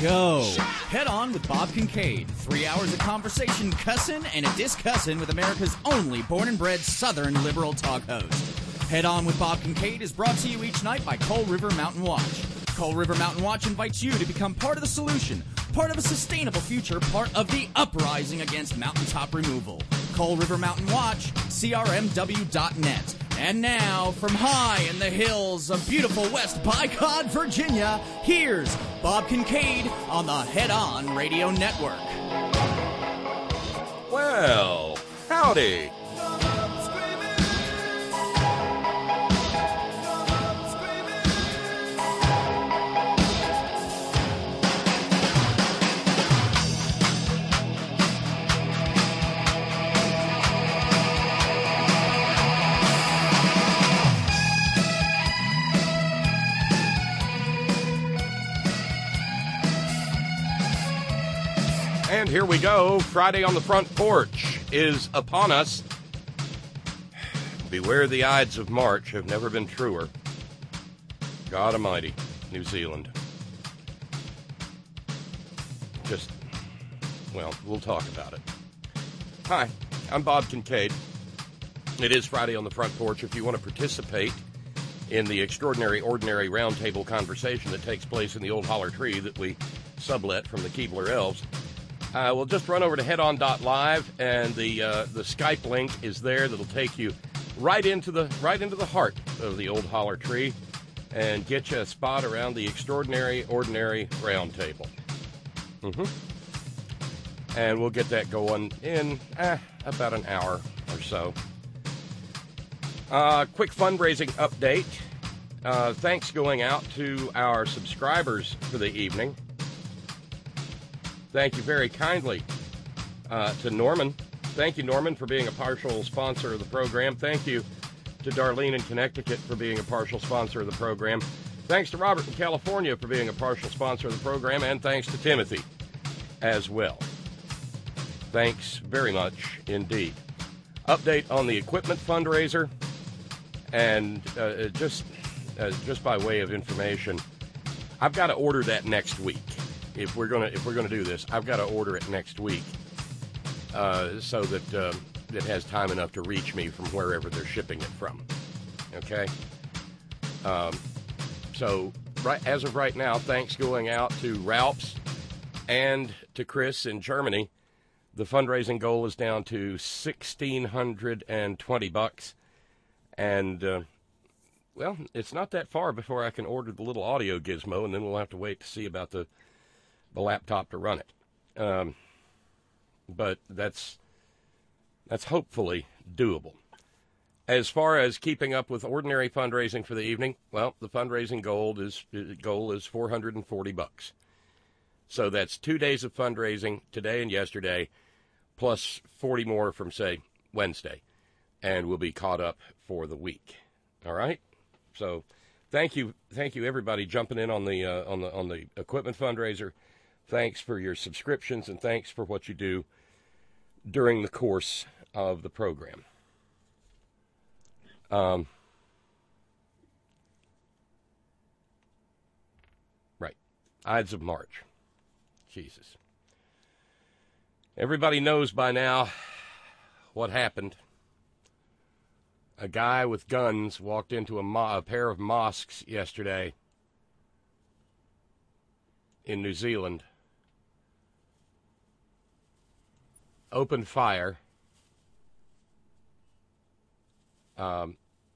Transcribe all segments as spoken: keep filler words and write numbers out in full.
go. Head On with Bob Kincaid. Three hours of conversation, cussing, and a discussin' with America's only born and bred Southern liberal talk host. Head On with Bob Kincaid is brought to you each night by Coal River Mountain Watch. Coal River Mountain Watch invites you to become part of the solution, part of a sustainable future, part of the uprising against mountaintop removal. Coal River Mountain Watch, C R M W dot net. And now, from high in the hills of beautiful West Bicod, Virginia, here's Bob Kincaid on the Head On Radio Network. Well, howdy. And here we go. Friday on the Front Porch is upon us. Beware the Ides of March have never been truer. God Almighty, New Zealand. Just, well, we'll talk about it. Hi, I'm Bob Kincaid. It is Friday on the Front Porch. If you want to participate in the extraordinary, ordinary roundtable conversation that takes place in the old holler tree that we sublet from the Keebler Elves, Uh, we'll just run over to head on dot live, and the uh, the Skype link is there that'll take you right into the right into the heart of the old holler tree and get you a spot around the extraordinary, ordinary round table. Mm-hmm. And we'll get that going in eh, about an hour or so. Uh, quick fundraising update. Uh, thanks going out to our subscribers for the evening. Thank you very kindly uh, to Norman. Thank you, Norman, for being a partial sponsor of the program. Thank you to Darlene in Connecticut for being a partial sponsor of the program. Thanks to Robert in California for being a partial sponsor of the program. And thanks to Timothy as well. Thanks very much indeed. Update on the equipment fundraiser. And uh, just, uh, just by way of information, I've got to order that next week. If we're gonna if we're gonna do this, I've got to order it next week, uh, so that uh, it has time enough to reach me from wherever they're shipping it from. Okay. Um, so right as of right now, thanks going out to Ralph's and to Chris in Germany. The fundraising goal is down to sixteen hundred and twenty bucks, and uh, well, it's not that far before I can order the little audio gizmo, and then we'll have to wait to see about the. the laptop to run it. Um, but that's that's hopefully doable. As far as keeping up with ordinary fundraising for the evening, well, the fundraising goal is goal is four hundred forty bucks. So that's two days of fundraising, today and yesterday, plus forty more from, say, Wednesday, and we'll be caught up for the week. All right? So thank you, thank you everybody jumping in on the uh, on the on the equipment fundraiser. Thanks for your subscriptions, and thanks for what you do during the course of the program. Um, right. Ides of March. Jesus. Everybody knows by now what happened. A guy with guns walked into a, mo- a pair of mosques yesterday in New Zealand. Opened fire, um,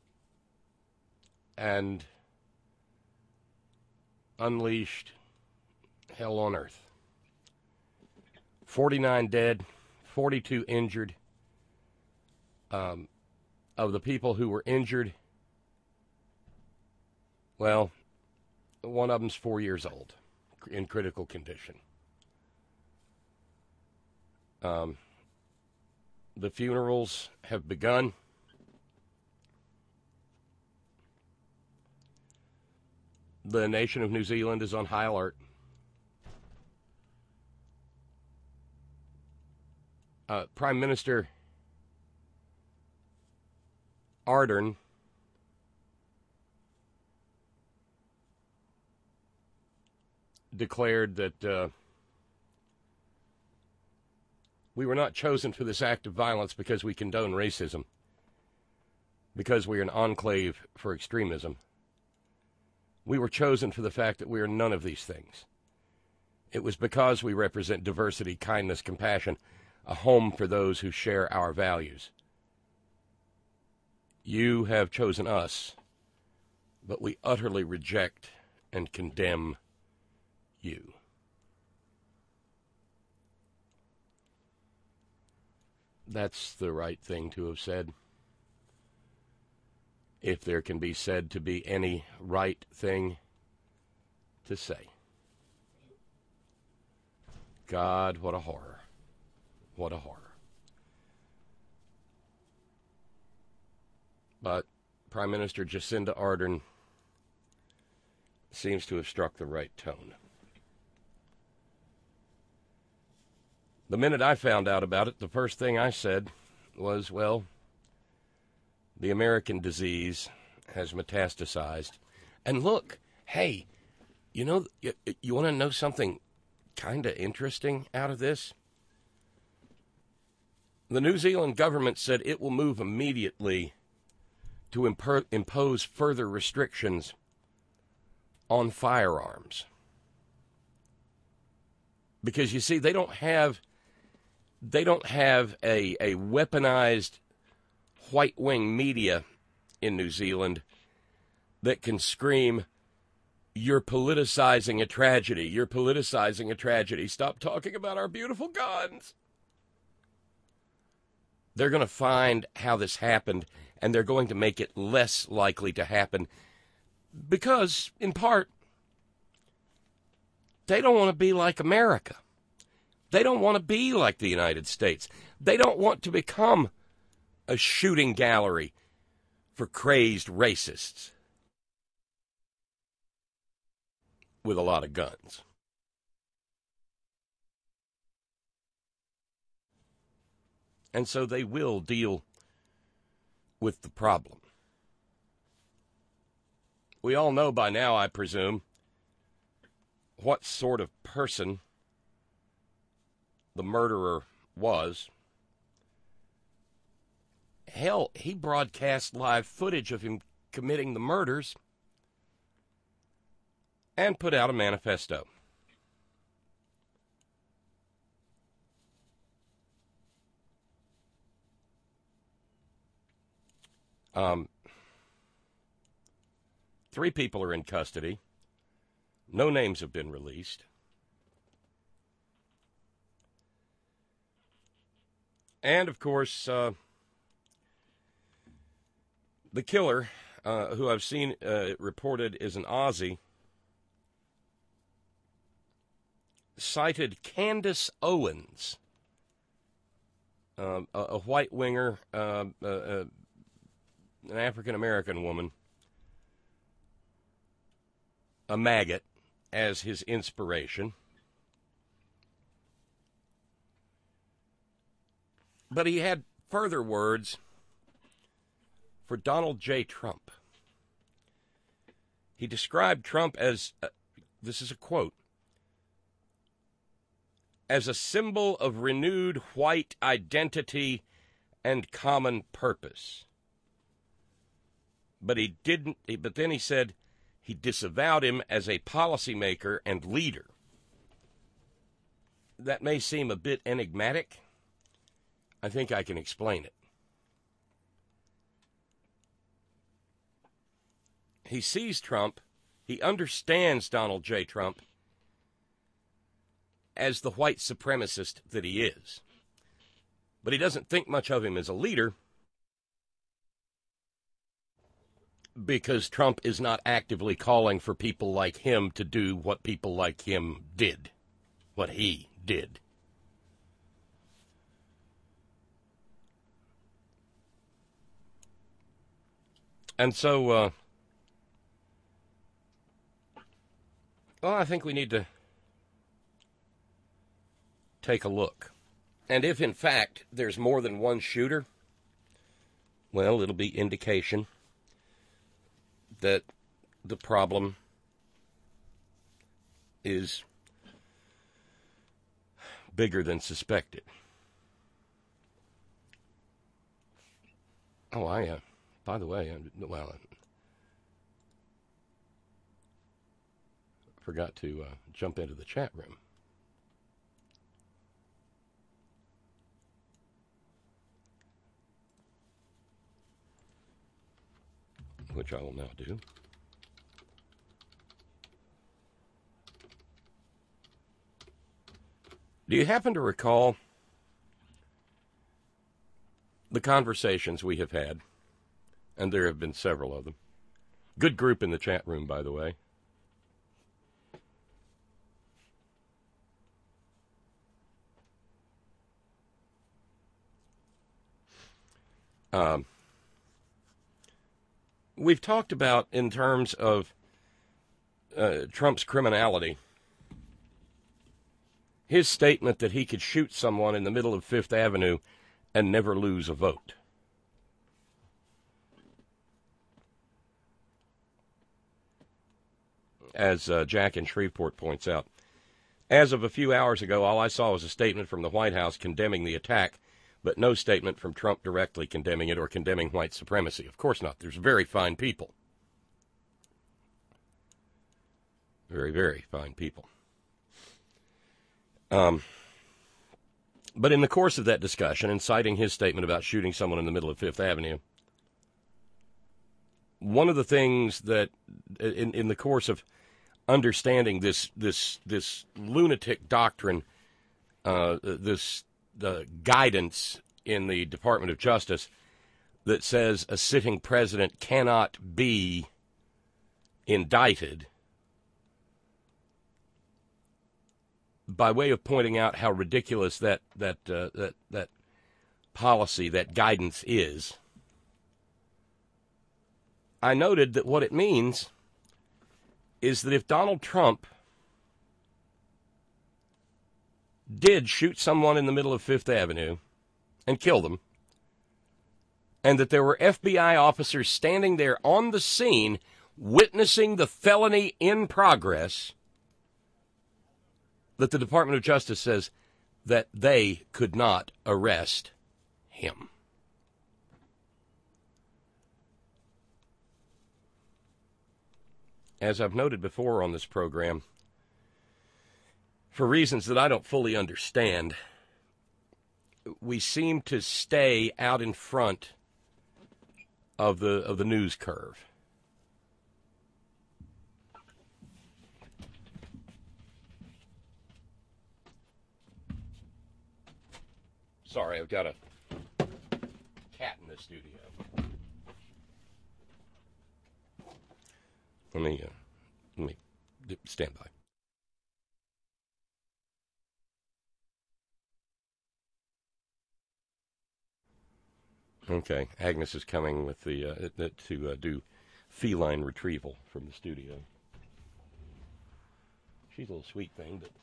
and unleashed hell on earth. forty-nine dead, forty-two injured. Um, of the people who were injured, well, one of them's four years old, in critical condition. Um, the funerals have begun. The nation of New Zealand is on high alert. Uh, Prime Minister Ardern declared that uh, we were not chosen for this act of violence because we condone racism, because we are an enclave for extremism. We were chosen for the fact that we are none of these things. It was because we represent diversity, kindness, compassion, a home for those who share our values. You have chosen us, but we utterly reject and condemn you. That's the right thing to have said. If there can be said to be any right thing to say. God, what a horror. What a horror. But Prime Minister Jacinda Ardern seems to have struck the right tone. The minute I found out about it, the first thing I said was, well, the American disease has metastasized. And look, hey, you know, you, you want to know something kind of interesting out of this? The New Zealand government said it will move immediately to imper- impose further restrictions on firearms. Because, you see, they don't have they don't have a, a weaponized white-wing media in New Zealand that can scream, you're politicizing a tragedy, you're politicizing a tragedy, stop talking about our beautiful guns. They're going to find how this happened, and they're going to make it less likely to happen because, in part, they don't want to be like America. They don't want to be like the United States. They don't want to become a shooting gallery for crazed racists with a lot of guns. And so they will deal with the problem. We all know by now, I presume, what sort of person the murderer was. Hell, he broadcast live footage of him committing the murders and put out a manifesto. Um, three people are in custody. No names have been released. And, of course, uh, the killer, uh, who I've seen uh, reported is an Aussie, cited Candace Owens, uh, a, a white winger, uh, uh, uh, an African-American woman, a maggot, as his inspiration. But he had further words for Donald J. Trump. He described Trump as, uh, this is a quote, as a symbol of renewed white identity and common purpose. But he didn't, but then he said he disavowed him as a policymaker and leader. That may seem a bit enigmatic. I think I can explain it. He sees Trump, he understands Donald J. Trump as the white supremacist that he is. But he doesn't think much of him as a leader because Trump is not actively calling for people like him to do what people like him did, what he did. And so, uh, well, I think we need to take a look. And if, in fact, there's more than one shooter, well, it'll be indication that the problem is bigger than suspected. Oh, I, uh, by the way, I, well, I forgot to uh, jump into the chat room. Which I will now do. Do you happen to recall the conversations we have had? And there have been several of them. Good group in the chat room, by the way. Um, we've talked about, in terms of uh, Trump's criminality, his statement that he could shoot someone in the middle of Fifth Avenue and never lose a vote. As uh, Jack in Shreveport points out, as of a few hours ago, all I saw was a statement from the White House condemning the attack, but no statement from Trump directly condemning it or condemning white supremacy. Of course not. There's very fine people. Very, very fine people. Um, but in the course of that discussion, and citing his statement about shooting someone in the middle of Fifth Avenue, one of the things that, in, in the course of understanding this this this lunatic doctrine, uh, this the guidance in the Department of Justice that says a sitting president cannot be indicted, by way of pointing out how ridiculous that that uh, that that policy, that guidance is, I noted that what it means is that if Donald Trump did shoot someone in the middle of Fifth Avenue and kill them, and that there were F B I officers standing there on the scene witnessing the felony in progress, that the Department of Justice says that they could not arrest him. As I've noted before on this program, for reasons that I don't fully understand, we seem to stay out in front of the of the news curve. Sorry, I've got a cat in the studio. Let me, uh, let me stand by. Okay, Agnes is coming with the uh, to uh, do feline retrieval from the studio. She's a little sweet thing, but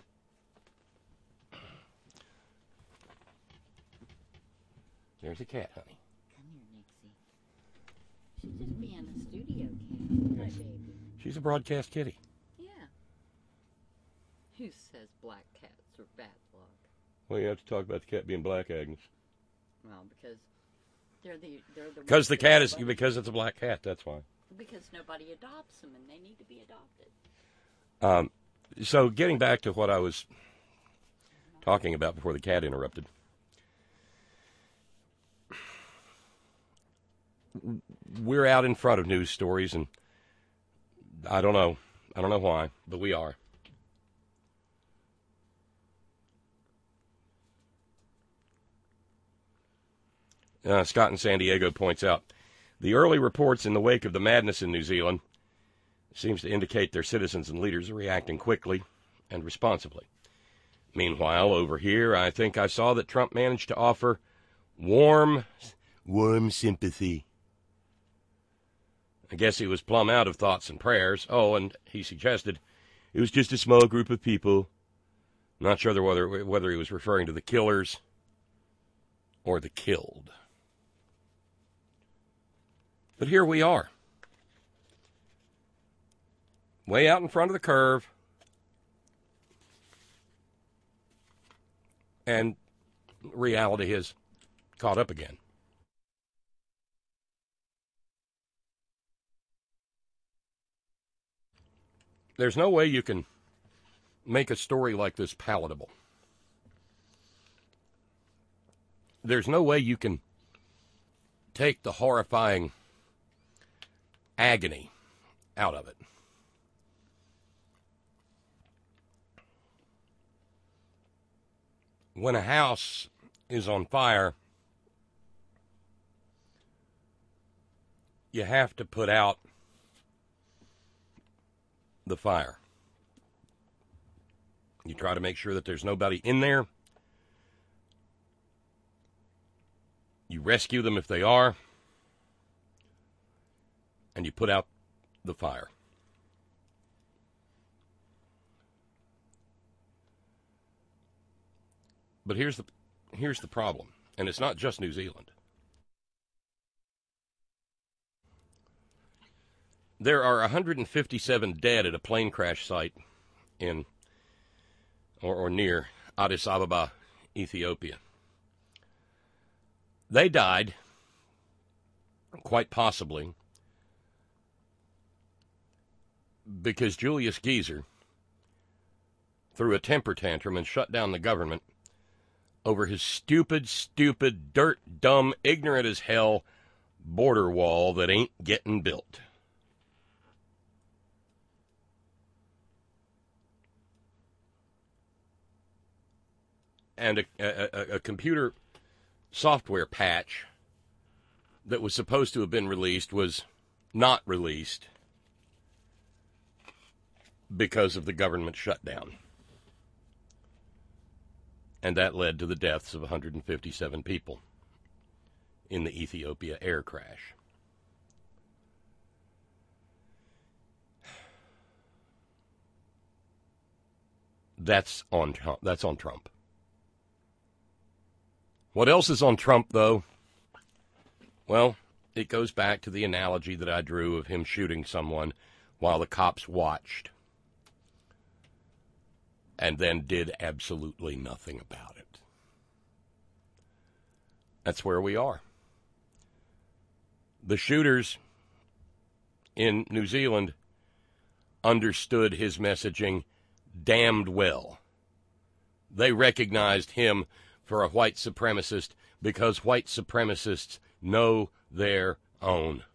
there's a cat, honey. Come here, Nixie. She's just being a studio cat. Hi, baby. She's a broadcast kitty. Yeah. Who says black cats are bad luck? Well, you have to talk about the cat being black, Agnes. Well, because they're the they're the because the cat is because it's a black cat. That's why. Because nobody adopts them, and they need to be adopted. Um, so getting back to what I was talking about before the cat interrupted. We're out in front of news stories, and I don't know. I don't know why, but we are. Uh, Scott in San Diego points out, the early reports in the wake of the madness in New Zealand seems to indicate their citizens and leaders are reacting quickly and responsibly. Meanwhile, over here, I think I saw that Trump managed to offer warm, warm sympathy. I guess he was plumb out of thoughts and prayers. Oh, and he suggested it was just a small group of people. Not sure whether whether he was referring to the killers or the killed. But here we are. Way out in front of the curve. And reality has caught up again. There's no way you can make a story like this palatable. There's no way you can take the horrifying agony out of it. When a house is on fire, you have to put out the fire. You try to make sure that there's nobody in there. You rescue them if they are. And you put out the fire. But here's the here's the problem, and it's not just New Zealand. There are one hundred fifty-seven dead at a plane crash site in or, or near Addis Ababa, Ethiopia. They died, quite possibly, because Julius Geezer threw a temper tantrum and shut down the government over his stupid, stupid, dirt, dumb, ignorant as hell border wall that ain't getting built. And a, a, a computer software patch that was supposed to have been released was not released because of the government shutdown. And that led to the deaths of one hundred fifty-seven people in the Ethiopia air crash. That's on that's on Trump. What else is on Trump, though? Well, it goes back to the analogy that I drew of him shooting someone while the cops watched and then did absolutely nothing about it. That's where we are. The shooters in New Zealand understood his messaging damned well. They recognized him for a white supremacist because white supremacists know their own.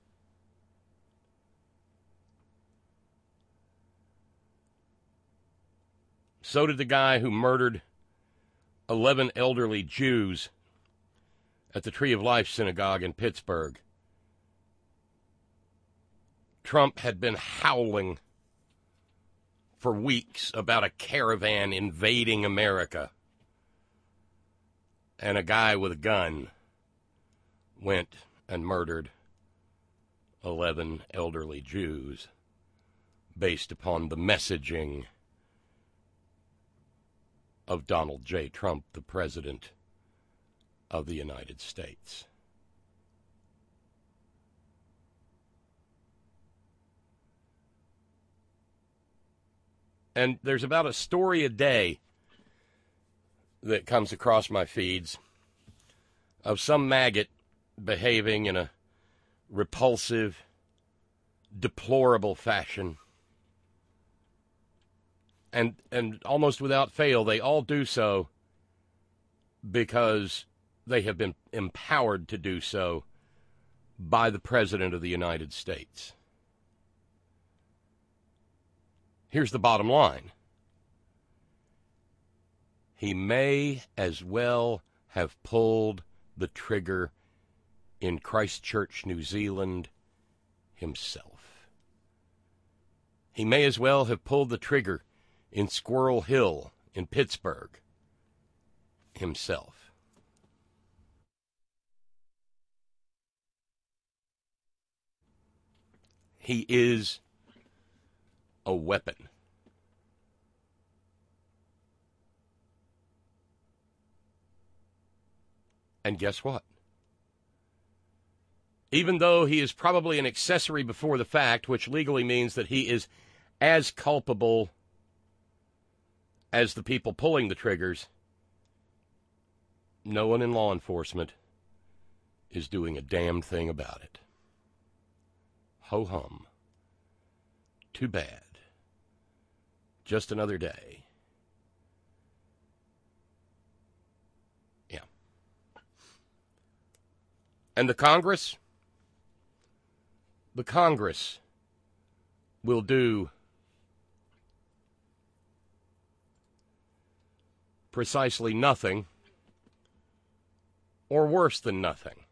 So did the guy who murdered eleven elderly Jews at the Tree of Life Synagogue in Pittsburgh. Trump had been howling for weeks about a caravan invading America. And a guy with a gun went and murdered eleven elderly Jews based upon the messaging of Donald J. Trump, the President of the United States. And there's about a story a day that comes across my feeds of some maggot behaving in a repulsive, deplorable fashion. And and almost without fail, they all do so because they have been empowered to do so by the President of the United States. Here's the bottom line. He may as well have pulled the trigger in Christchurch, New Zealand, himself. He may as well have pulled the trigger in Squirrel Hill in Pittsburgh himself. He is a weapon. And guess what? Even though he is probably an accessory before the fact, which legally means that he is as culpable as the people pulling the triggers, no one in law enforcement is doing a damn thing about it. Ho-hum. Too bad. Just another day. Yeah. And the Congress? The Congress will do precisely nothing, or worse than nothing.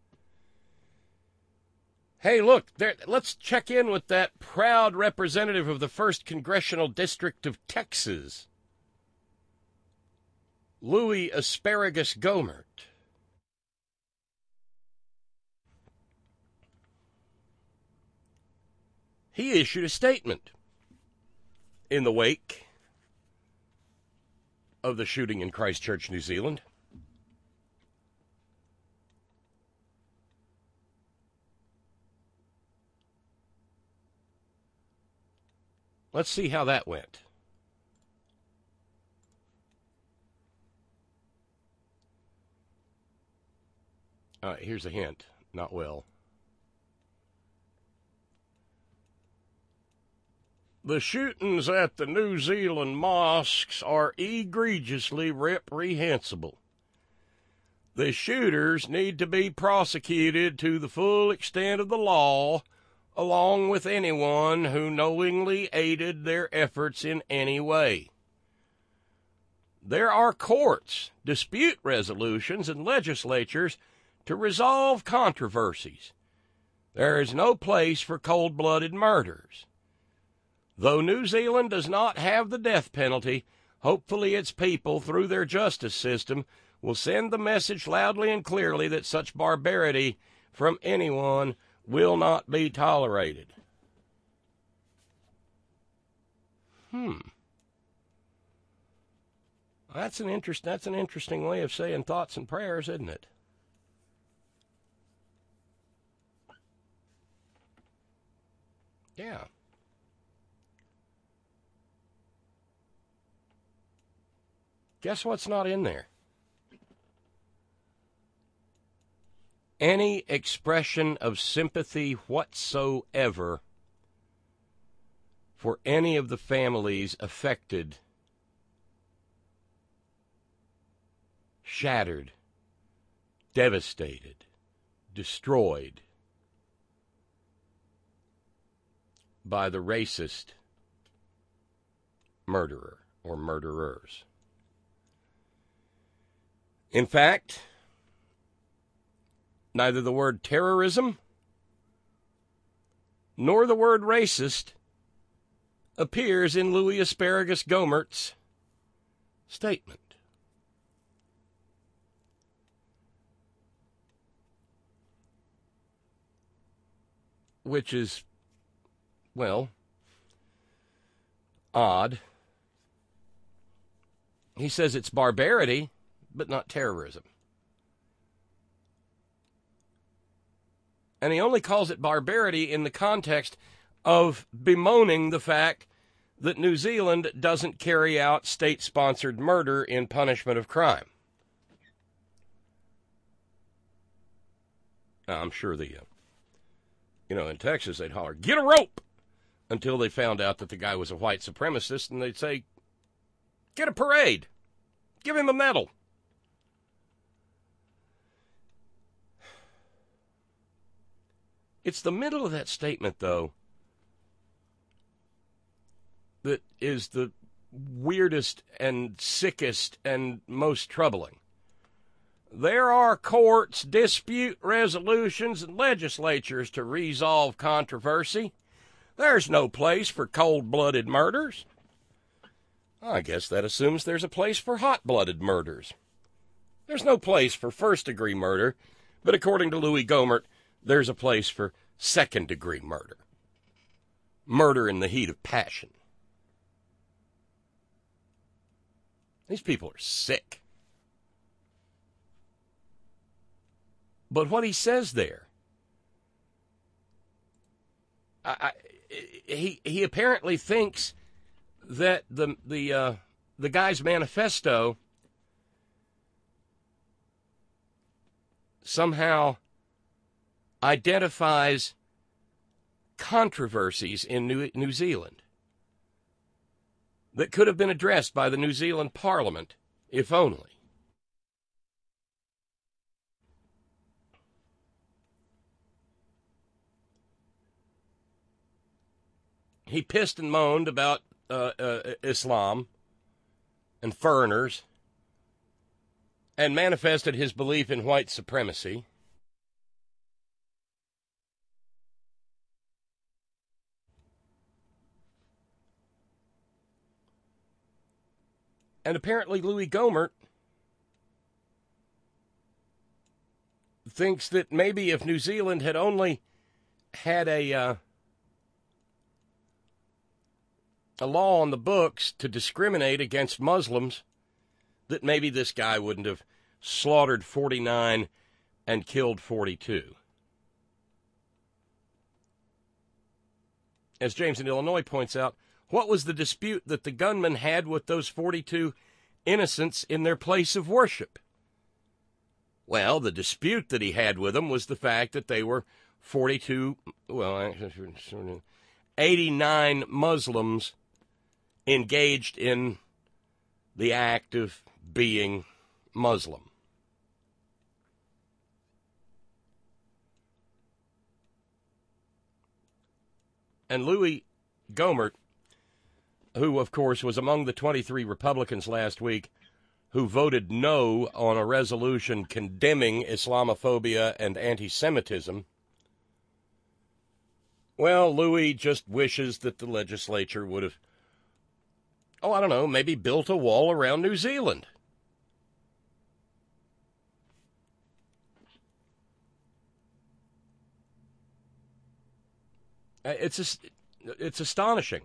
Hey, look, there, let's check in with that proud representative of the first Congressional District of Texas, Louis Asparagus Gohmert. He issued a statement in the wake of the shooting in Christchurch, New Zealand. Let's see how that went. All right, here's a hint. Not well. The shootings at the New Zealand mosques are egregiously reprehensible. The shooters need to be prosecuted to the full extent of the law, along with anyone who knowingly aided their efforts in any way. There are courts, dispute resolutions, and legislatures to resolve controversies. There is no place for cold-blooded murders. Though New Zealand does not have the death penalty, hopefully its people, through their justice system, will send the message loudly and clearly that such barbarity from anyone will not be tolerated. Hmm. That's an interest. That's an interesting way of saying thoughts and prayers, isn't it? Yeah. Guess what's not in there? Any expression of sympathy whatsoever for any of the families affected, shattered, devastated, destroyed by the racist murderer or murderers. In fact, neither the word terrorism nor the word racist appears in Louis Asparagus Gohmert's statement. Which is, well, odd. He says it's barbarity, but not terrorism. And he only calls it barbarity in the context of bemoaning the fact that New Zealand doesn't carry out state-sponsored murder in punishment of crime. Now, I'm sure the, uh, you know, in Texas they'd holler, "Get a rope!" until they found out that the guy was a white supremacist, and they'd say, "Get a parade! Give him a medal!" It's the middle of that statement, though, that is the weirdest and sickest and most troubling. There are courts, dispute resolutions, and legislatures to resolve controversy. There's no place for cold-blooded murders. I guess that assumes there's a place for hot-blooded murders. There's no place for first-degree murder, but according to Louis Gohmert, there's a place for second-degree murder. Murder in the heat of passion. These people are sick. But what he says there, I, I, he he apparently thinks that the the uh, the guy's manifesto somehow identifies controversies in New, New Zealand that could have been addressed by the New Zealand Parliament, if only. He pissed and moaned about uh, uh, Islam and foreigners and manifested his belief in white supremacy. And apparently Louis Gohmert thinks that maybe if New Zealand had only had a uh, a law on the books to discriminate against Muslims, that maybe this guy wouldn't have slaughtered forty-nine and killed forty-two. As James in Illinois points out, what was the dispute that the gunman had with those forty-two innocents in their place of worship? Well, the dispute that he had with them was the fact that they were forty-two, well, eighty-nine Muslims engaged in the act of being Muslim. And Louis Gohmert, who, of course, was among the twenty-three Republicans last week who voted no on a resolution condemning Islamophobia and anti-Semitism, well, Louis just wishes that the legislature would have, oh, I don't know, maybe built a wall around New Zealand. It's, it's astonishing.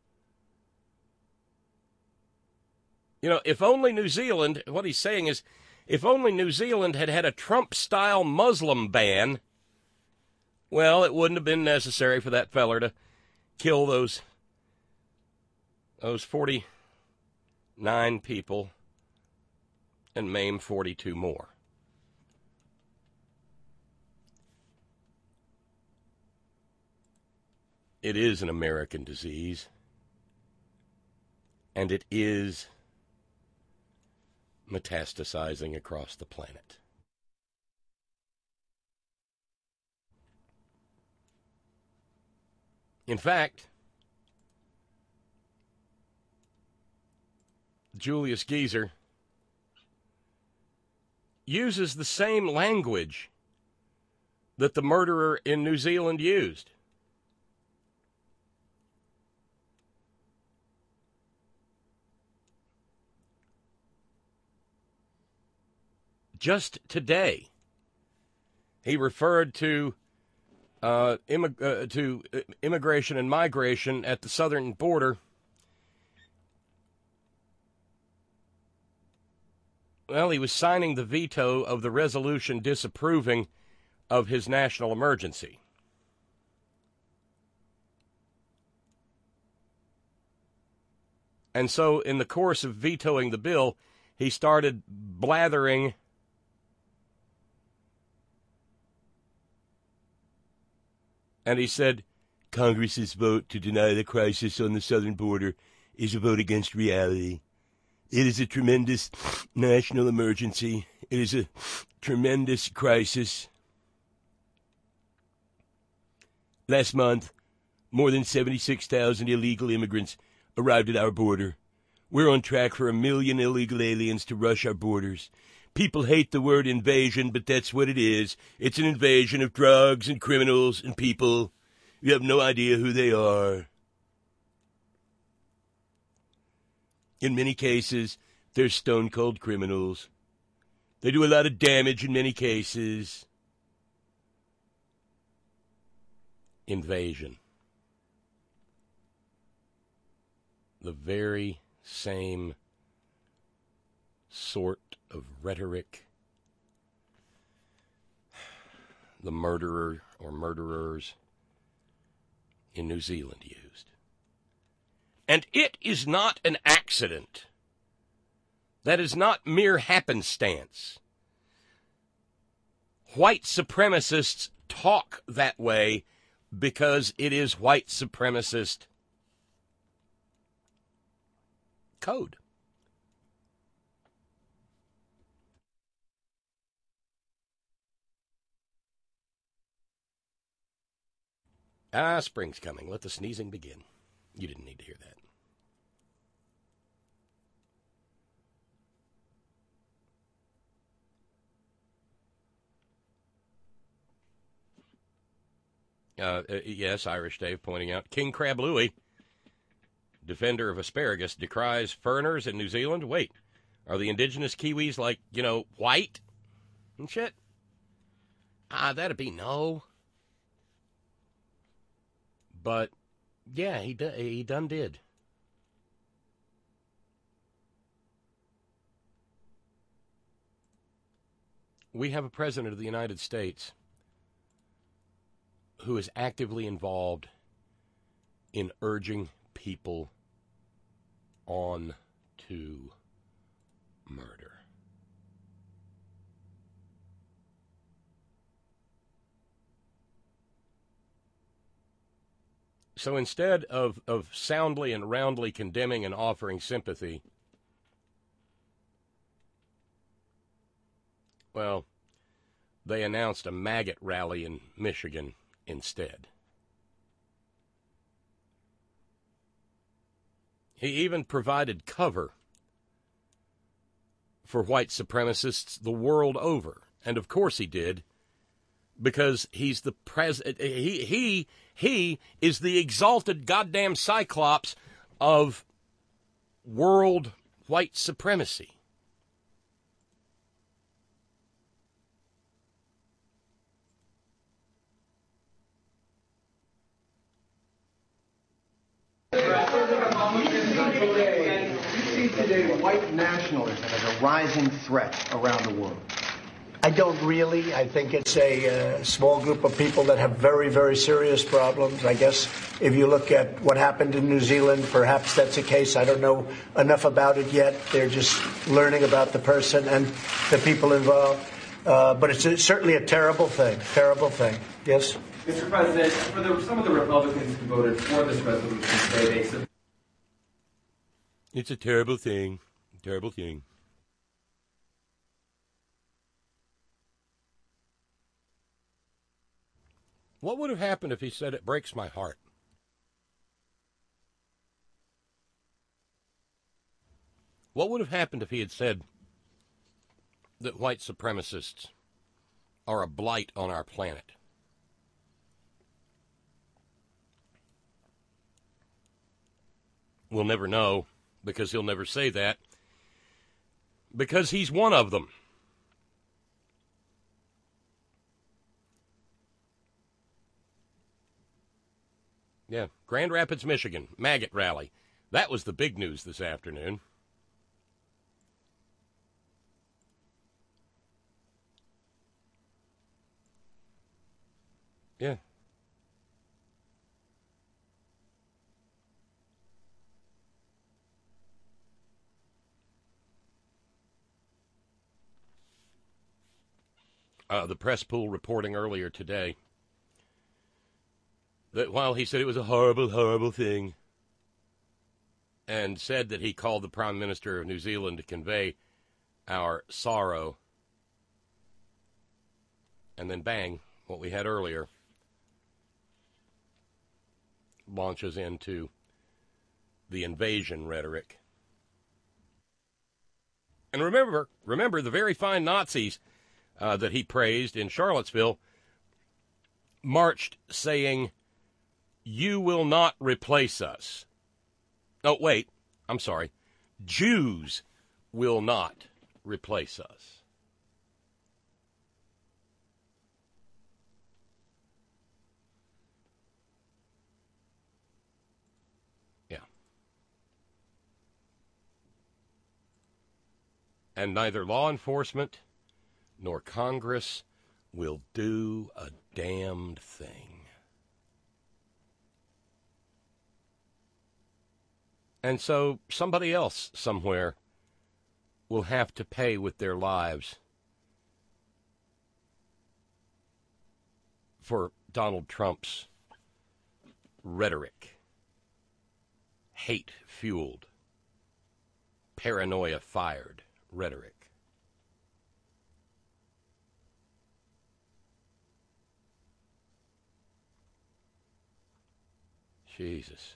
You know, if only New Zealand, what he's saying is, if only New Zealand had had a Trump-style Muslim ban, well, it wouldn't have been necessary for that feller to kill those, those forty-nine people and maim forty-two more. It is an American disease, and it is metastasizing across the planet. In fact, Julius Geezer uses the same language that the murderer in New Zealand used. Just today, he referred to uh, immig- uh, to immigration and migration at the southern border. Well, he was signing the veto of the resolution disapproving of his national emergency. And so, in the course of vetoing the bill, he started blathering and he said, Congress's vote to deny the crisis on the southern border is a vote against reality. It is a tremendous national emergency. It is a tremendous crisis. Last month, more than seventy-six thousand illegal immigrants arrived at our border. We're on track for a million illegal aliens to rush our borders. People hate the word invasion, but that's what it is. It's an invasion of drugs and criminals and people. You have no idea who they are. In many cases, they're stone-cold criminals. They do a lot of damage in many cases. Invasion. The very same sort of rhetoric the murderer or murderers in New Zealand used. And it is not an accident. That is not mere happenstance. white supremacists talk that way because it is white supremacist code. Ah, spring's coming. Let the sneezing begin. You didn't need to hear that. Uh, uh, yes, Irish Dave pointing out. King Crab Louie, defender of asparagus, decries foreigners in New Zealand. Wait, are the indigenous Kiwis like, you know, white and shit? Ah, that'd be no. But, yeah, he, do, he done did. We have a president of the United States who is actively involved in urging people on to murder. So instead of, of soundly and roundly condemning and offering sympathy, well, they announced a maggot rally in Michigan instead. He even provided cover for white supremacists the world over. And of course he did, because he's the president. He, he, he is the exalted goddamn cyclops of world white supremacy. You see today white nationalism as a rising threat around the world. I don't really. I think it's a uh, small group of people that have very, very serious problems. I guess if you look at what happened in New Zealand, perhaps that's the case. I don't know enough about it yet. They're just learning about the person and the people involved. Uh, but it's a, certainly a terrible thing, terrible thing. Yes? Mister President, for the, some of the Republicans who voted for this resolution today, they... It's a terrible thing. Terrible thing. What would have happened if he said it breaks my heart? What would have happened if he had said that white supremacists are a blight on our planet? We'll never know, because he'll never say that, because he's one of them. Yeah, Grand Rapids, Michigan, maggot rally. That was the big news this afternoon. Yeah. Uh, the press pool reporting earlier today that while he said it was a horrible, horrible thing, and said that he called the Prime Minister of New Zealand to convey our sorrow, and then bang, what we had earlier launches into the invasion rhetoric. And remember, remember the very fine Nazis uh, that he praised in Charlottesville marched saying, "You will not replace us." Oh, wait, I'm sorry. Jews will not replace us. Yeah. And neither law enforcement nor Congress will do a damned thing. And so somebody else somewhere will have to pay with their lives for Donald Trump's rhetoric, hate-fueled, paranoia-fired rhetoric. Jesus.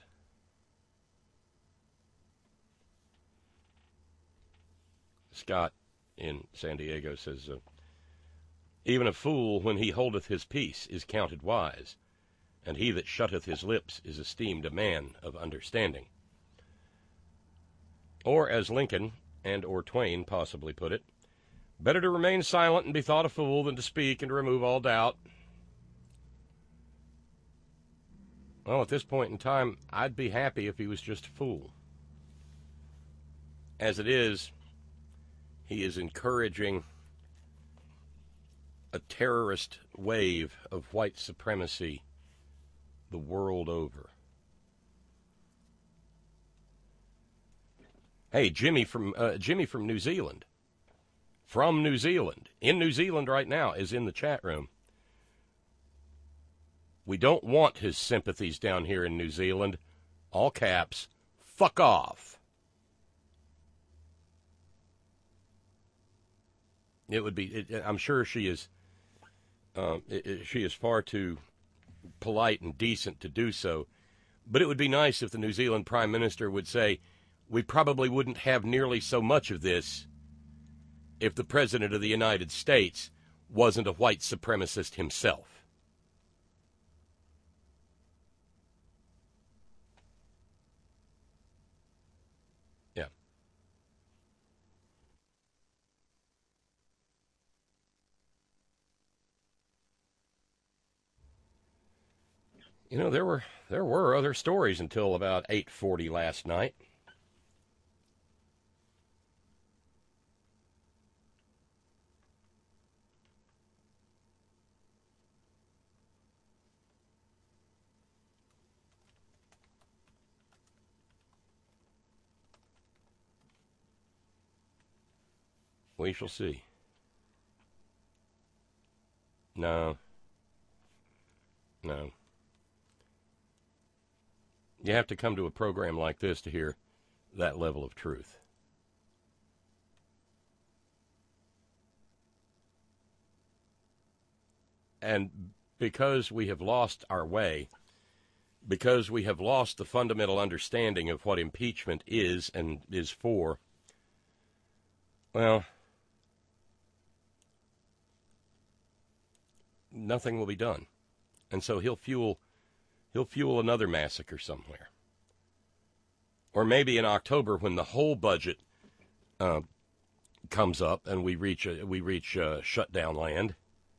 Scott in San Diego says, uh, even a fool, when he holdeth his peace, is counted wise, and he that shutteth his lips is esteemed a man of understanding. Or, as Lincoln and or Twain possibly put it, better to remain silent and be thought a fool than to speak and to remove all doubt. Well, at this point in time, I'd be happy if he was just a fool. As it is, he is encouraging a terrorist wave of white supremacy the world over. Hey, Jimmy from uh, Jimmy from New Zealand, from New Zealand, in New Zealand right now, is in the chat room. We don't want his sympathies down here in New Zealand. All caps, fuck off. It would be, it, I'm sure she is, uh, it, it, she is far too polite and decent to do so. But it would be nice if the New Zealand Prime Minister would say, we probably wouldn't have nearly so much of this if the President of the United States wasn't a white supremacist himself. Yeah. You know, there were there were other stories until about eight forty last night. We shall see. No. No. You have to come to a program like this to hear that level of truth. And because we have lost our way, because we have lost the fundamental understanding of what impeachment is and is for, well, nothing will be done. And so he'll fuel he'll fuel another massacre somewhere. Or maybe in October, when the whole budget uh, comes up and we reach a, we reach uh, shutdown land,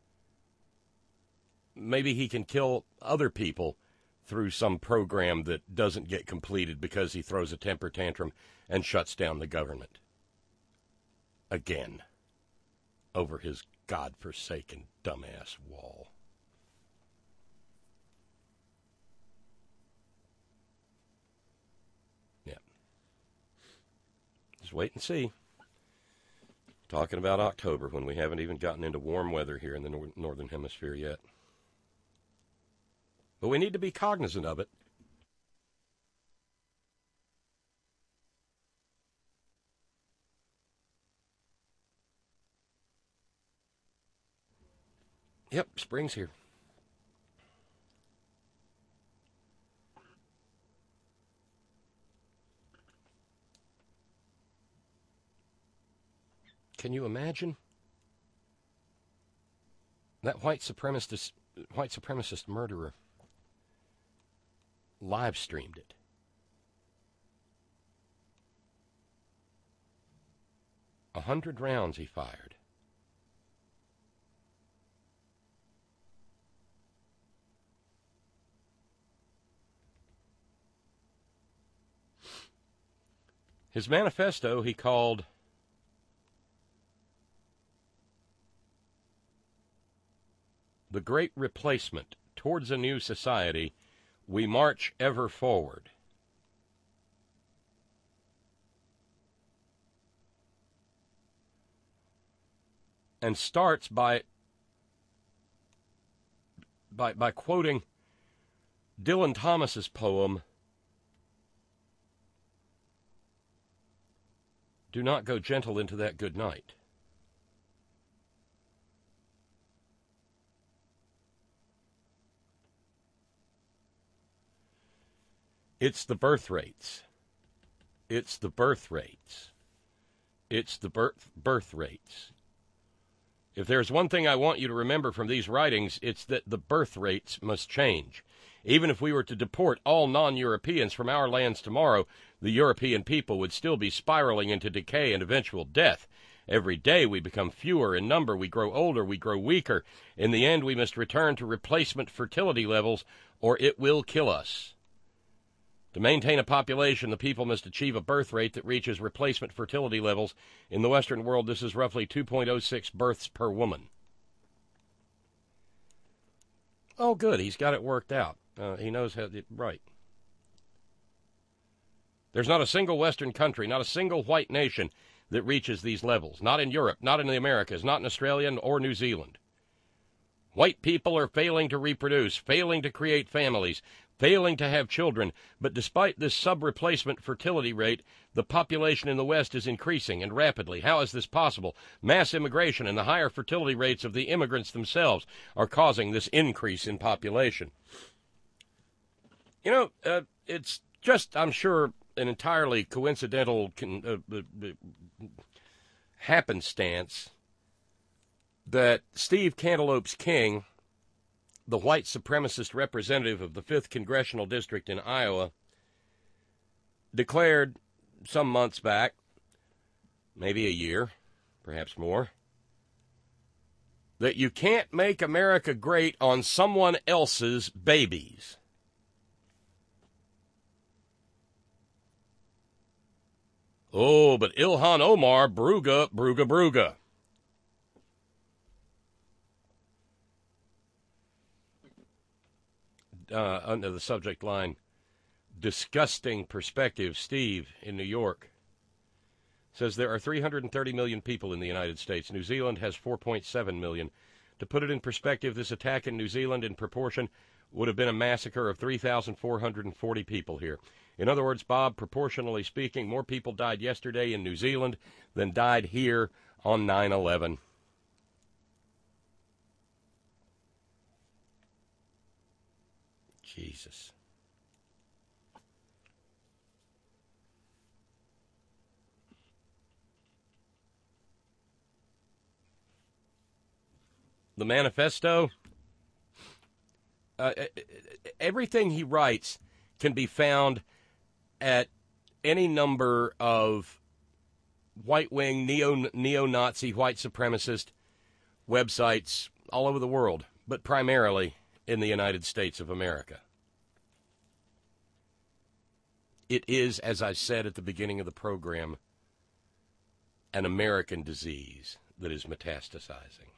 maybe he can kill other people through some program that doesn't get completed because he throws a temper tantrum and shuts down the government. Again, over his godforsaken dumbass wall. Yeah. Just wait and see. Talking about October when we haven't even gotten into warm weather here in the nor- Northern Hemisphere yet. But we need to be cognizant of it. Yep, spring's here. Can you imagine? That white supremacist, white supremacist murderer live streamed it. A hundred rounds he fired. His manifesto he called The Great Replacement. Towards a New Society, we march ever forward. And starts by by, by quoting Dylan Thomas's poem, "Do not go gentle into that good night." It's the birth rates. It's the birth rates. It's the birth, birth rates. If there's one thing I want you to remember from these writings, it's that the birth rates must change. Even if we were to deport all non-Europeans from our lands tomorrow, the European people would still be spiraling into decay and eventual death. Every day we become fewer in number, we grow older, we grow weaker. In the end, we must return to replacement fertility levels, or it will kill us. To maintain a population, the people must achieve a birth rate that reaches replacement fertility levels. In the Western world, this is roughly two point oh six births per woman. Oh, good. He's got it worked out. Uh, he knows how to... Right. There's not a single Western country, not a single white nation that reaches these levels. Not in Europe, not in the Americas, not in Australia or New Zealand. White people are failing to reproduce, failing to create families, failing to have children, but despite this sub-replacement fertility rate, the population in the West is increasing, and rapidly. How is this possible? Mass immigration and the higher fertility rates of the immigrants themselves are causing this increase in population. You know, uh, it's just, I'm sure, an entirely coincidental con- uh, uh, happenstance that Steve Cantaloupe King, the white supremacist representative of the fifth Congressional District in Iowa, declared some months back, maybe a year, perhaps more, that you can't make America great on someone else's babies. Oh, but Ilhan Omar, Bruga, Bruga, Bruga. Uh, under the subject line, disgusting perspective, Steve in New York says there are three hundred thirty million people in the United States. New Zealand has four point seven million. To put it in perspective, this attack in New Zealand in proportion would have been a massacre of three thousand four hundred forty people here. In other words, Bob, proportionally speaking, more people died yesterday in New Zealand than died here on nine eleven. Jesus. The manifesto, uh, everything he writes can be found at any number of white-wing, neo, neo-Nazi, white supremacist websites all over the world, but primarily in the United States of America. It is, as I said at the beginning of the program, an American disease that is metastasizing.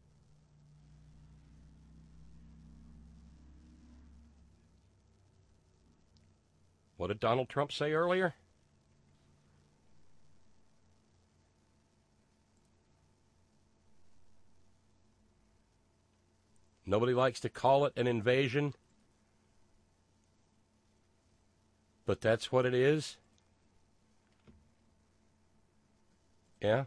What did Donald Trump say earlier? Nobody likes to call it an invasion, but that's what it is. Yeah?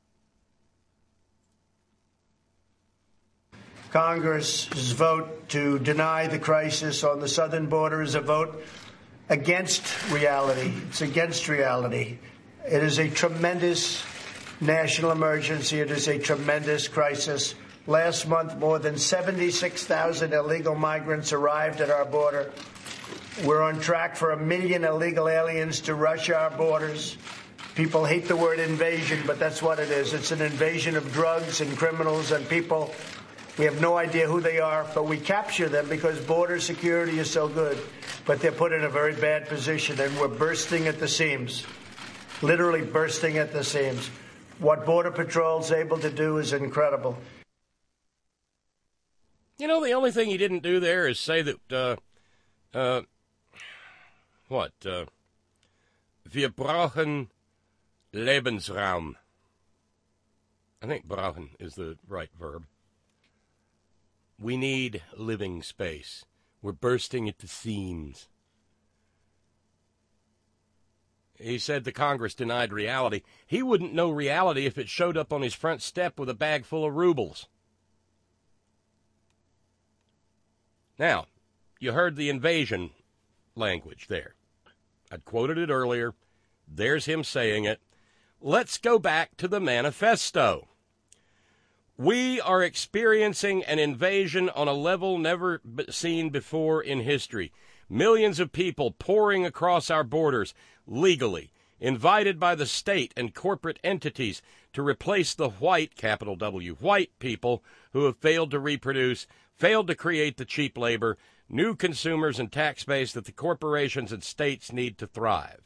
Congress's vote to deny the crisis on the southern border is a vote against reality. It's against reality. It is a tremendous national emergency. It is a tremendous crisis. Last month, more than seventy-six thousand illegal migrants arrived at our border. We're on track for a million illegal aliens to rush our borders. People hate the word invasion, but that's what it is. It's an invasion of drugs and criminals and people. We have no idea who they are, but we capture them because border security is so good. But they're put in a very bad position, and we're bursting at the seams, literally bursting at the seams. What Border Patrol's able to do is incredible. You know, the only thing he didn't do there is say that, uh, uh, what, uh, wir brauchen Lebensraum. I think brauchen is the right verb. We need living space. We're bursting at the seams. He said the Congress denied reality. He wouldn't know reality if it showed up on his front step with a bag full of rubles. Now, you heard the invasion language there. I'd quoted it earlier. There's him saying it. Let's go back to the manifesto. We are experiencing an invasion on a level never seen before in history. Millions of people pouring across our borders legally, invited by the state and corporate entities to replace the white, capital W, white people who have failed to reproduce, failed to create the cheap labor, new consumers and tax base that the corporations and states need to thrive.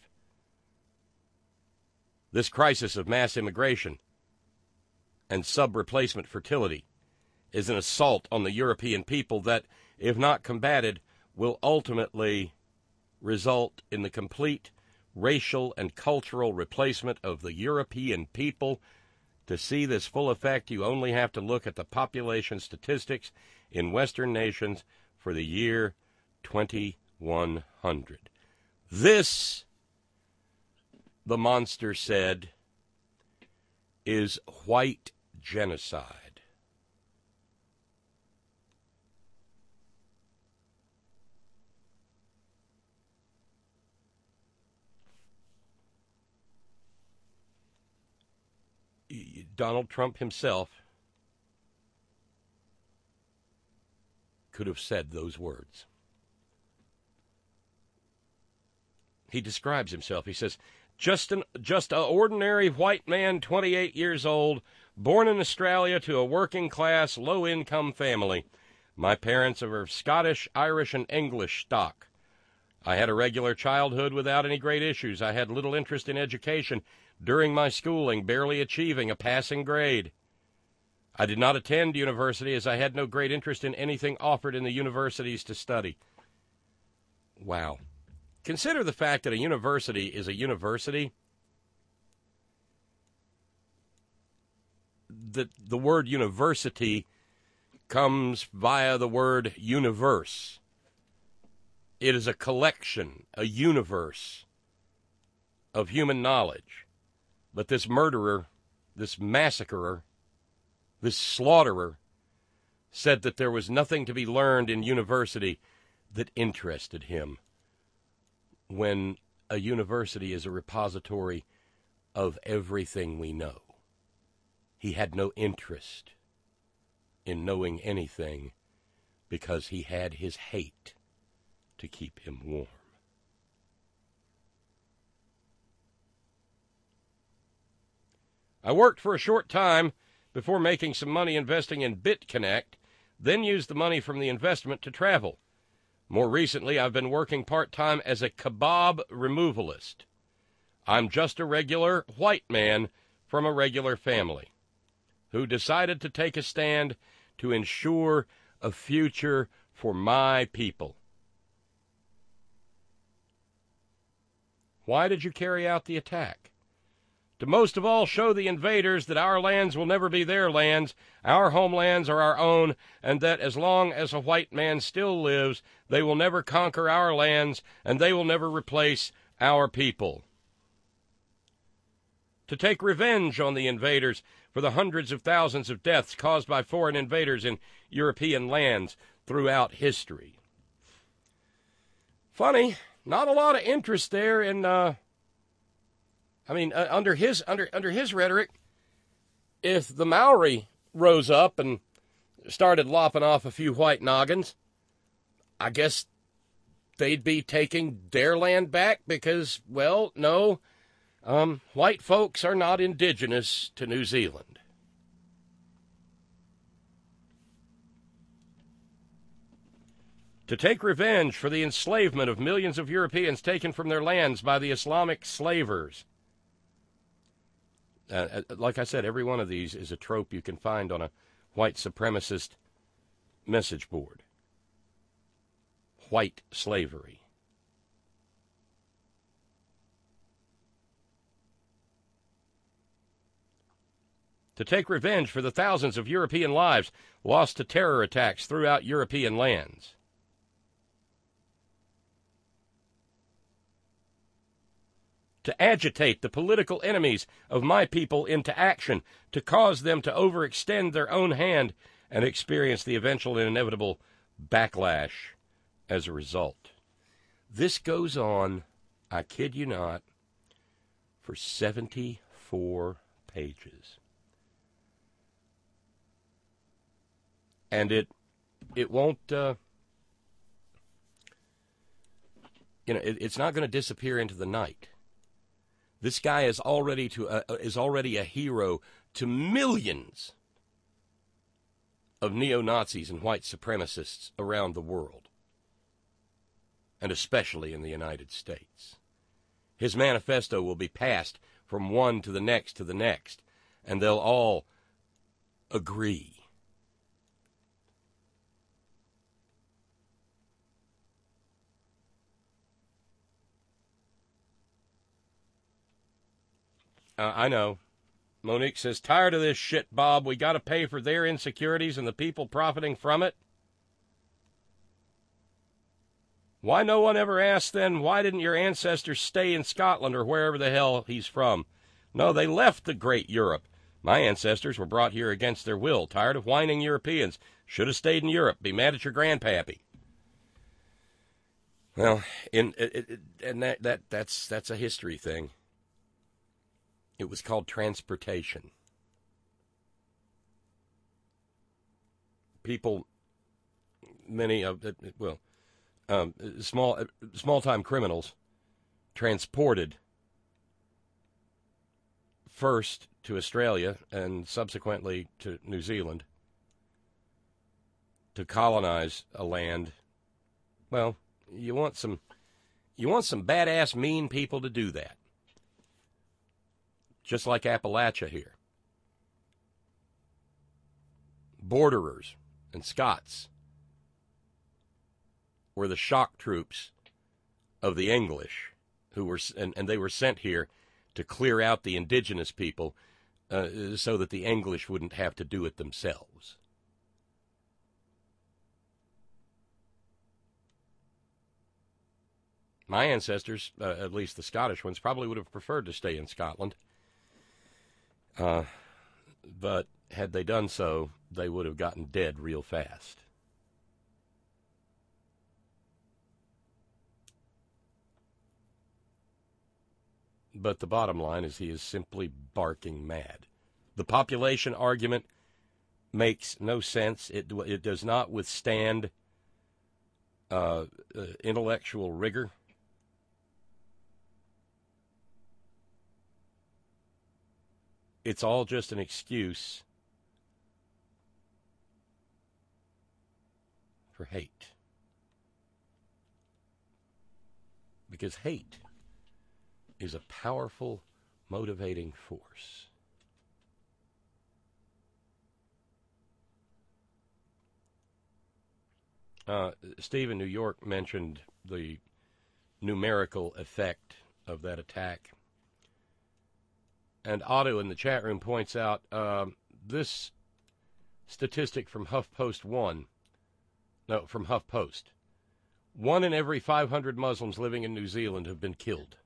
This crisis of mass immigration and sub-replacement fertility is an assault on the European people that, if not combated, will ultimately result in the complete racial and cultural replacement of the European people. To see this full effect, you only have to look at the population statistics in Western nations for the year twenty-one hundred. This, the monster said, is white genocide. Donald Trump himself could have said those words. He describes himself. He says, just an just an ordinary white man, twenty-eight years old, born in Australia to a working-class, low-income family. My parents are of Scottish, Irish, and English stock. I had a regular childhood without any great issues. I had little interest in education during my schooling, barely achieving a passing grade. I did not attend university as I had no great interest in anything offered in the universities to study. Wow. Consider the fact that a university is a university. The, the word university comes via the word universe. It is a collection, a universe of human knowledge. But this murderer, this massacrer, this slaughterer said that there was nothing to be learned in university that interested him, when a university is a repository of everything we know. He had no interest in knowing anything because he had his hate to keep him warm. I worked for a short time before making some money investing in BitConnect, then used the money from the investment to travel. More recently, I've been working part-time as a kebab removalist. I'm just a regular white man from a regular family who decided to take a stand to ensure a future for my people. Why did you carry out the attack? To most of all show the invaders that our lands will never be their lands, our homelands are our own, and that as long as a white man still lives, they will never conquer our lands, and they will never replace our people. To take revenge on the invaders for the hundreds of thousands of deaths caused by foreign invaders in European lands throughout history. Funny, not a lot of interest there in, uh, I mean, uh, under his under under his rhetoric, if the Maori rose up and started lopping off a few white noggins, I guess they'd be taking their land back because, well, no, um, white folks are not indigenous to New Zealand. To take revenge for the enslavement of millions of Europeans taken from their lands by the Islamic slavers. Uh, like I said, every one of these is a trope you can find on a white supremacist message board. White slavery. to take revenge for the thousands of European lives lost to terror attacks throughout European lands. To agitate the political enemies of my people into action, to cause them to overextend their own hand and experience the eventual and inevitable backlash as a result. This goes on, I kid you not, for seventy-four pages. And it it won't, uh, you know, it, it's not going to disappear into the night. This guy is already to uh, is already a hero to millions of neo-Nazis and white supremacists around the world, and especially in the United States. His manifesto will be passed from one to the next to the next, and they'll all agree. Uh, I know. Monique says, tired of this shit, Bob. We got to pay for their insecurities and the people profiting from it. Why no one ever asked then, why didn't your ancestors stay in Scotland or wherever the hell he's from? No, they left the great Europe. My ancestors were brought here against their will, tired of whining Europeans. Should have stayed in Europe. Be mad at your grandpappy. Well, in it, it, and that, that that's that's a history thing. It was called transportation. People, many of well, um, small small-time criminals, transported first to Australia and subsequently to New Zealand to colonize a land. Well, you want some, you want some badass, mean people to do that. Just like Appalachia here. Borderers and Scots were the shock troops of the English, who were and, and they were sent here to clear out the indigenous people uh, so that the English wouldn't have to do it themselves. My ancestors, uh, at least the Scottish ones, probably would have preferred to stay in Scotland. Uh, but had they done so, they would have gotten dead real fast. But the bottom line is he is simply barking mad. The population argument makes no sense. It it does not withstand uh, uh, intellectual rigor. It's all just an excuse for hate. Because hate is a powerful, motivating force. Uh, Steve in New York mentioned the numerical effect of that attack. And Otto in the chat room points out uh, this statistic from HuffPost one, no, from HuffPost. One in every five hundred Muslims living in New Zealand have been killed.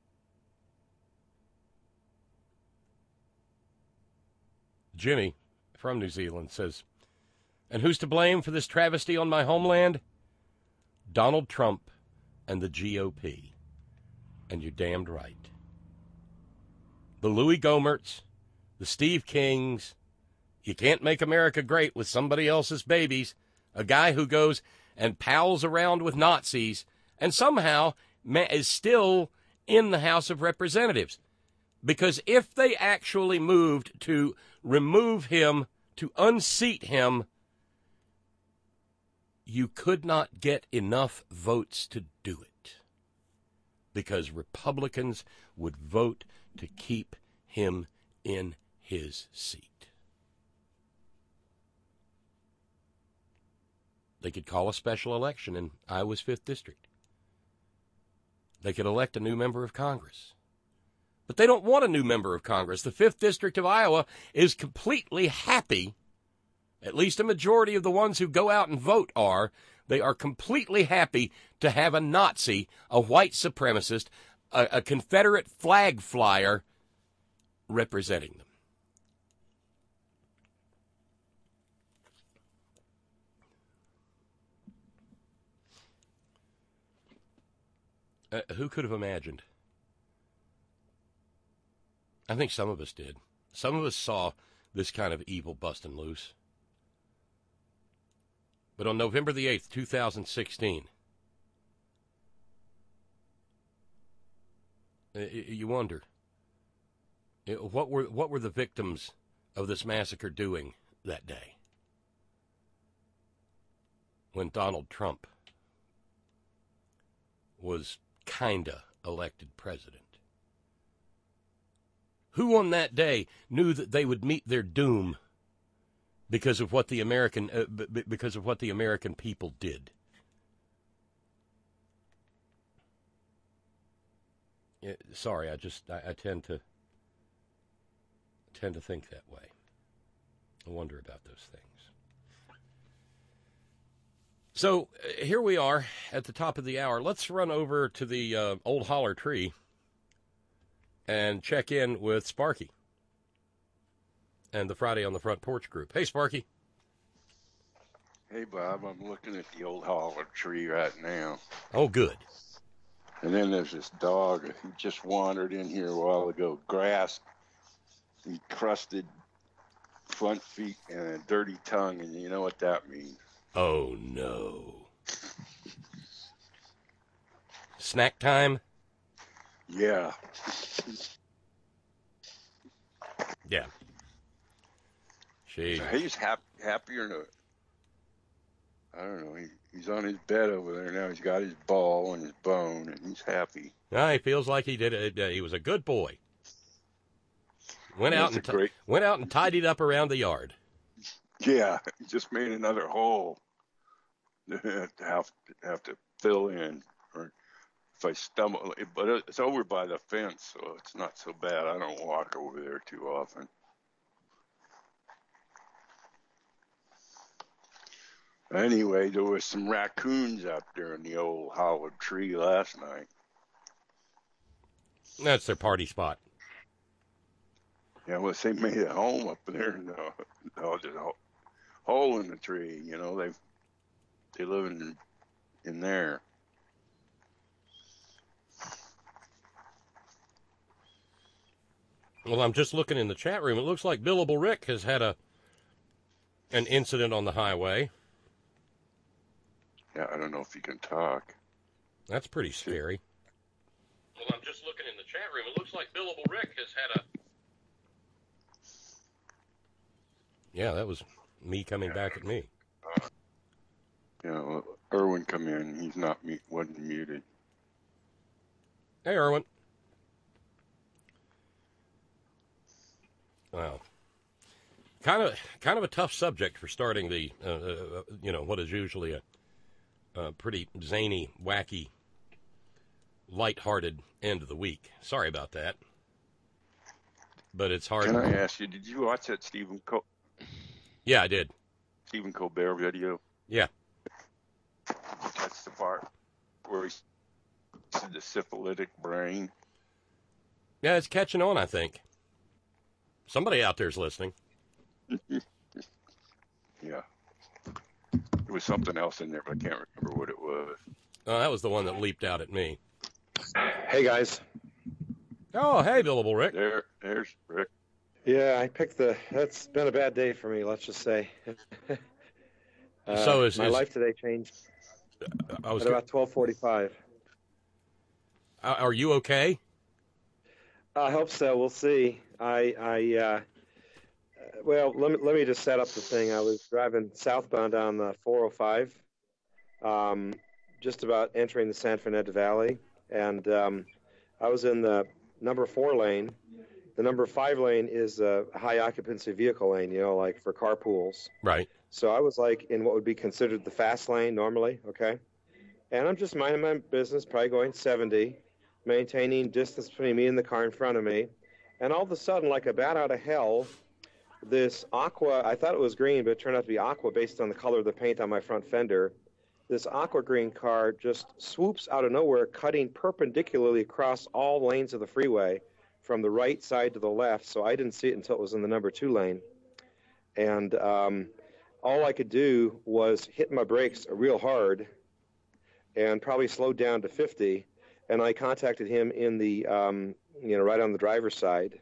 Jimmy from New Zealand says, and who's to blame for this travesty on my homeland? Donald Trump and the G O P. And you're damned right. The Louis Gohmerts, the Steve Kings. You can't make America great with somebody else's babies. A guy who goes and pals around with Nazis and somehow is still in the House of Representatives. Because if they actually moved to remove him, to unseat him, you could not get enough votes to do it. Because Republicans would vote to keep him in his seat. They could call a special election in Iowa's fifth District. They could elect a new member of Congress. But they don't want a new member of Congress. The fifth District of Iowa is completely happy, at least a majority of the ones who go out and vote are, they are completely happy to have a Nazi, a white supremacist, a, a Confederate flag flyer representing them. Uh, who could have imagined? I think some of us did. Some of us saw this kind of evil busting loose. But on November the eighth, two thousand sixteen, you wonder, what were what were the victims of this massacre doing that day when Donald Trump was kinda elected president? Who on that day knew that they would meet their doom because of what the American uh, b- because of what the American people did? Yeah, sorry, I just I, I tend to tend to think that way. I wonder about those things. So uh, here we are at the top of the hour. Let's run over to the uh, old holler tree and check in with Sparky and the Friday on the Front Porch group. Hey, Sparky. Hey, Bob. I'm looking at the old holler tree right now. Oh, good. And then there's this dog who just wandered in here a while ago. Grass, encrusted front feet, and a dirty tongue, and you know what that means. Oh, no. Snack time? Yeah. Yeah. Jeez. So he's hap- happier than a, I don't know, he, he's on his bed over there now. He's got his ball and his bone, and he's happy. No, he feels like he did it. Uh, he was a good boy. Went out and t- great... went out and tidied up around the yard. Yeah, he just made another hole to have to have to fill in, or if I stumble, but it's over by the fence, so it's not so bad. I don't walk over there too often. Anyway, there was some raccoons out there in the old hollow tree last night. That's their party spot. Yeah, well, they made a home up there. No, no, just a hole in the tree. You know, they they live in in there. Well, I'm just looking in the chat room. It looks like Billable Rick has had a an incident on the highway. Yeah, I don't know if he can talk. That's pretty scary. Well, I'm just looking in the chat room. It looks like Billable Rick has had a... Yeah, that was me coming yeah. back at me. Uh, yeah, well, Erwin come in. He's not mute, wasn't muted. Hey, Erwin. Wow. Kind of, kind of a tough subject for starting the, uh, uh, you know, what is usually a, a pretty zany, wacky, lighthearted end of the week. Sorry about that. But it's hard. Can I ask you, did you watch that Stephen Col- Yeah, I did. Stephen Colbert video? Yeah. That's the part where he said the syphilitic brain. Yeah, it's catching on, I think. Somebody out there's listening. Yeah. There was something else in there, but I can't remember what it was. Oh, that was the one that leaped out at me. Hey, guys. Oh, hey, Billable Rick. There, there's Rick. Yeah, I picked the... That's been a bad day for me, let's just say. uh, so is... My is, life today changed uh, I was at about twelve forty-five. Uh, are you okay? I hope so. We'll see. I... I uh, well, let me, let me just set up the thing. I was driving southbound on the four oh five, um, just about entering the San Fernando Valley, and um, I was in the number four lane. The number five lane is a high occupancy vehicle lane, you know, like for carpools. Right. So I was like in what would be considered the fast lane normally, okay? And I'm just minding my business, probably going seventy, maintaining distance between me and the car in front of me. And all of a sudden, like a bat out of hell, this aqua, I thought it was green, but it turned out to be aqua based on the color of the paint on my front fender. This aqua green car just swoops out of nowhere, cutting perpendicularly across all lanes of the freeway from the right side to the left. So I didn't see it until it was in the number two lane. And um, all I could do was hit my brakes real hard and probably slowed down to fifty. And I contacted him in the, um, you know, right on the driver's side.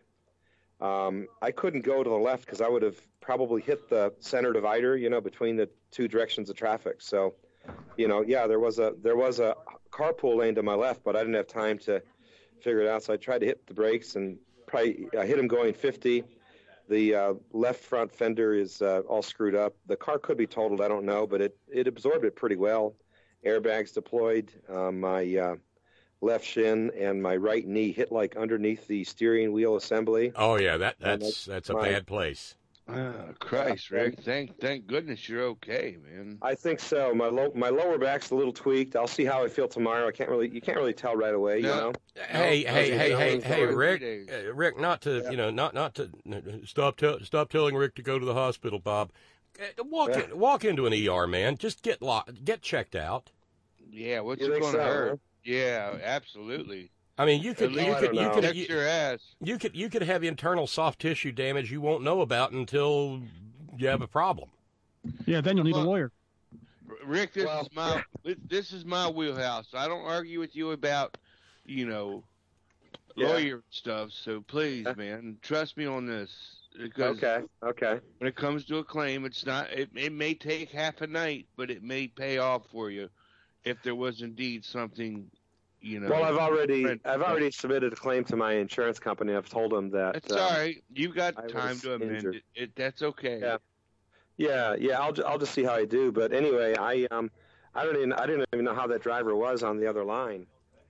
Um, I couldn't go to the left because I would have probably hit the center divider, you know, between the two directions of traffic. So, you know, yeah, there was a there was a carpool lane to my left, but I didn't have time to figure it out. So I tried to hit the brakes and probably I hit him going fifty. The uh, left front fender is uh, all screwed up. The car could be totaled, I don't know, but it, it absorbed it pretty well. Airbags deployed. Uh, my uh, left shin and my right knee hit like underneath the steering wheel assembly. Oh yeah, that that's that's a my, bad place. Oh, Christ, Rick! Thank thank goodness you're okay, man. I think so. My low my lower back's a little tweaked. I'll see how I feel tomorrow. I can't really you can't really tell right away, no. you know. Hey no, hey hey hey hey Rick, uh, Rick, not to yeah. you know not not to stop tell, stop telling Rick to go to the hospital, Bob. Walk yeah. in, walk into an E R, man. Just get locked, get checked out. Yeah, what's you it going to so, hurt? Huh? Yeah, absolutely. I mean, you could, you could, you could, you, your ass. you could, you could have internal soft tissue damage you won't know about until you have a problem. Yeah, then you'll need well, a lawyer. Rick, this well, is my this is my wheelhouse. I don't argue with you about, you know, yeah. lawyer stuff. So please, man, trust me on this. Because okay, okay. When it comes to a claim, it's not. It, it may take half a night, but it may pay off for you if there was indeed something. You know, well, I've already I've already submitted a claim to my insurance company. I've told them that. That's um, all right. You've got I time to amend injured. it. it. That's okay. Yeah, yeah, yeah. I'll I'll just see how I do. But anyway, I um I don't even I didn't even know how that driver was on the other line,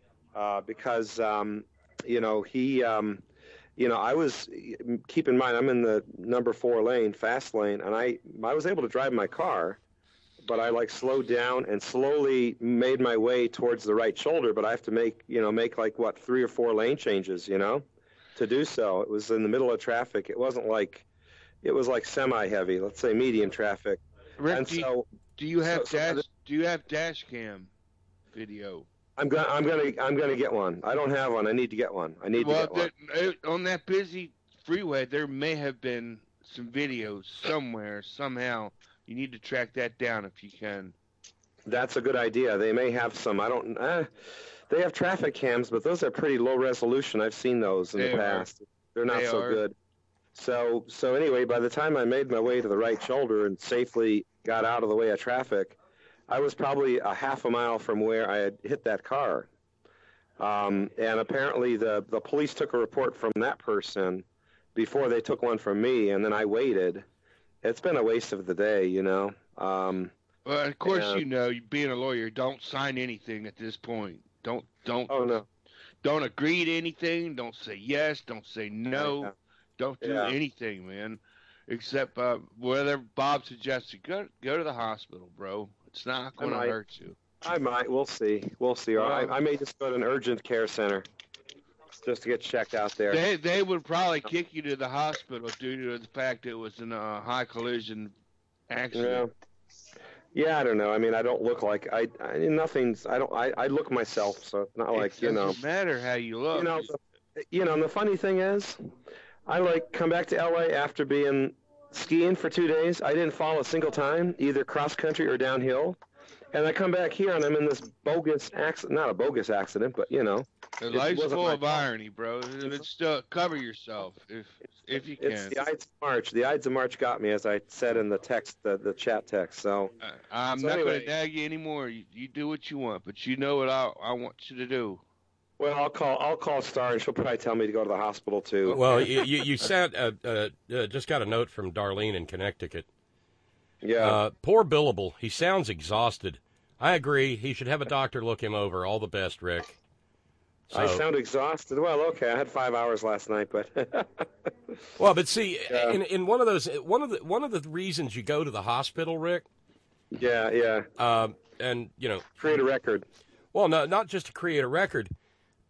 uh, because um you know he um you know I was keep in mind I'm in the number four lane, fast lane, and I I was able to drive my car. But I like slowed down and slowly made my way towards the right shoulder. But I have to make, you know, make like what three or four lane changes, you know, to do so. It was in the middle of traffic. It wasn't like, it was like semi-heavy, let's say medium traffic. Rick, and do, you, so, do you have so, dash? So do you have dash cam video? I'm gonna, I'm gonna, I'm gonna get one. I don't have one. I need to get one. I need well, to get one. Well, on that busy freeway, there may have been some videos somewhere, somehow. You need to track that down if you can. That's a good idea. They may have some. I don't. Eh, they have traffic cams, but those are pretty low resolution. I've seen those in they the past. Are. They're not they so are. good. So, so anyway, by the time I made my way to the right shoulder and safely got out of the way of traffic, I was probably a half a mile from where I had hit that car. Um, and apparently, the the police took a report from that person before they took one from me, and then I waited. It's been a waste of the day, you know. Um, well, of course, and, you know, being a lawyer, don't sign anything at this point. Don't, don't. Oh no. Don't agree to anything. Don't say yes. Don't say no. Yeah. Don't do yeah. anything, man. Except uh, whether Bob suggested, go go to the hospital, bro. It's not going to hurt you. I might. We'll see. We'll see. Or I, I may just go to an urgent care center just to get checked out there. They they would probably kick you to the hospital due to the fact it was in a high collision accident. Yeah. Yeah, I don't know. I mean, I don't look like I. I nothing's. I don't. I, I look myself, so it's not like it you know. Doesn't matter how you look. You know. The, you know. And the funny thing is, I like come back to L A after being skiing for two days. I didn't fall a single time, either cross country or downhill. And I come back here and I'm in this bogus accident. Not a bogus accident, but you know. The life's full of irony, bro. It's still cover yourself if if you can. It's the Ides of March. The Ides of March got me, as I said in the text, the, the chat text. So uh, I'm so not anyway. going to nag you anymore. You, you do what you want, but you know what I I want you to do. Well, I'll call I'll call Star, and she'll probably tell me to go to the hospital too. Well, you you, you said uh, uh, uh, just got a note from Darlene in Connecticut. Yeah. Uh, poor Billable. He sounds exhausted. I agree. He should have a doctor look him over. All the best, Rick. So, I sound exhausted. Well, okay. I had five hours last night, but well, but see, yeah. in in one of those one of the one of the reasons you go to the hospital, Rick. Yeah, yeah. Um, and you know, create a record. Well, no, not just to create a record.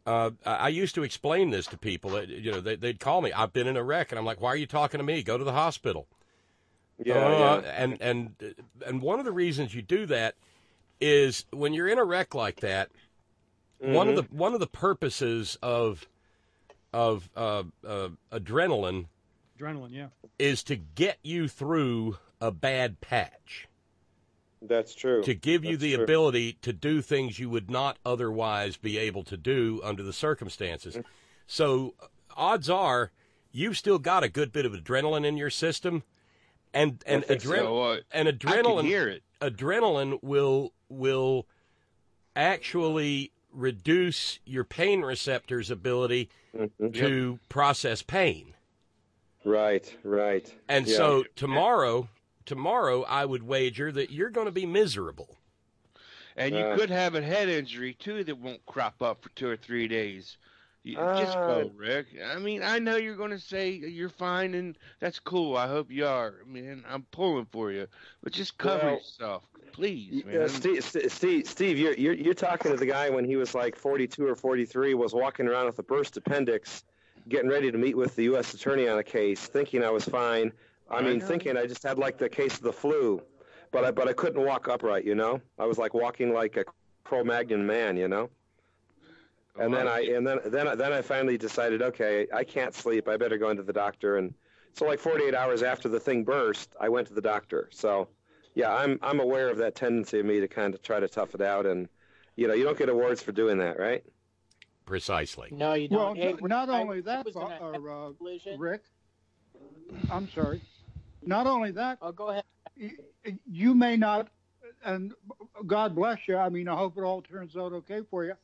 Uh, I used to explain this to people. That, you know, they, they'd call me. I've been in a wreck, and I'm like, "Why are you talking to me? Go to the hospital." Yeah, uh, yeah. And and and one of the reasons you do that is when you're in a wreck like that. Mm-hmm. One of the one of the purposes of of uh, uh, adrenaline, adrenaline, yeah, is to get you through a bad patch. That's true. To give you That's the true. ability to do things you would not otherwise be able to do under the circumstances. Mm-hmm. So odds are you've still got a good bit of adrenaline in your system, and and, adre- so. uh, and adrenaline I can hear it. adrenaline will will actually reduce your pain receptors' ability mm-hmm. to yep. process pain. Right, right. And yeah. so tomorrow, tomorrow, I would wager that you're going to be miserable. And you Uh, could have a head injury, too, that won't crop up for two or three days. You, uh, just go, Rick. I mean, I know you're going to say you're fine, and that's cool. I hope you are. I mean, I'm pulling for you. But just cover well, yourself, please, man. Uh, Steve, Steve, Steve you're, you're, you're talking to the guy when he was like forty-two or forty-three, was walking around with a burst appendix, getting ready to meet with the U S attorney on a case, thinking I was fine. I, I mean, know. thinking I just had like the case of the flu, but I, but I couldn't walk upright, you know? I was like walking like a Cro-Magnon man, you know? And then I and then then then I finally decided, okay, I can't sleep. I better go into the doctor. And so, like forty-eight hours after the thing burst, I went to the doctor. So, yeah, I'm I'm aware of that tendency of me to kind of try to tough it out. And you know, you don't get awards for doing that, right? Precisely. No, you don't. Well, hey, no, not I, only that, was in a uh, uh, collision. Rick. I'm sorry. Not only that. Oh, go ahead. You, you may not, and God bless you. I mean, I hope it all turns out okay for you.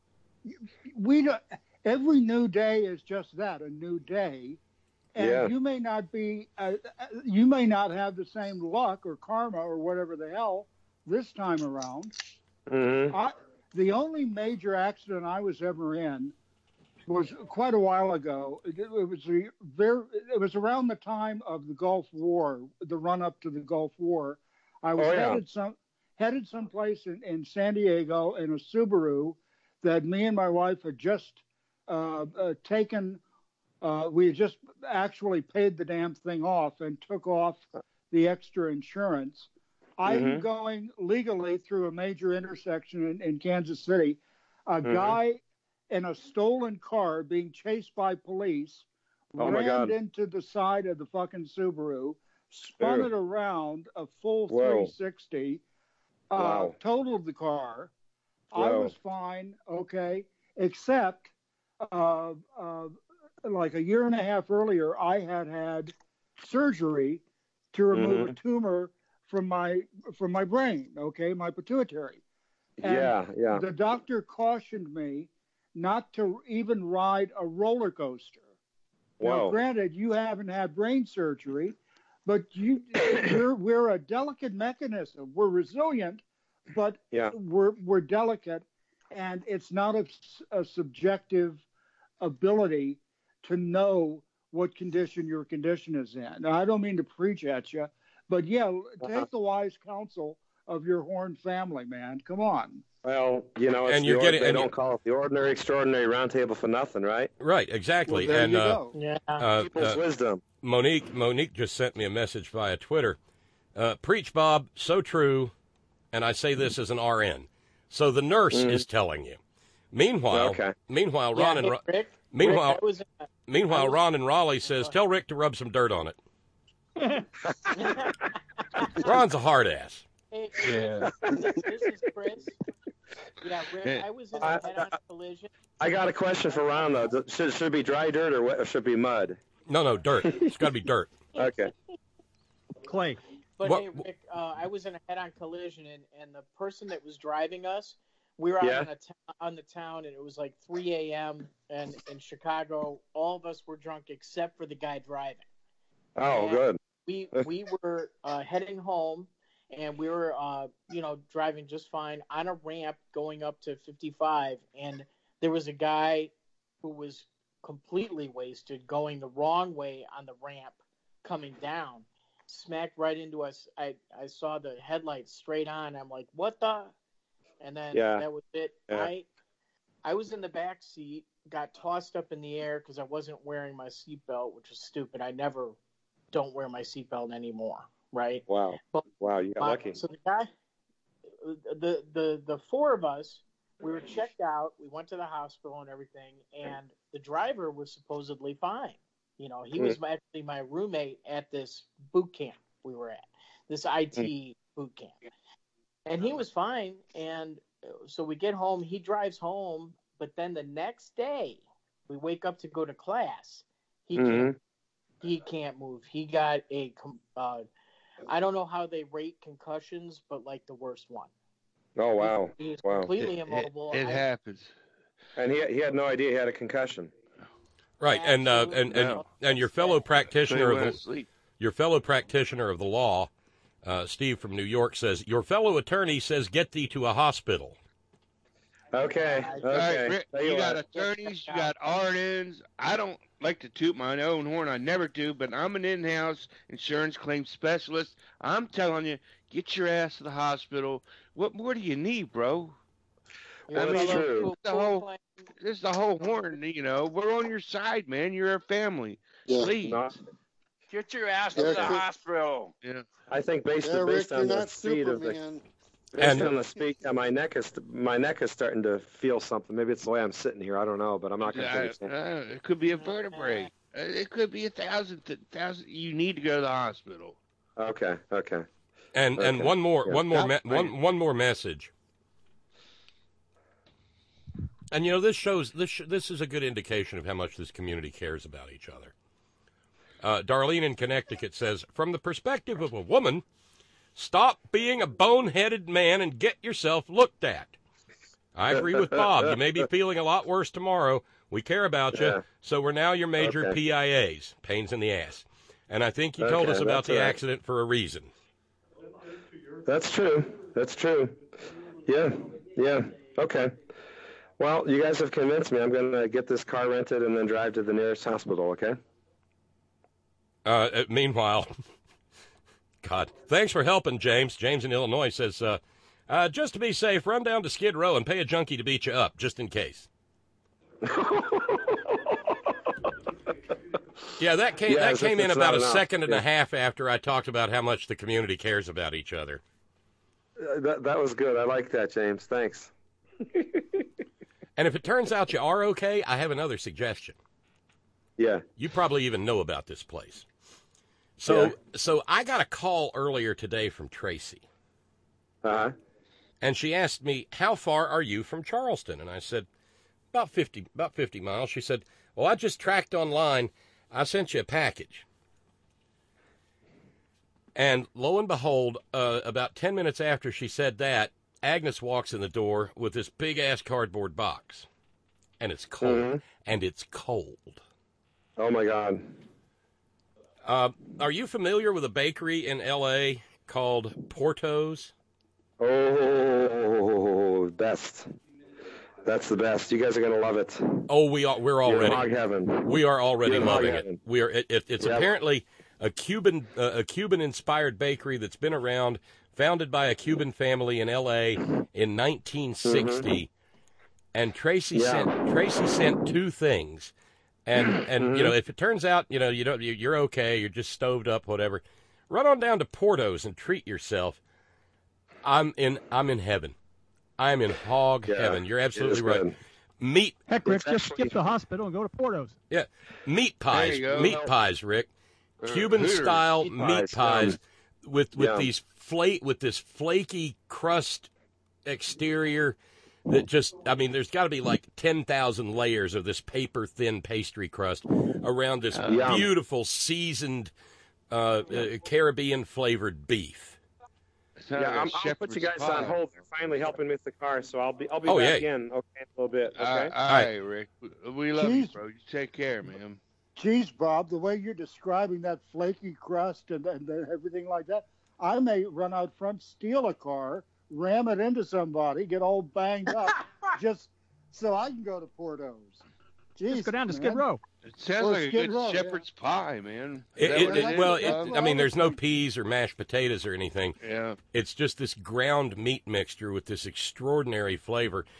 We don't, every new day is just that, a new day, and yeah. you may not be, uh, you may not have the same luck or karma or whatever the hell this time around. Mm-hmm. I, the only major accident I was ever in was quite a while ago. It, it was a very, it was around the time of the Gulf War, the run up to the Gulf War. I was oh, yeah. headed some headed someplace in, in San Diego in a Subaru that me and my wife had just uh, uh, taken, uh, we had just actually paid the damn thing off and took off the extra insurance. Mm-hmm. I'm going legally through a major intersection in, in Kansas City. A mm-hmm. guy in a stolen car being chased by police oh my rammed God. into the side of the fucking Subaru, spun Ew. it around a full Whoa. three sixty, uh, wow. totaled the car. Whoa. I was fine, okay, except uh, uh, like a year and a half earlier, I had had surgery to remove mm-hmm. a tumor from my from my brain, okay, my pituitary. And yeah, yeah. the doctor cautioned me not to even ride a roller coaster. Whoa. Now, granted, you haven't had brain surgery, but you we're we're a delicate mechanism. We're resilient. But yeah. we're we're delicate, and it's not a, a subjective ability to know what condition your condition is in. Now, I don't mean to preach at you, but yeah, take uh-huh. the wise counsel of your Horn family, man. Come on. Well, you know, it's and you're the, getting, they and don't call it the ordinary, extraordinary roundtable for nothing, right? Right, exactly. Well, there and you uh, go. Yeah. uh, People's uh, wisdom. Monique, Monique just sent me a message via Twitter. Uh, Preach, Bob, so true. And I say this as an R N. So the nurse mm. is telling you. Meanwhile, okay. meanwhile, yeah, Ron hey, and Rick, meanwhile, Rick, was, uh, meanwhile, was, Ron and Raleigh says, "Tell Rick to rub some dirt on it." Ron's a hard ass. Hey, yeah. This, this is Chris. Yeah, Rick, I was in a head-on collision. I got a question for Ron though. Should should it be dry dirt or, what, or should it be mud? No, no, dirt. It's got to be dirt. Okay. Clay. But what? hey, Rick, uh, I was in a head-on collision, and, and the person that was driving us, we were out yeah. on, a t- on the town, and it was like three a.m. and in Chicago, all of us were drunk except for the guy driving. Oh, and good. We we were uh, heading home, and we were uh, you know driving just fine on a ramp going up to fifty-five, and there was a guy who was completely wasted going the wrong way on the ramp coming down. Smacked right into us. I, I saw the headlights straight on. I'm like, what the? And then yeah. that was it. Yeah. I I was in the back seat, got tossed up in the air because I wasn't wearing my seatbelt, which is stupid. I never don't wear my seatbelt anymore, right? Wow. But wow, you got my, lucky. So the guy, the, the, the four of us, we were checked out. We went to the hospital and everything, and the driver was supposedly fine. You know, he was actually my roommate at this boot camp we were at, this I T boot camp. And he was fine. And so we get home. He drives home. But then the next day, we wake up to go to class. He mm-hmm. can't. He can't move. He got a. Uh, I don't know how they rate concussions, but like the worst one. Oh wow! He, he's wow. completely it, immobile. It, it I, happens. And he he had no idea he had a concussion. Right, and uh, and and, and your fellow practitioner of the your fellow practitioner of the law, uh, Steve from New York, says your fellow attorney says get thee to a hospital. Okay, okay. All right, Rick, you, you you got attorneys, you got R Ns. I don't like to toot my own horn. I never do, but I'm an in-house insurance claim specialist. I'm telling you, get your ass to the hospital. What more do you need, bro? Well, that's true. The whole, this is the whole horn, you know. We're on your side, man. You're a family. Yeah. Please. Not, Get your ass to Yeah, the Chris- hospital. Yeah. I think based, Yeah, based Rick, on you're the not speed of the Superman. based And- on the speed, yeah, my neck is my neck is starting to feel something. Maybe it's the way I'm sitting here. I don't know, but I'm not going to Uh, understand. uh, it could be a vertebrae. Uh, It could be a thousand, th- thousand. You need to go to the hospital. Okay, okay. And and Okay. one more Yeah. one more me- one one more message. And you know this shows this sh- this is a good indication of how much this community cares about each other. Uh, Darlene in Connecticut says, from the perspective of a woman, stop being a boneheaded man and get yourself looked at. I agree with Bob. You may be feeling a lot worse tomorrow. We care about you, Yeah. so we're now your major Okay. P I As, pains in the ass. And I think you told Okay, us about that's the all right. accident for a reason. That's true. That's true. Yeah, yeah. Okay. Well, you guys have convinced me. I'm going to get this car rented and then drive to the nearest hospital, okay? Uh, uh, meanwhile, God, thanks for helping, James. James in Illinois says, uh, uh, just to be safe, run down to Skid Row and pay a junkie to beat you up, just in case. Yeah, that came Yeah, that as came if in it's about not a enough. second and Yeah. a half after I talked about how much the community cares about each other. Uh, that, that was good. I like that, James. Thanks. And if it turns out you are okay, I have another suggestion. Yeah. You probably even know about this place. So, Yeah. so I got a call earlier today from Tracy. Uh-huh. And she asked me, how far are you from Charleston? And I said, about fifty, about fifty miles. She said, well, I just tracked online. I sent you a package. And lo and behold, uh, about ten minutes after she said that, Agnes walks in the door with this big-ass cardboard box. And it's cold. Mhm. And it's cold. Oh, my God. Uh, are you familiar with a bakery in L A called Porto's? Oh, best. That's the best. You guys are going to love it. Oh, we are. We're You're in already. hog heaven. We are already You're in hog loving it. heaven. We are. It, it, it's Yep. apparently a Cuban, uh, a Cuban-inspired bakery that's been around, founded by a Cuban family in L A in nineteen sixty. And Tracy Yeah. sent Tracy sent two things, and and you know if it turns out you know you don't you, you're okay, you're just stoved up, whatever. Run on down to Porto's and treat yourself. I'm in. I'm in heaven. I'm in hog Yeah, heaven. You're it absolutely is right. good. Meat. Heck, Rick, It's just actually- skip the hospital and go to Porto's. Yeah, meat pies. you go. Meat pies, Rick. Uh, Cuban Hooters. style Meat meat pies, pies yum. with with Yum. these flake with this flaky crust exterior that just I mean there's got to be like ten thousand layers of this paper thin pastry crust around this Yum. beautiful seasoned uh, uh, Caribbean flavored beef. Sounds Yeah, like a I'm, I'll put shepherd's you guys on pie. hold. They're finally helping me with the car, so I'll be I'll be Oh, back yeah. in okay in a little bit. Okay. Uh, all right, Rick. We- We love you, Jeez. bro. You take care, man. Geez, Bob, the way you're describing that flaky crust and, and everything like that, I may run out front, steal a car, ram it into somebody, get all banged up, just so I can go to Porto's. Jeez, Just go down to man. Skid Row. It sounds Or like a Skid good Row, yeah. shepherd's pie, man. It, Is that it, what it- is, well, Bob? it, I mean, there's no peas or mashed potatoes or anything. Yeah. It's just this ground meat mixture with this extraordinary flavor.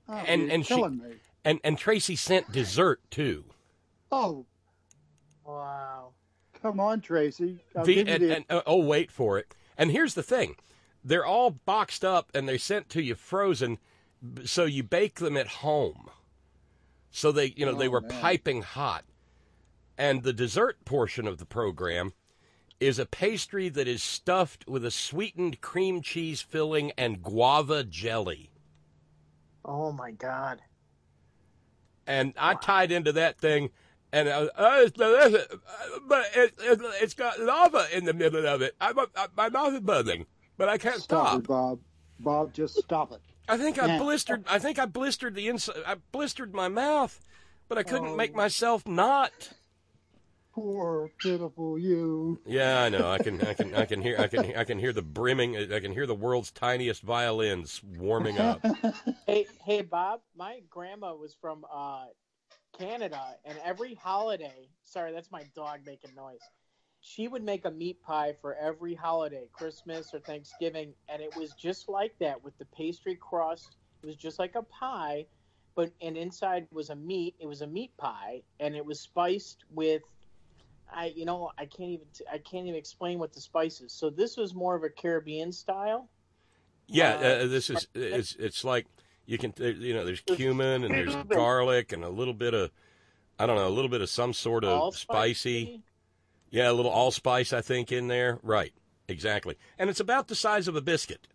Oh, and you're and she killing me. and and Tracy sent dessert too. Oh, Wow. come on, Tracy. I'll The, give you and, the. and uh, oh, wait for it. And here's the thing: they're all boxed up and they're sent to you frozen, b- so you bake them at home. So they, you know, they Oh, were man. piping hot. And the dessert portion of the program is a pastry that is stuffed with a sweetened cream cheese filling and guava jelly. Oh my God. And I tied into that thing, and I was, oh, it's delicious, but it, it, it's got lava in the middle of it. I, I, my mouth is buzzing, but I can't Stop stop. it, Bob. Bob, just stop it. I think I Yeah. blistered. I think I blistered the inside. I blistered my mouth, but I couldn't Oh. make myself not. Poor, pitiful you. Yeah, I know. I can. I can. I can hear. I can. I can hear the brimming. I can hear the world's tiniest violins warming up. Hey, hey, Bob. My grandma was from uh, Canada, and every holiday. Sorry, that's my dog making noise. She would make a meat pie for every holiday, Christmas or Thanksgiving, and it was just like that with the pastry crust. It was just like a pie, but and inside was a meat. It was a meat pie, and it was spiced with. I, you know, I can't even. I can't even explain what the spice is. So this was more of a Caribbean style. Yeah, Uh, uh, this is. It's. It's like you can. You know, there's cumin and there's garlic and a little bit of. I don't know, a little bit of some sort of Allspice, spicy. maybe? Yeah, a little allspice, I think, in there. Right, exactly. And it's about the size of a biscuit.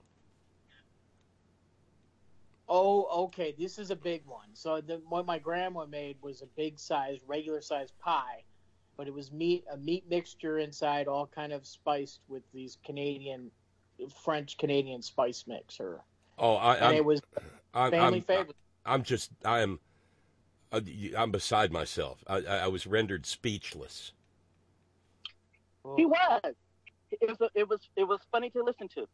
Oh, okay. This is a big one. So the, what my grandma made was a big size, regular size pie, but it was meat, a meat mixture inside, all kind of spiced with these Canadian, French Canadian spice mixer. Oh, I, And I'm, it was I'm, family I'm, favorite. I'm just, I'm, uh, I'm beside myself. I, I I was rendered speechless. He was. It was. It was. It was funny to listen to.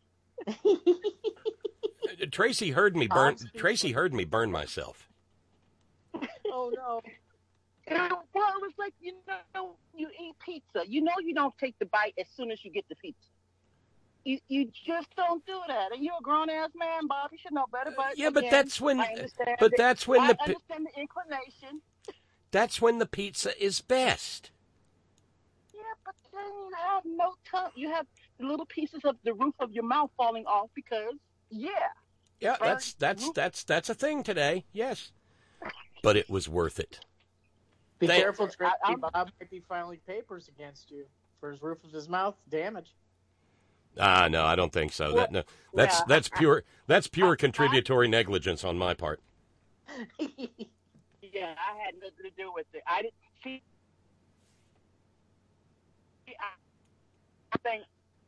Uh, Tracy heard me burn. Tracy heard me burn myself. Oh no. Well, it was like, you know, you eat pizza. You know, you don't take the bite as soon as you get the pizza. You you just don't do that. And you're a grown ass man, Bob. You should know better. But Yeah, but again, that's when- I understand but the- that's when I the pi- understand the inclination. That's when the pizza is best. Yeah, but then you have no tongue. You have little pieces of the roof of your mouth falling off because, yeah. Yeah, Burn that's that's roof. that's that's a thing today. Yes, but it was worth it. Be Thank- careful, Tracy. I- I'm- Bob might be filing papers against you for his roof of his mouth damage. Ah, no, I don't think so. That no, that's Yeah. that's pure that's pure contributory negligence on my part. Yeah, I had nothing to do with it. I didn't see. I think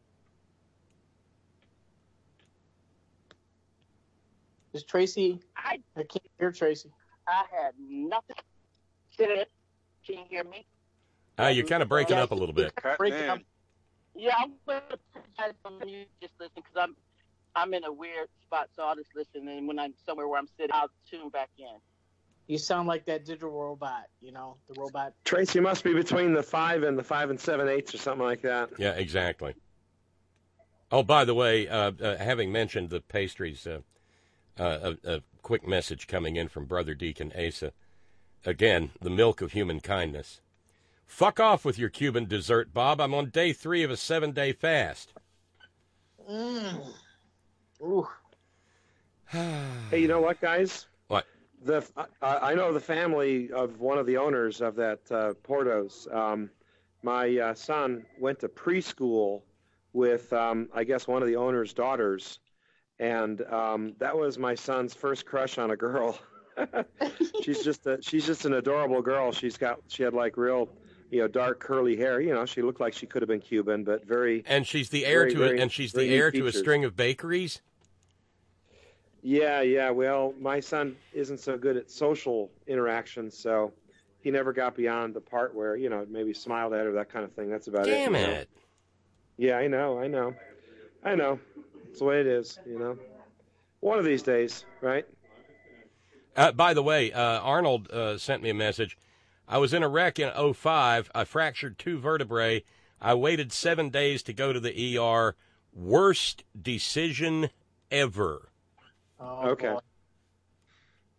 Is Tracy? I I can't hear Tracy. I had nothing. Did it? Can you hear me? Ah, you're kind of breaking up a little bit. Breaking up. Yeah, I'm going to just listen because I'm I'm in a weird spot, so I'll just listen. And when I'm somewhere where I'm sitting, I'll tune back in. You sound like that digital robot. You know, the robot. Tracy must be between the five and the five and seven eighths or something like that. Yeah, exactly. Oh, by the way, uh, uh, having mentioned the pastries, uh, uh, a, a quick message coming in from Brother Deacon Asa. Again, the milk of human kindness. Fuck off with your Cuban dessert, Bob. I'm on day three of a seven-day fast. Mm. Ooh. Hey, you know what, guys? What? The I, I know the family of one of the owners of that uh, Portos. Um, my uh, son went to preschool with, um, I guess, one of the owner's daughters, and um, that was my son's first crush on a girl. she's just a, she's just an adorable girl. She's got she had like real, you know, dark curly hair. You know, she looked like she could have been Cuban, but very. And she's the heir very, to very, a, and she's very the neat heir to a features. string of bakeries. Yeah, yeah. Well, my son isn't so good at social interactions, so he never got beyond the part where, you know, maybe smiled at her, that kind of thing. That's about Damn it. you know? it. Yeah, I know, I know. I know. It's the way it is, you know. One of these days, right? Uh, by the way, uh, Arnold uh, sent me a message. I was in a wreck in oh five. I fractured two vertebrae. I waited seven days to go to the E R. Worst decision ever. Oh, Okay. boy.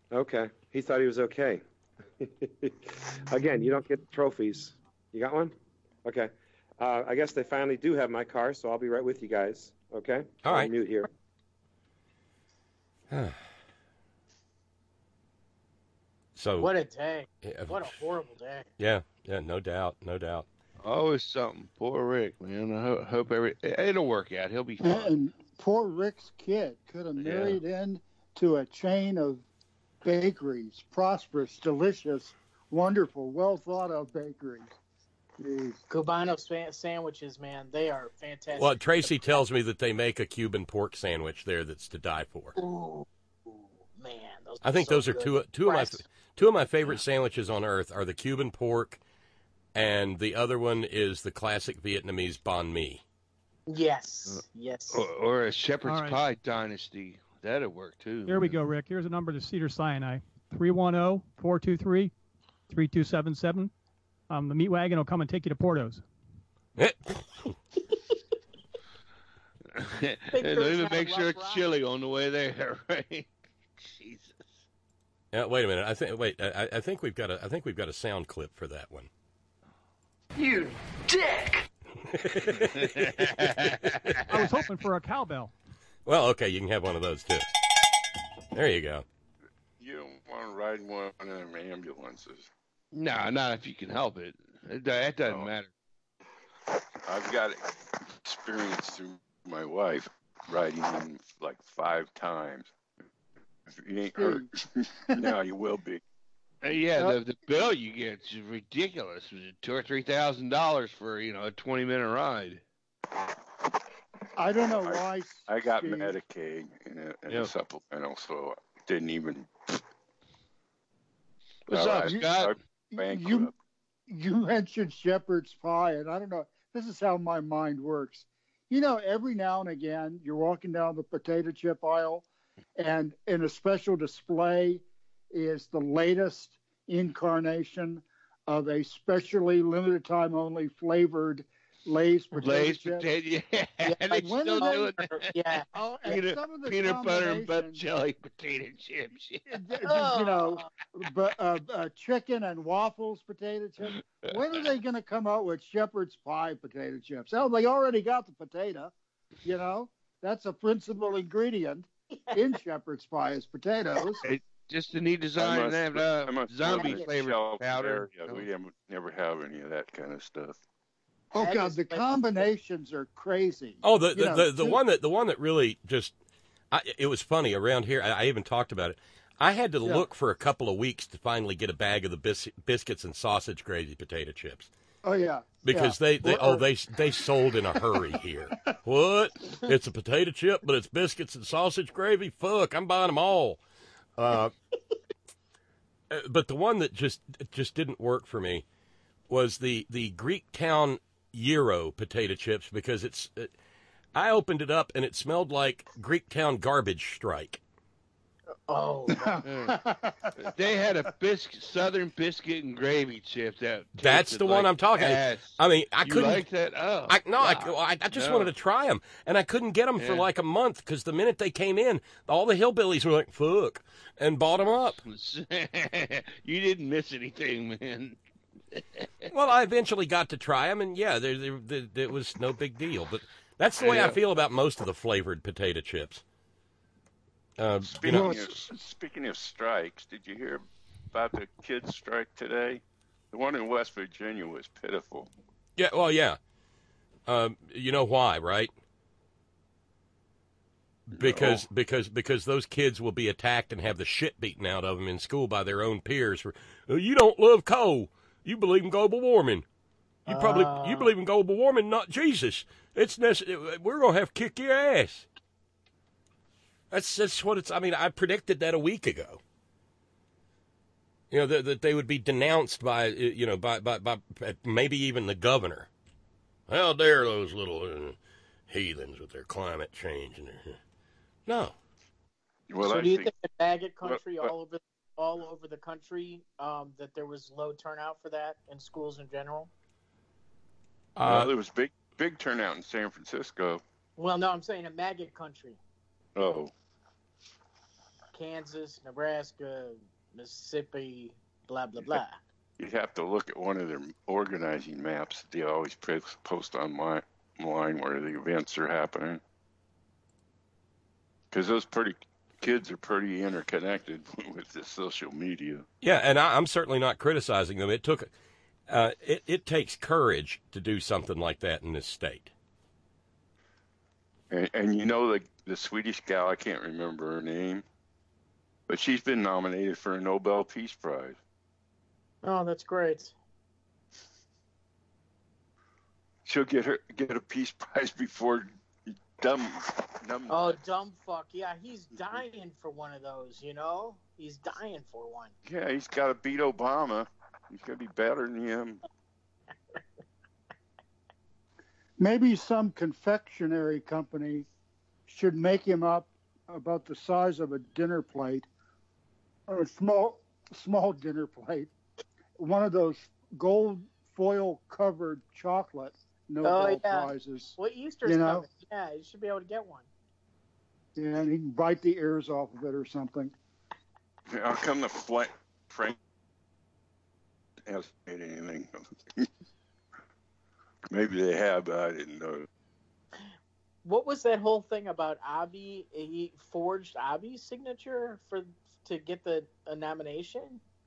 Okay. He thought he was okay. Again, you don't get trophies. You got one? Okay. Uh, I guess they finally do have my car, so I'll be right with you guys. Okay? All I'll right. mute here. So What a day. Yeah. What a horrible day. Yeah, yeah, no doubt, no doubt. Always something. Poor Rick, man. I ho- hope every it'll work out. He'll be fine. And poor Rick's kid could have Yeah. married into a chain of bakeries, prosperous, delicious, wonderful, well thought of bakeries. Jeez. Cubano sa- sandwiches, man, they are fantastic. Well, Tracy tells me that they make a Cuban pork sandwich there that's to die for. Ooh, man, those I think so those are good. two two of my Pressed. two of my favorite sandwiches on earth are the Cuban pork, and the other one is the classic Vietnamese banh mi. Yes, yes. Or, or a shepherd's All right. pie dynasty. That'd work too. Here we go, Rick. Here's a number to Cedar Sinai. three one zero, four two three, three two seven seven. Um, the meat wagon will come and take you to Porto's. and even make sure it's chilly on the way there, right? Jesus. Yeah, wait a minute. I think wait. I, I think we've got a I think we've got a sound clip for that one. You dick! I was hoping for a cowbell. Well, okay, you can have one of those too. There you go. You don't want to ride one of them ambulances. No, not if you can help it. It, that doesn't No. matter. I've got experience through my wife riding in like five times. If you ain't hurt, now you will be. Uh, yeah, the the bill you get is ridiculous. It's two or three thousand dollars for you know a twenty minute ride. I don't know why. I got Steve, Medicaid and a, and Yep. a supplemental, so I didn't even. What's All up, right, Scott? I'm bankrupt. You, you mentioned shepherd's pie, and I don't know. This is how my mind works. You know, every now and again, you're walking down the potato chip aisle, and in a special display is the latest incarnation of a specially limited time only flavored Lay's potato Lay's chips. potato, yeah, Yeah, they when still are do they- it. Yeah. Oh, and Peanut, some of the peanut butter and butter combinations- jelly potato chips. Yeah. you know, but uh, uh, chicken and waffles potato chips. When are they going to come out with shepherd's pie potato chips? Oh, they already got the potato. You know, that's a principal ingredient in shepherd's pie is potatoes. It, just a neat design I and must- have uh, I must zombie live in a flavored sheltered powder. area. We haven't- never have any of that kind of stuff. Oh That God, is the like- combinations are crazy. Oh, the You the, know, the, the two- one that the one that really just I, it was funny around here. I, I even talked about it. I had to Yeah. look for a couple of weeks to finally get a bag of the bis- biscuits and sausage gravy potato chips Oh yeah, because yeah. they, they Or- oh or- they they sold in a hurry here. What? It's a potato chip, but it's biscuits and sausage gravy. Fuck, I'm buying them all. Uh, uh, but the one that just just didn't work for me was the the Greektown Euro potato chips because it's. It, I opened it up and it smelled like Greektown garbage strike. Oh, They had a biscuit, Southern biscuit and gravy chip that. That's tasted the one like I'm talking. ass. I mean, I You couldn't. like that? Oh, I, no, I, God. I, I just No. wanted to try them, and I couldn't get them for Yeah. like a month because the minute they came in, all the hillbillies were like, "Fuck," and bought them up. You didn't miss anything, man. Well, I eventually got to try them, and yeah, there, there, there, it was no big deal. But that's the way I Yeah. feel about most of the flavored potato chips. Uh, you Speaking know, of speaking of strikes, did you hear about the kids' strike today? The one in West Virginia was pitiful. yeah, well, yeah. Um, you know why, right? Because because because those kids will be attacked and have the shit beaten out of them in school by their own peers for "Oh, you don't love coal, you believe in global warming, you probably you believe in global warming, not Jesus. It's necessary. We're gonna have to kick your ass. That's that's what it's. I mean, I predicted that a week ago. You know that, that they would be denounced by you know by by, by maybe even the governor. How dare those little uh, heathens with their climate change and their no. Well, so I do you think, think in Maggot country, well, all over all over the country, um, that there was low turnout for that in schools in general? well, Uh, there was big big turnout in San Francisco. Well, no, I'm saying in Maggot country. Oh, Kansas, Nebraska, Mississippi, blah, blah, blah. You'd have to look at one of their organizing maps that they always post online where the events are happening. Because those pretty kids are pretty interconnected with the social media. Yeah, and I, I'm certainly not criticizing them. It took, uh, it, it takes courage to do something like that in this state. And, and you know the the Swedish gal, I can't remember her name, but she's been nominated for a Nobel Peace Prize. Oh, that's great. She'll get her get a Peace Prize before dumb dumb. Oh, dumb fuck. Yeah, he's dying for one of those, you know? He's dying for one. Yeah, he's got to beat Obama. He's got to be better than him. Maybe some confectionery company should make him up about the size of a dinner plate, or a small, small dinner plate. One of those gold foil covered chocolate Nobel oh, yeah. prizes. Well, Easter's you know? coming. Yeah, you should be able to get one. Yeah, and he can bite the ears off of it or something. How come the flight Frank hasn't made anything? Maybe they have, but I didn't know. What was that whole thing about Abiy? He forged Abiy's signature for to get the a nomination?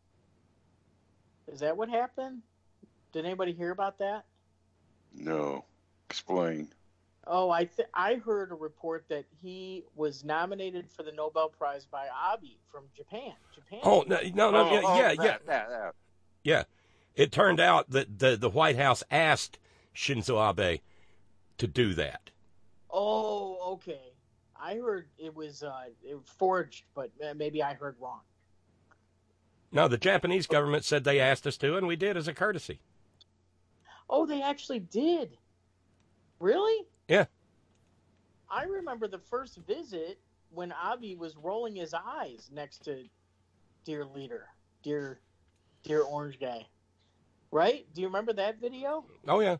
Is that what happened? Did anybody hear about that? No. Explain. Oh, I th- I heard a report that he was nominated for the Nobel Prize by Abiy from Japan. Japan. Oh, no, no, no Oh, yeah, oh, yeah, that, yeah. That, that. Yeah. It turned out that the, the White House asked Shinzo Abe to do that. Oh, okay. I heard it was uh, it was forged, but maybe I heard wrong. No, the Japanese government said they asked us to, and we did as a courtesy. Oh, they actually did. Really? Yeah. I remember the first visit when Abiy was rolling his eyes next to dear leader, dear, dear orange guy. Right? Do you remember that video? Oh, yeah.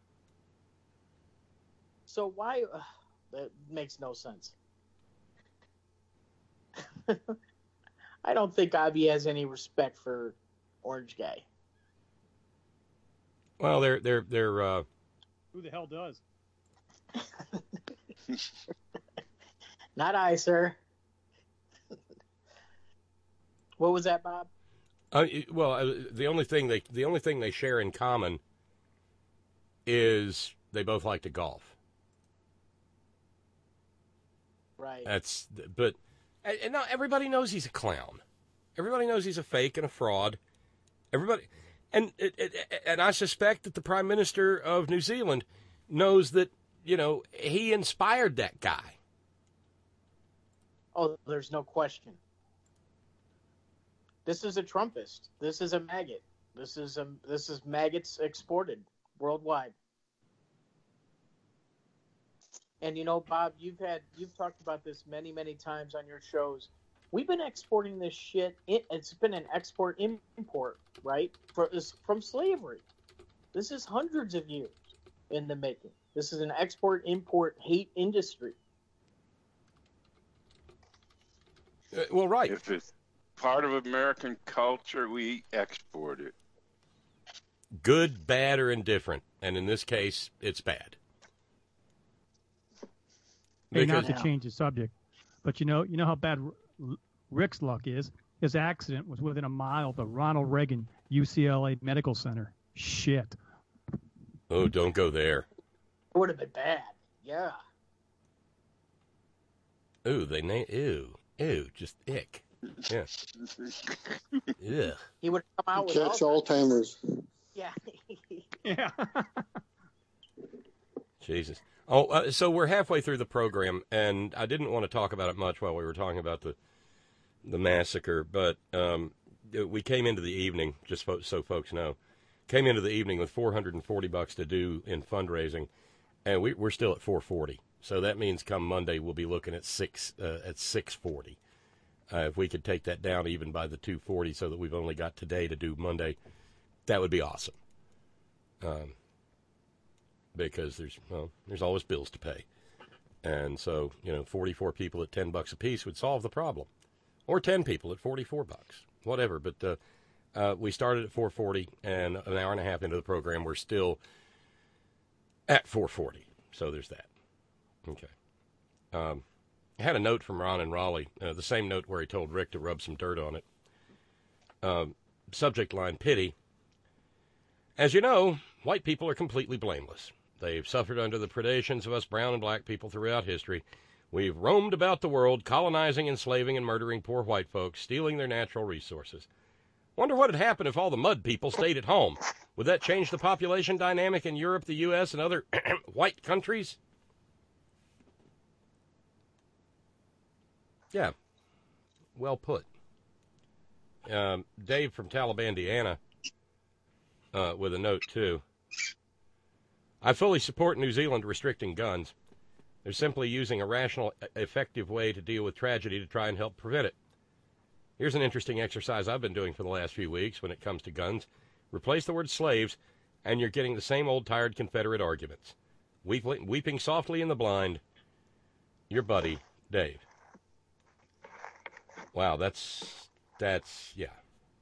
So why... Uh, that makes no sense. I don't think Abiy has any respect for orange guy. Well, they're they're they're. Uh... Who the hell does? Not I, sir. What was that, Bob? Uh, well, uh, the only thing they the only thing they share in common is they both like to golf. Right. That's but, and now everybody knows he's a clown. Everybody knows he's a fake and a fraud. Everybody, and it, it, and I suspect that the Prime Minister of New Zealand knows that, you know, he inspired that guy. Oh, there's no question. This is a Trumpist. This is a maggot. This is a this is maggots exported worldwide. And you know, Bob, you've had you've talked about this many, many times on your shows. We've been exporting this shit. It, it's been an export import, right? For, from slavery. This is hundreds of years in the making. This is an export import hate industry. Uh, well, right. If it's part of American culture, we export it. Good, bad, or indifferent, and in this case, it's bad. Hey, not Because- to change the subject, but you know, you know how bad R- Rick's luck is. His accident was within a mile of the Ronald Reagan U C L A Medical Center. Shit. Oh, don't go there. It would have been bad. Yeah. Ooh, they name. Ew, ew, just ick. Yeah. Ugh. He would come out with Catch all- Alzheimer's. Yeah. Yeah. Jesus. Oh, uh, so we're halfway through the program, and I didn't want to talk about it much while we were talking about the the massacre, but um, we came into the evening, just fo- so folks know, came into the evening with four hundred forty bucks to do in fundraising, and we, we're still at four forty. So that means come Monday we'll be looking at six uh, at six forty. Uh, if we could take that down even by the two forty, so that we've only got today to do Monday, that would be awesome. Um, because there's well, there's always bills to pay, and so you know, forty-four people at ten bucks a piece would solve the problem. or ten people at forty-four bucks, whatever. But uh, uh, we started at four forty, and an hour and a half into the program, we're still at four forty. So there's that. Okay. Um, I had a note from Ron in Raleigh, uh, the same note where he told Rick to rub some dirt on it. Um, subject line, pity. As you know, white people are completely blameless. They've suffered under the predations of us brown and black people throughout history. We've roamed about the world, colonizing, enslaving, and murdering poor white folks, stealing their natural resources. Wonder what would happen if all the mud people stayed at home. Would that change the population dynamic in Europe, the U S, and other white countries? Yeah, well put. Um, Dave from Taliban, Indiana, uh, with a note, too. I fully support New Zealand restricting guns. They're simply using a rational, effective way to deal with tragedy to try and help prevent it. Here's an interesting exercise I've been doing for the last few weeks when it comes to guns. Replace the word slaves, and you're getting the same old tired Confederate arguments. Weeping, weeping softly in the blind, your buddy, Dave. Wow, that's, that's, yeah.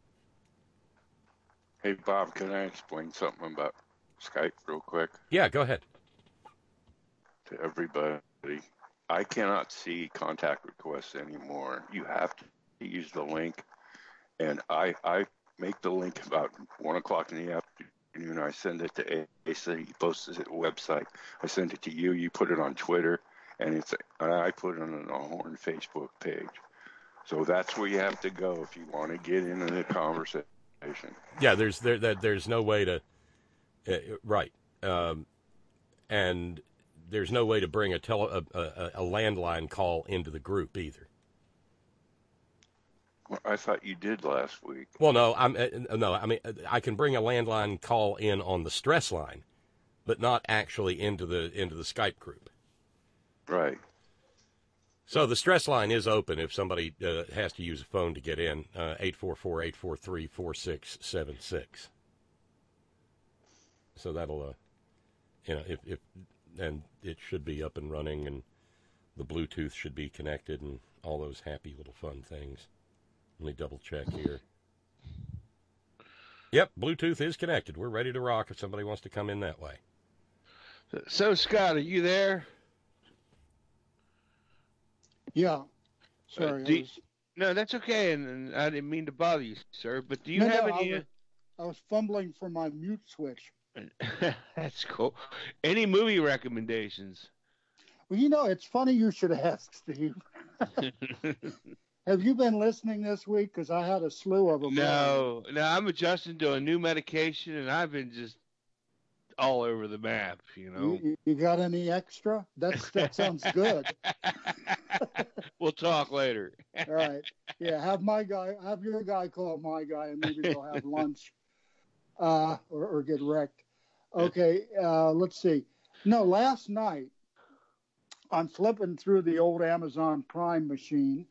Hey, Bob, can I explain something about Skype real quick? Yeah, go ahead. To everybody, I cannot see contact requests anymore. You have to use the link, and I I make the link about one o'clock in the afternoon. I send it to Asa. He posts it at the website. I send it to you. You put it on Twitter, and it's and I put it on the Horn Facebook page. So that's where you have to go if you want to get into the conversation. Yeah, there's there, there there's no way to uh, right, um, and there's no way to bring a tele a, a, a landline call into the group either. Well, I thought you did last week. Well, no, I'm uh, no. I mean, I can bring a landline call in on the stress line, but not actually into the into the Skype group. Right. So the stress line is open if somebody uh, has to use a phone to get in, uh, eight four four, eight four three, four six seven six. So that'll, uh, you know, if, if, and it should be up and running, and the Bluetooth should be connected, and all those happy little fun things. Let me double check here. Yep, Bluetooth is connected. We're ready to rock if somebody wants to come in that way. So, Scott, are you there? Yeah. Sorry. Uh, do, I was, no, that's okay, and, and I didn't mean to bother you, sir. But do you no, have no, any? I was, I was fumbling for my mute switch. That's cool. Any movie recommendations? Well, you know, it's funny you should ask, Steve. Have you been listening this week? Because I had a slew of them. No, no, I'm adjusting to a new medication, and I've been just all over the map, you know. You, you got any extra? That's, that sounds good. We'll talk later. All right. Yeah, have my guy, have your guy call my guy, and maybe they'll have lunch uh, or, or get wrecked. Okay, uh, let's see. No, last night, I'm flipping through the old Amazon Prime machine,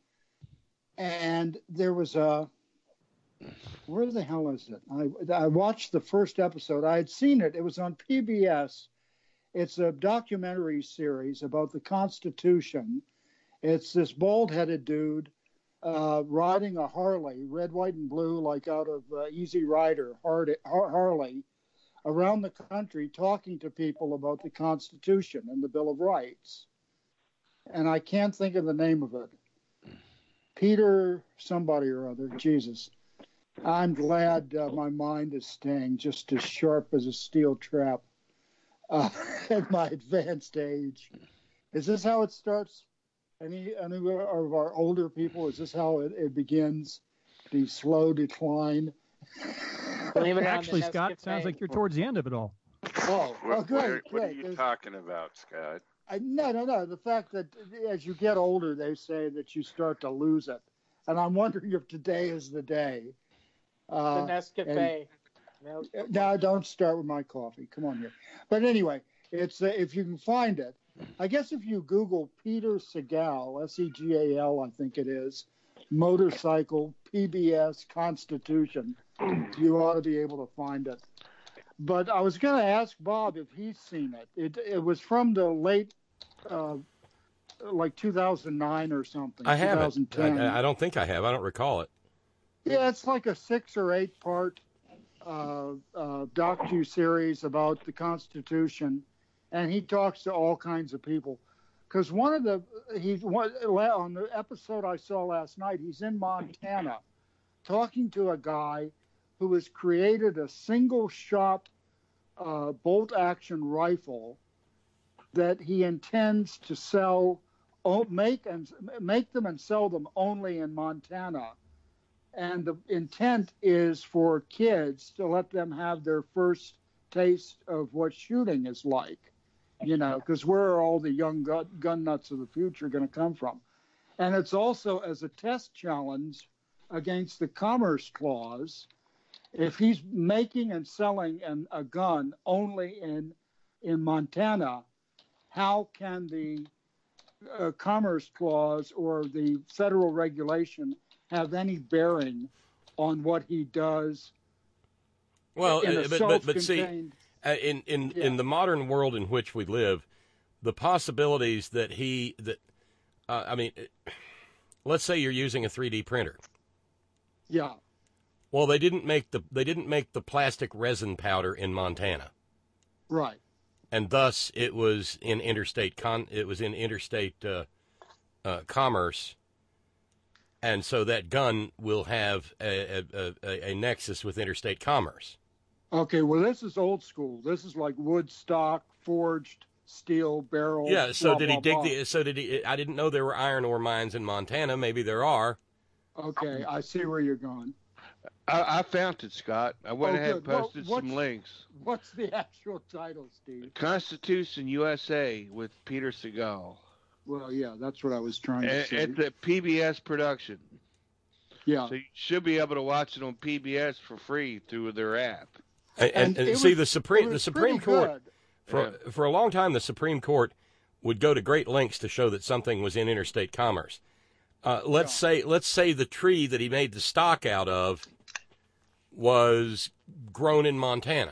and there was a, where the hell is it? I, I watched the first episode. I had seen it. It was on P B S. It's a documentary series about the Constitution. It's this bald-headed dude uh, riding a Harley, red, white, and blue, like out of uh, Easy Rider, Har- Harley, around the country talking to people about the Constitution and the Bill of Rights. And I can't think of the name of it. Peter somebody or other, Jesus. I'm glad uh, my mind is staying just as sharp as a steel trap uh, at my advanced age. Is this how it starts? Any, any of our older people, is this how it, it begins? The slow decline? Believe it Actually, or not, Scott, sounds like you're towards the end of it all. Oh, What, oh great, what, what are great. you There's- talking about, Scott? I, no, no, no. The fact that as you get older, they say that you start to lose it. And I'm wondering if today is the day. Uh, the Nescafe. Nope. and- no, don't start with my coffee. Come on here. But anyway, it's uh, if you can find it. I guess if you Google Peter Segal, S E G A L, I think it is, motorcycle, P B S, Constitution, you ought to be able to find it. But I was going to ask Bob if he's seen it. It it was from the late uh, like two thousand nine or something. I haven't. twenty ten. I, I don't think I have. I don't recall it. Yeah, it's like a six or eight part uh, uh, docu series about the Constitution, and he talks to all kinds of people. Because one of the he's one, on the episode I saw last night, he's in Montana, talking to a guy who has created a single shot uh, bolt action rifle that he intends to sell, make and make them and sell them only in Montana. And the intent is for kids to let them have their first taste of what shooting is like, you know, because where are all the young gun, gun nuts of the future going to come from? And it's also as a test challenge against the Commerce Clause. If he's making and selling an, a gun only in in Montana, how can the uh, Commerce Clause or the federal regulation have any bearing on what he does? Well, in a but, but, but see, self-contained- uh, in in, Yeah. in the modern world in which we live, the possibilities that he that uh, I mean, let's say you're using a three D printer. Yeah. Well, they didn't make the they didn't make the plastic resin powder in Montana, Right. and thus it was in interstate con it was in interstate uh, uh, commerce. And so that gun will have a, a, a, a nexus with interstate commerce. Okay, well, this is old school. This is like wood stock, forged steel barrel. Yeah. So blah, did he blah, dig blah. the? So did he? I didn't know there were iron ore mines in Montana. Maybe there are. Okay, I see where you're going. I, I found it, Scott. I went Oh, ahead and good. Well, posted what's- some links. What's the actual title, Steve? Constitution U S A with Peter Segal. Well, yeah, that's what I was trying to At, say. at the P B S production. Yeah. So you should be able to watch it on P B S for free through their app. And, and, And and it see, was- the Supreme it the was Supreme pretty Court good. for for a long time, the Supreme Court would go to great lengths to show that something was in interstate commerce. Uh, let's say let's say the tree that he made the stock out of was grown in Montana.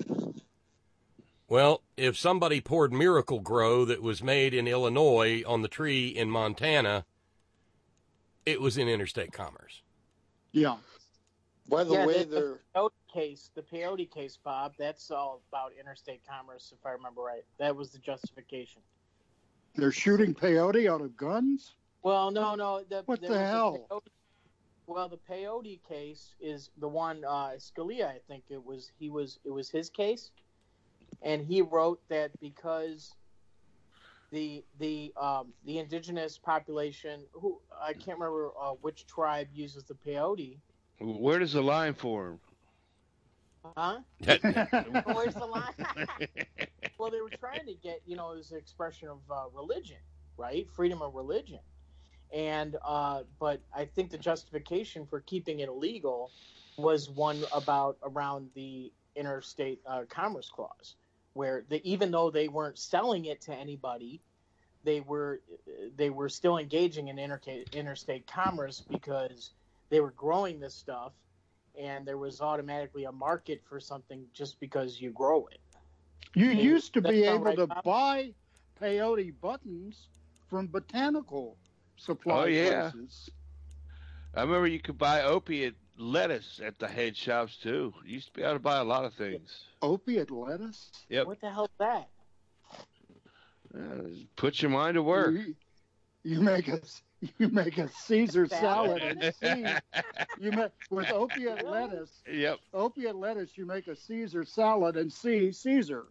Well, if somebody poured Miracle Grow that was made in Illinois on the tree in Montana, it was in interstate commerce. Yeah. By the yeah, way, the, they're the peyote case, the peyote case, Bob, that's all about interstate commerce, if I remember right. That was the justification. They're shooting peyote out of guns? Well, no, no. The, What there the was a hell? peyote- well, the peyote case is the one uh, Scalia. I think it was. He was. It was his case, and he wrote that because the the um, the indigenous population, who I can't remember uh, which tribe uses the peyote. Where does the line form? Huh? Where's the line? Well, they were trying to get, you know, it was an expression of uh, religion, right? Freedom of religion. And, uh, but I think the justification for keeping it illegal was one about around the interstate uh, commerce clause, where the, even though they weren't selling it to anybody, they were, they were still engaging in inter- interstate commerce because they were growing this stuff. And there was automatically a market for something just because you grow it. You And used to that be sound able right, to Bob? buy peyote buttons from botanical supply Oh, yeah. places. I remember you could buy opiate lettuce at the head shops too. You used to be able to buy a lot of things. Opiate lettuce? Yep. What the hell's that? Uh, put your mind to work. You, you make a you make a Caesar salad and see you make with opiate lettuce. Yep. Opiate lettuce, you make a Caesar salad and see Caesar.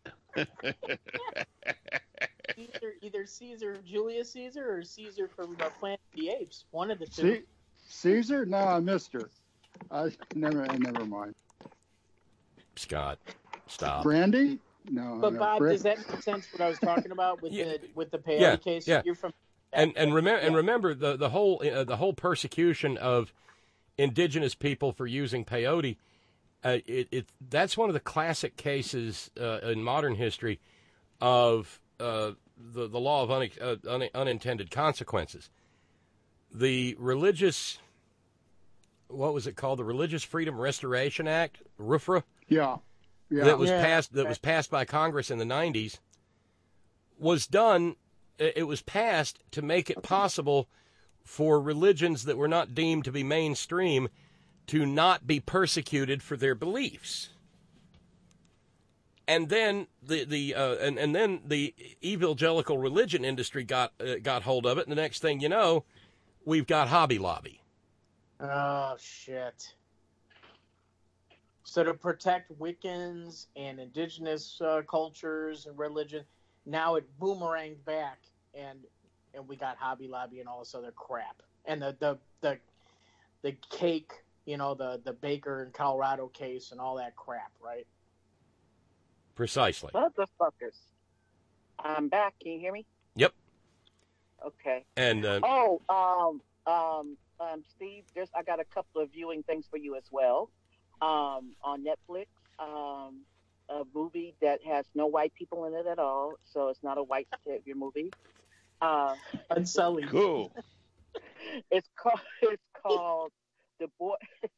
Either either Caesar, Julius Caesar, or Caesar from uh, Planet of the Apes. One of the two. See, Caesar? No, I missed her. I never. Never mind. Scott, stop. Brandy? No. But no. Bob, Bra- does that make sense? What I was talking about with the with the peyote Yeah, case? yeah. You're from And and remember and remember the the whole uh, the whole persecution of indigenous people for using peyote. Uh, it, it that's one of the classic cases uh, in modern history of uh, the the law of un, uh, un, unintended consequences. The religious, what was it called? The Religious Freedom Restoration Act, R F R A. Yeah. Yeah. That was Yeah. passed. That was passed by Congress in the nineties. Was done it was passed to make it possible for religions that were not deemed to be mainstream to not be persecuted for their beliefs. And then the the uh, and and then the evangelical religion industry got uh, got hold of it, and the next thing you know, we've got Hobby Lobby. Oh shit! So to protect Wiccans and indigenous uh, cultures and religion, now it boomeranged back, and and we got Hobby Lobby and all this other crap, and the the the, the cake, you know, the the Baker in Colorado case and all that crap, right? Precisely. Motherfuckers. I'm back. Can you hear me? Yep. Okay. And uh, oh, um, um, um, Steve, there's I got a couple of viewing things for you as well. Um, on Netflix, um, a movie that has no white people in it at all, so it's not a white savior movie. Uh, Unsullied. Cool. It's called. It's called the boy.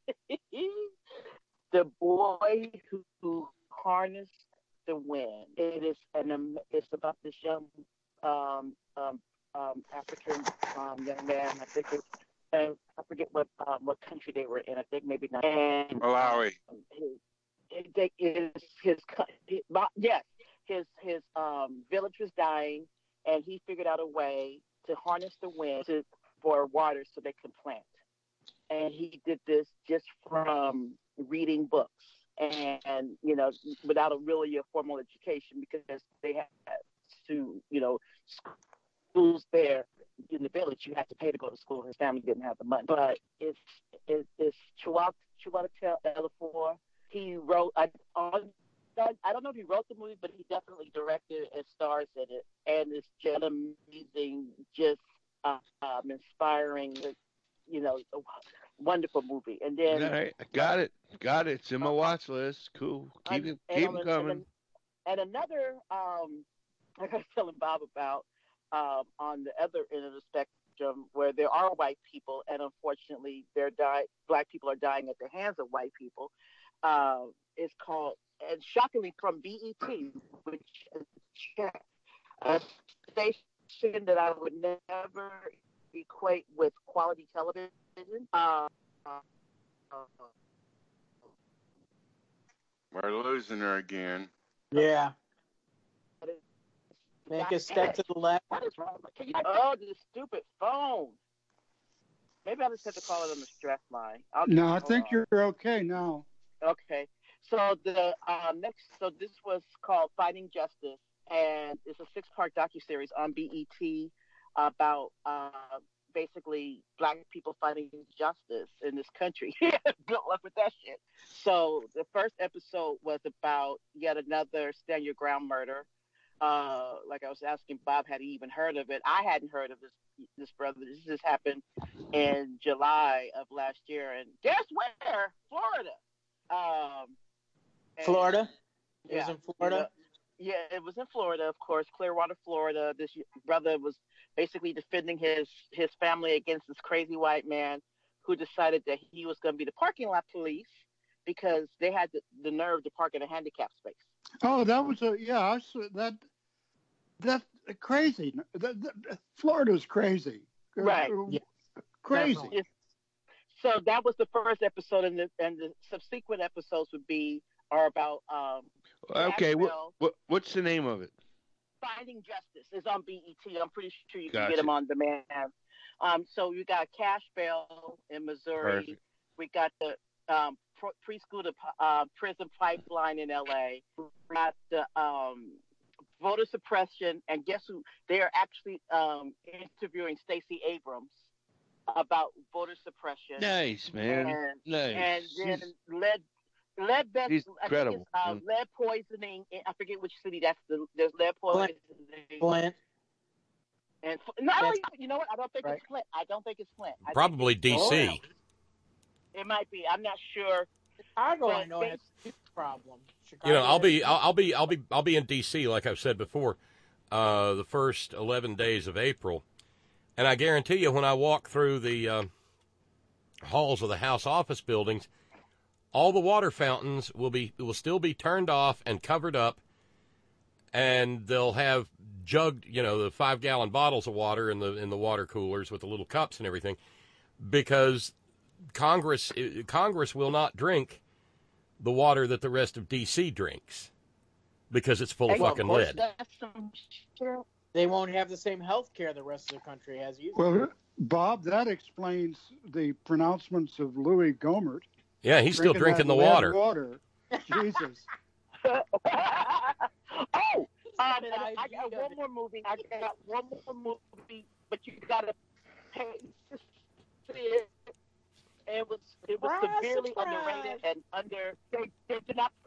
the boy who, who harnessed the wind. It is an. Um, it's about this young um, um, um, African um, young man. I think it's. Uh, I forget what um, what country they were in. I think maybe not. And Malawi. His, his, his, his, his yes, his his um, village was dying, and he figured out a way to harness the wind to, for water so they can plant. And he did this just from reading books, and, and you know, without a really a formal education, because they had to, you know, schools there in the village, you had to pay to go to school. His family didn't have the money. But it's it's, it's Chiwetel Ejiofor. He wrote. I on. I don't know if he wrote the movie, but he definitely directed and stars in it. And it's just amazing, just uh, um, inspiring, you know, a wonderful movie. And then All right, I got it, got it. It's in my watch list. Cool. Keep it, and, keep and, it coming. And, and another, um, like I was telling Bob about, um, on the other end of the spectrum, where there are white people, and unfortunately, they're die- black people are dying at the hands of white people. Uh, it's called, and shockingly, from B E T, which is a station that I would never equate with quality television. Uh, uh, We're losing her again. Yeah. Make a step to the left. What is wrong? Can you, oh, this stupid phone. Maybe I just have to call it on the stress line. I'll No, just, I think on. you're okay now. Okay. So the uh, next, so this was called Fighting Justice, and it's a six-part docuseries on B E T about uh, basically black people fighting justice in this country. Good luck with that shit. So the first episode was about yet another Stand Your Ground murder. Uh, like I was asking Bob, had he even heard of it? I hadn't heard of this this brother. This just happened in July of last year, and guess where? Florida. Um, and, Florida? It yeah, was in Florida? You know, yeah, it was in Florida, of course, Clearwater, Florida. This brother was basically defending his, his family against this crazy white man who decided that he was going to be the parking lot police because they had the, the nerve to park in a handicap space. Oh, that was a yeah. I saw that. That's crazy. That, that, Florida's crazy. Right. Yeah. Crazy. It's, so that was the first episode, and the and the subsequent episodes would be are about um. Okay, what, what what's the name of it? Finding Justice is on B E T. I'm pretty sure you can Gotcha. get them on demand. Um, so you got Cash Bail in Missouri. Perfect. We got the um, preschool to uh, prison pipeline in L A. We got the um, voter suppression, and guess who? They are actually um, interviewing Stacey Abrams about voter suppression. Nice, man. And, nice. And then lead. Lead best, He's I think incredible. it's, uh, lead poisoning. In, I forget which city that's the. There's lead poisoning. Flint. And not only, you know what? I don't think right. it's Flint. I don't think it's Flint. I Probably think D C. Oh, yeah. It might be. I'm not sure. Chicago, But I know, they- has a problem. You know, Chicago I'll be, has- I'll, I'll be, I'll be, I'll be in D C like I've said before, uh, the first eleven days of April, and I guarantee you, when I walk through the uh, halls of the House office buildings, all the water fountains will be will still be turned off and covered up, and they'll have jugged, you know, the five gallon bottles of water in the in the water coolers with the little cups and everything, because Congress Congress will not drink the water that the rest of D C drinks because it's full of Well, fucking of lead. They won't have the same health care the rest of the country has either. Well, Bob, that explains the pronouncements of Louis Gohmert. Yeah, he's still drinking the that lead water. water. Jesus. Oh, um, and I got one more movie. I got one more movie, but you gotta pay to see it. It was it was Surprise, severely surprise. underrated and under. They, they did not.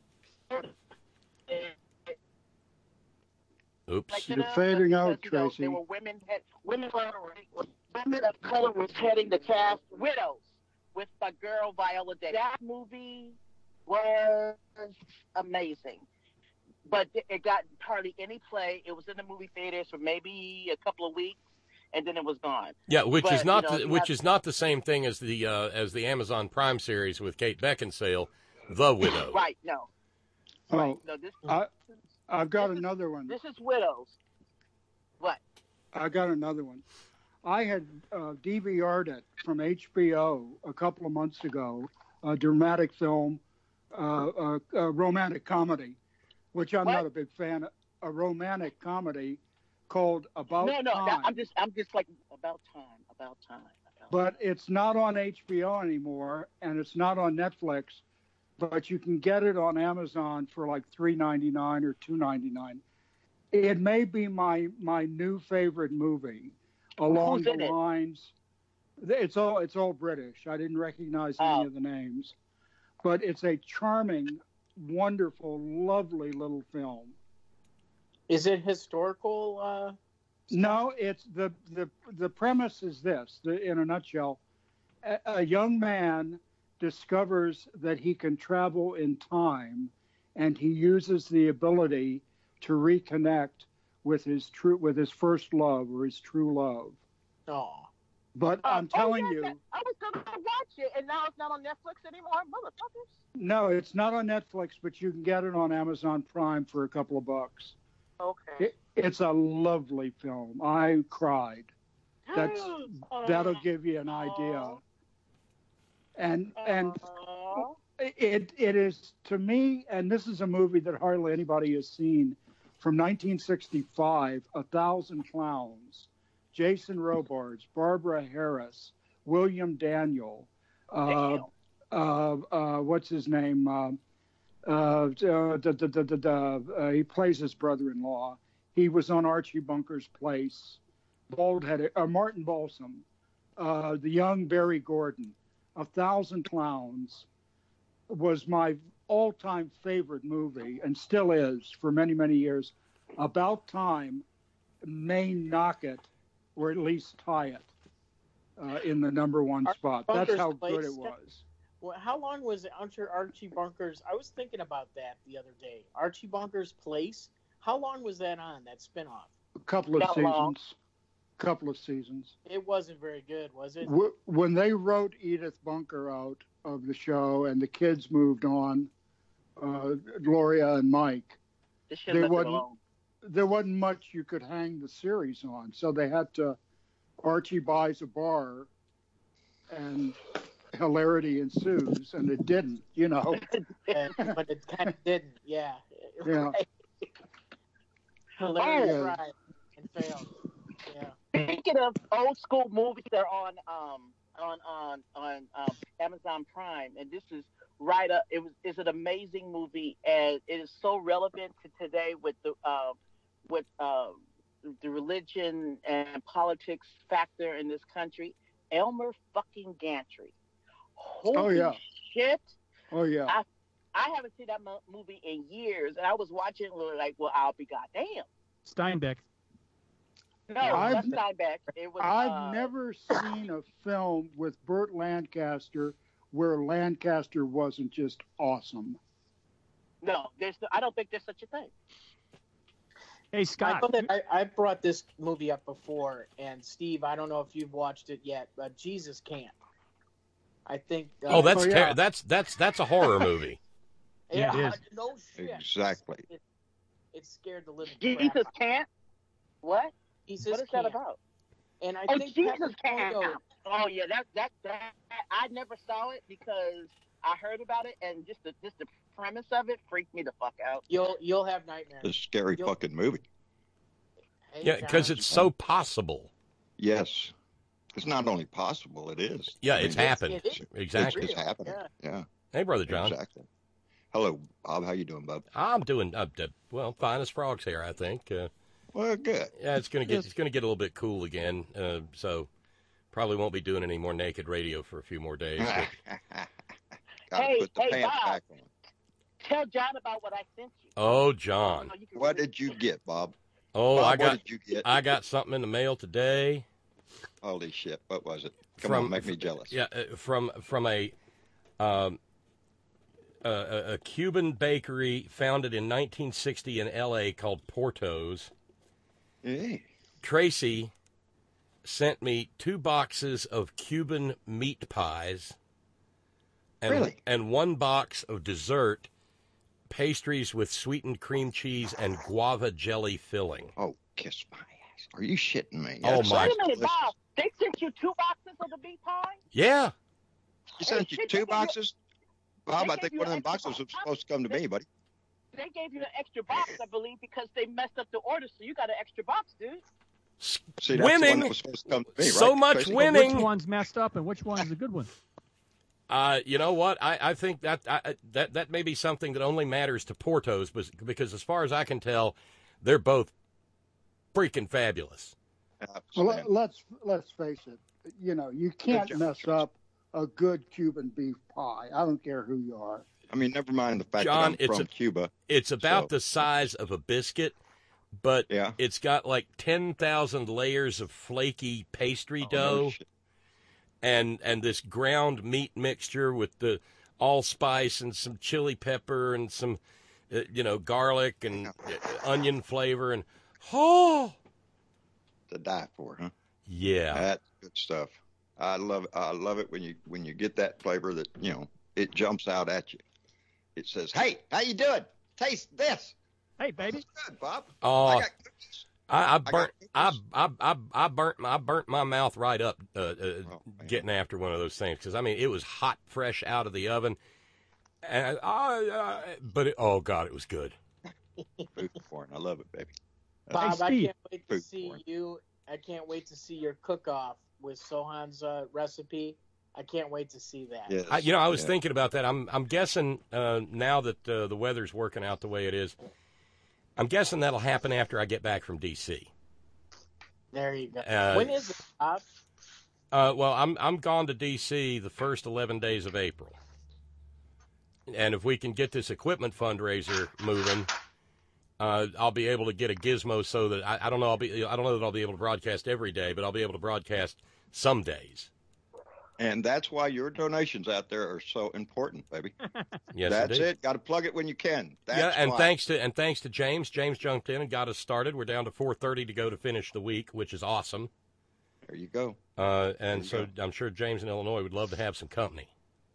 Oops. Like, You're know, fading because, out, you know, Tracy. There were women had women were women of color was heading the cast. Widows with my girl Viola Davis. That movie was amazing, but it got hardly any play. It was in the movie theaters for maybe a couple of weeks, and then it was gone. Yeah, which But, is not you know, the, you which have- is not the same thing as the uh, as the Amazon Prime series with Kate Beckinsale, The Widow. Right? No. Oh, No. This. I, I've got this is- another one. This is Widows. What? I got another one. I had uh, D V R'd it from H B O a couple of months ago, a dramatic film, uh, a, a romantic comedy, which I'm What? not a big fan of, a romantic comedy called About no, no. Time. that- I'm just. I'm just like about time. About time. About But it's not on H B O anymore, and it's not on Netflix, but you can get it on Amazon for like three ninety-nine or two ninety-nine. It may be my my new favorite movie, along Who's the in it? lines. It's all it's all British. I didn't recognize any Oh. of the names, but it's a charming, wonderful, lovely little film. Is it historical? Uh, No, it's the the the premise is this. The, in a nutshell, a, a young man discovers that he can travel in time, and he uses the ability to reconnect with his true with his first love or his true love. oh. But I'm oh, telling yeah, you, that- I was gonna watch it, and now it's not on Netflix anymore, motherfuckers. no, it's not on Netflix, but you can get it on Amazon Prime for a couple of bucks. Okay. It, it's a lovely film. I cried. That's that'll give you an idea. And and it it is to me, and this is a movie that hardly anybody has seen, from nineteen sixty-five, A Thousand Clowns, Jason Robards, Barbara Harris, William Daniel, uh, uh, uh, what's his name? Uh, uh, uh, da, da, da, da, da, uh, he plays his brother-in-law. He was on Archie Bunker's Place. Bald-headed, uh, Martin Balsam, uh, the young Barry Gordon. A Thousand Clowns was my all-time favorite movie, and still is for many, many years. About Time may knock it, or at least tie it uh, in the number one spot. That's Bunker's how Place. good it was. Well, how long was it under Archie Bunker's? I was thinking about that the other day. Archie Bunker's Place. How long was that on, that spinoff? A couple of Not long. seasons. Couple of seasons. It wasn't very good, was it? Wh- When they wrote Edith Bunker out of the show and the kids moved on, uh, Gloria and Mike, They should there have left it wasn't, alone. there wasn't much you could hang the series on. So they had to, Archie buys a bar and hilarity ensues, and it didn't, you know. Uh, but it kind of didn't. Yeah. Yeah. Right. Hilarious Oh. ride and failed. Yeah. Speaking of old school movies, they're on um on on on um, Amazon Prime, and this is right up. It was is an amazing movie, and it is so relevant to today with the uh, with uh, the religion and politics factor in this country. Elmer fucking Gantry. Holy Oh, yeah. shit! Oh, yeah. I I haven't seen that mo- movie in years, and I was watching it like, well, I'll be goddamn. Steinbeck. No, I've- that's Steinbeck. It was. I've uh, never seen a film with Burt Lancaster where Lancaster wasn't just awesome. No, there's. I don't think there's such a thing. Hey, I, Scott. thought that I, I brought this movie up before, and Steve, I don't know if you've watched it yet, but Jesus Can't. I think. Uh, Oh, that's Oh, ter- yeah. that's that's that's a horror movie. yeah, Yeah, it is. no shit. Exactly. It, it scared the living crap Jesus out. can't. What? Jesus What is Camp. that about? And I oh, think Jesus Pepper Camp. Photo- Oh yeah, that, that that I never saw it because I heard about it and just the just the premise of it freaked me the fuck out. You'll you'll have nightmares. A scary You'll- fucking movie. Hey, Yeah, because John. it's so possible. Yes. It's not only possible, it is. Yeah, I mean, it's happened. it is. Exactly. It's, it's happening. Yeah. Yeah. Hey, Brother John. Exactly. Hello, Bob. How you doing, Bob? I'm doing, uh, uh, well, fine as frogs here, I think. Uh, Well, good. yeah, it's going to get Yes. it's going to get a little bit cool again, uh, so probably won't be doing any more naked radio for a few more days. but- Gotta Hey, put the hey, pants Bob. back on. Tell John about what I sent you. oh, John. You can What read- did you get, Bob? Oh, Bob, I what got did you get? I got something in the mail today. Holy shit! What was it? Come From- on, make me jealous. Yeah, uh, from from a um, a, a, a Cuban bakery founded in nineteen sixty in L A called Porto's. Hey. Tracy sent me two boxes of Cuban meat pies and, Really? and one box of dessert pastries with sweetened cream cheese and guava jelly filling. Oh, kiss my ass! Are you shitting me? Oh, That's my- Wait so a minute, delicious. Bob. They sent you two boxes of the meat pie? Yeah. You sent Hey, you shit, two they gave you- boxes, Bob. they I gave think you one of an them extra boxes was box. supposed to come to me, buddy. They gave you an extra box, I believe, because they messed up the order, so you got an extra box, dude. See, that's the one Winning. that was supposed to come to me, right? So much Tracy? winning. Which one's messed up and which one's a good one? Uh, you know what? I, I think that I, that that may be something that only matters to Porto's, but- because as far as I can tell, they're both freaking fabulous. Well, let- let's let's face it. You know, you can't job, mess up a good Cuban beef pie. I don't care who you are. I mean, never mind the fact John, that I'm it's from a- Cuba. It's about So- the size of a biscuit, but Yeah. it's got like ten thousand layers of flaky pastry Oh, no dough shit. and and this ground meat mixture with the allspice and some chili pepper and some, uh, you know, garlic and uh, onion flavor. And, oh, To die for, huh? yeah. That's good stuff. I love it. I love it when you when you get that flavor that you know it jumps out at you. It says, "Hey, how you doing? Taste this." Hey, baby. It's good, Bob. Oh, I got cookies. I, I got burnt, I, cookies. I, I, I burnt, I burnt my mouth right up uh, uh, man. getting after one of those things because I mean it was hot, fresh out of the oven, and I, uh, but it, oh god, it was good. Food porn. I love it, baby. Bob, I Steve. can't wait to Food see porn. you. I can't wait to see your cook-off with Sohan's uh, recipe. I can't wait to see that. Yes. I, you know, I was Yeah. thinking about that. I'm, I'm guessing uh, now that uh, the weather's working out the way it is. I'm guessing that'll happen after I get back from D C. There you go. Uh, when is it, Bob? Uh, well, I'm I'm gone to D C the first eleven days of April, and if we can get this equipment fundraiser moving, uh, I'll be able to get a gizmo so that I, I don't know I'll be I don't know that I'll be able to broadcast every day, but I'll be able to broadcast some days. And that's why your donations out there are so important, baby. Yes, That's indeed. it. Got to plug it when you can. That's yeah, and why. thanks to and thanks to James. James jumped in and got us started. We're down to four thirty to go to finish the week, which is awesome. There you go. Uh, and There you so I'm sure James in Illinois would love to have some company.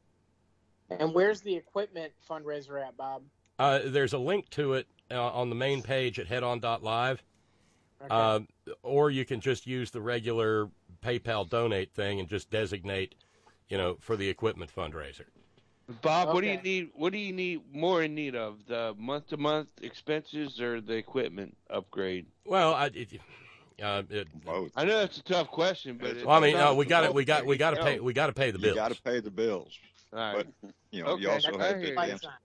And where's the equipment fundraiser at, Bob? Uh, there's a link to it uh, on the main page at head on dot live. Okay. Uh, or you can just use the regular PayPal donate thing and just designate, you know, for the equipment fundraiser. Bob, what do you Okay. need? What do you need more in need of? The month-to-month expenses or the equipment upgrade? Well, I, it, uh, it, Both. I know it's a tough question, but well, I mean, it's uh, not we got a it. We got tough we got to question. pay. We got to pay the You bills. got to pay the bills. All right. But you know, you Okay, also I have hear to. you. answer-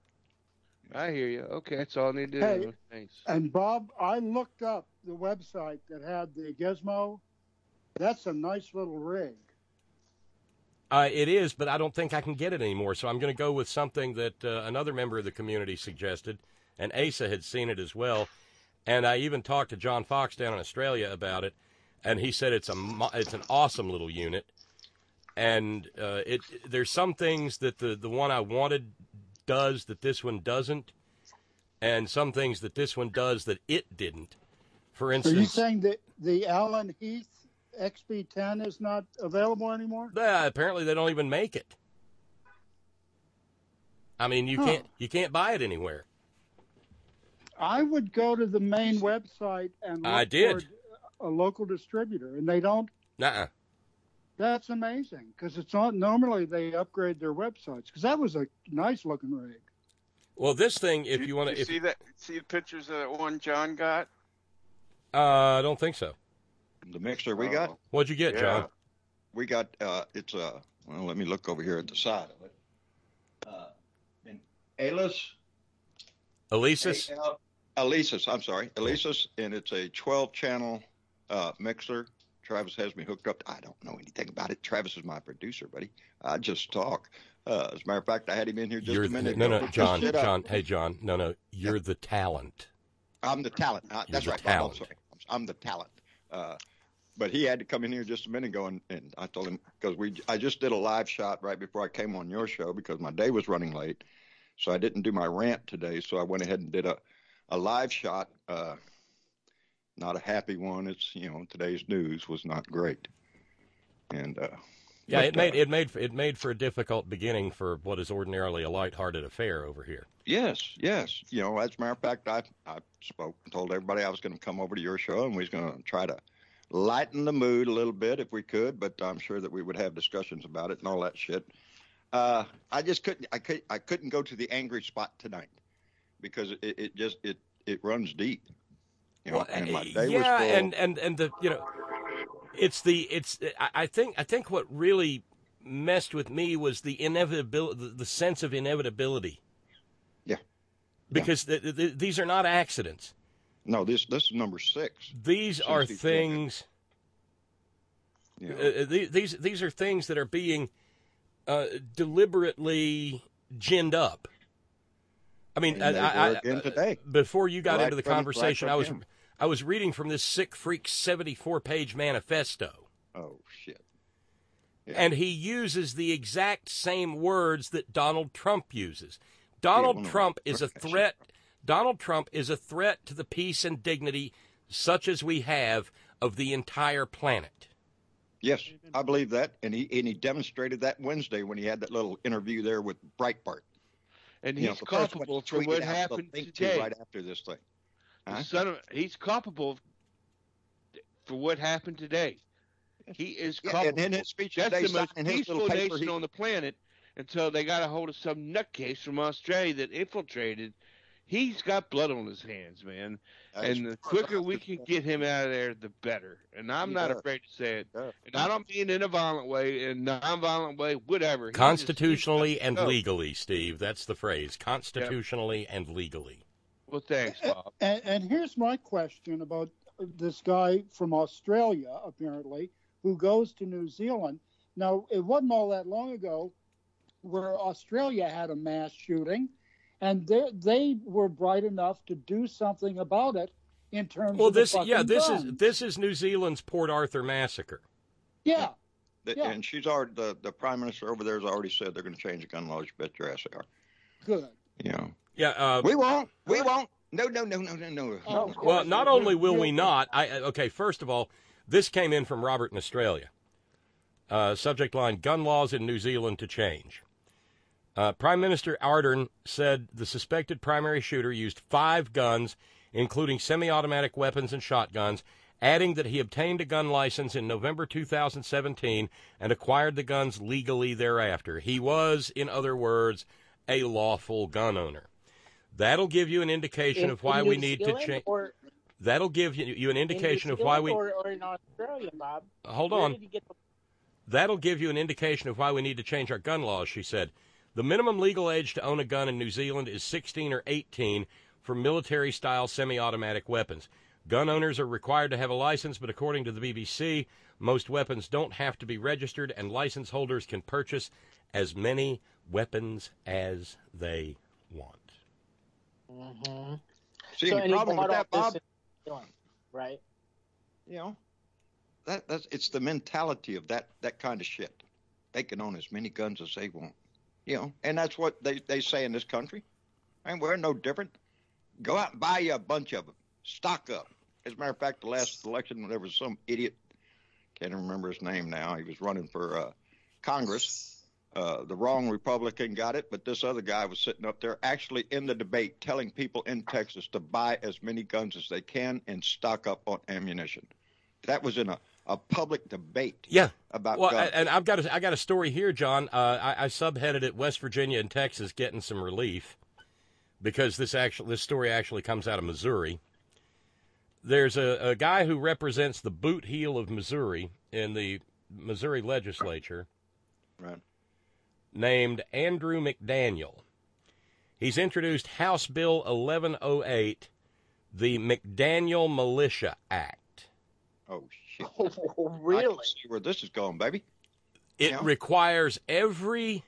I hear you. Okay, that's all I need to Hey. know. Thanks. And Bob, I looked up the website that had the gizmo. That's a nice little rig. Uh, it is, but I don't think I can get it anymore. So I'm going to go with something that uh, another member of the community suggested, and Asa had seen it as well. And I even talked to John Fox down in Australia about it, and he said it's a mo- it's an awesome little unit. And uh, it there's some things that the, the one I wanted does that this one doesn't, and some things that this one does that it didn't. For Are you instance, saying that the Allen Heath X B ten is not available anymore? uh, apparently they don't even make it. I mean, you Huh. can't you can't buy it anywhere. I would go to the main website and look I did. for a local distributor, and they don't. Nuh-uh. That's amazing, because it's not normally they upgrade their websites, because that was a nice looking rig. Well, this thing, if you, you want to, see that, see the pictures of that one John got. Uh, I don't think so. The mixer we got. What'd you get, yeah. John? We got. Uh, it's a. Uh, well, let me look over here at the side of it. Uh, an Alis. Alesis. Alesis. I'm sorry, Alesis, and it's a twelve channel uh, mixer. Travis has me hooked up. I don't know anything about it. Travis is my producer, buddy. I just talk. Uh, as a matter of fact, I had him in here just You're a minute the, no, ago. no, John, John. Hey, John. No, no. You're yeah. the talent. I'm the talent. Uh, that's the right. Talent. I'm sorry. I'm the talent. Uh, but he had to come in here just a minute ago, and, and I told him, because we, I just did a live shot right before I came on your show because my day was running late. So I didn't do my rant today. So I went ahead and did a, a live shot. Uh, not a happy one. It's, you know, today's news was not great. And, uh, yeah, but, it made uh, it made it made for a difficult beginning for what is ordinarily a lighthearted affair over here. Yes, yes. You know, as a matter of fact, I I spoke and told everybody I was going to come over to your show and we was going to try to lighten the mood a little bit if we could, but I'm sure that we would have discussions about it and all that shit. Uh, I just couldn't. I could. I couldn't go to the angry spot tonight because it, it just it it runs deep. You know, well, and my day yeah, was full. and and and the you know. It's the it's I think I think what really messed with me was the inevitability, the sense of inevitability. Yeah, because yeah. The, the, these are not accidents. No, this this is number six. These are things. Yeah. Uh, these these are things that are being uh, deliberately ginned up. I mean, I, I, I, today. before you got Black into the Friday, conversation, Black I was. Friday. I was reading from this Sick Freak seventy-four page manifesto. Oh, shit. Yeah. And he uses the exact same words that Donald Trump uses. Donald yeah, Trump is a threat. Donald Trump is a threat to the peace and dignity such as we have of the entire planet. Yes, I believe that. And he and he demonstrated that Wednesday when he had that little interview there with Breitbart. And he's you know, culpable for what happened today. Right after this thing. Huh? Son of, he's culpable for what happened today. He is culpable. Yeah, and in his speech That's today, the most peaceful nation he... on the planet until they got a hold of some nutcase from Australia that infiltrated. He's got blood on his hands, man. That and the quicker we can get him out of there, the better. And I'm not does. afraid to say it. And I don't mean in a violent way, in a non-violent way, whatever. Constitutionally just, and go. legally, Steve. That's the phrase. Constitutionally yep. and legally. Well, thanks, Bob. And, and here's my question about this guy from Australia, apparently, who goes to New Zealand. Now, it wasn't all that long ago where Australia had a mass shooting, and they they were bright enough to do something about it in terms well, of this the yeah this guns. is this is New Zealand's Port Arthur massacre. Yeah. The, yeah. And she's already the, the prime minister over there has already said they're going to change the gun laws. You bet your ass they are. Good. You know. Yeah, uh, we won't. We won't. No, no, no, no, no, no. Oh, well, not only will we not. I okay. First of all, this came in from Robert in Australia. Uh, subject line: Gun laws in New Zealand to change. Uh, Prime Minister Ardern said the suspected primary shooter used five guns, including semi-automatic weapons and shotguns, adding that he obtained a gun license in November two thousand seventeen and acquired the guns legally thereafter. He was, in other words, a lawful gun owner. That'll give you an indication in, of why in we New need Zealand to change. Or, That'll give you, you an indication of why we. Or, or in Australia, Bob. Hold Where on. Did you get the... That'll give you an indication of why we need to change our gun laws, she said. The minimum legal age to own a gun in New Zealand is sixteen or eighteen for military-style semi-automatic weapons. Gun owners are required to have a license, but according to the B B C, most weapons don't have to be registered, and license holders can purchase as many weapons as they want. Mm-hmm. See, so the problem with that, Bob, right? You know, that that's it's the mentality of that that kind of shit. They can own as many guns as they want, you know, and that's what they, they say in this country. And we're no different. Go out and buy you a bunch of them. Stock up. As a matter of fact, the last election, there was some idiot, can't remember his name now. He was running for uh, Congress, Uh, the wrong Republican got it, but this other guy was sitting up there actually in the debate telling people in Texas to buy as many guns as they can and stock up on ammunition. That was in a, a public debate. Yeah. About well, guns. and I've got a, I got a story here, John. Uh, I, I subheaded it West Virginia and Texas getting some relief because this actually this story actually comes out of Missouri. There's a, a guy who represents the boot heel of Missouri in the Missouri legislature. Right. Named Andrew McDaniel. He's introduced House Bill eleven oh eight, the McDaniel Militia Act. Oh, shit. Oh, really? I can see where this is going, baby. It Yeah. requires every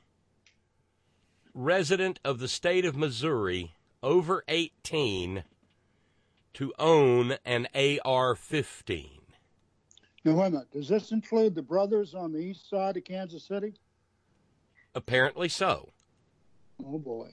resident of the state of Missouri over eighteen to own an A R fifteen. Now, wait a minute. Does this include the brothers on the east side of Kansas City? Apparently so. Oh, boy.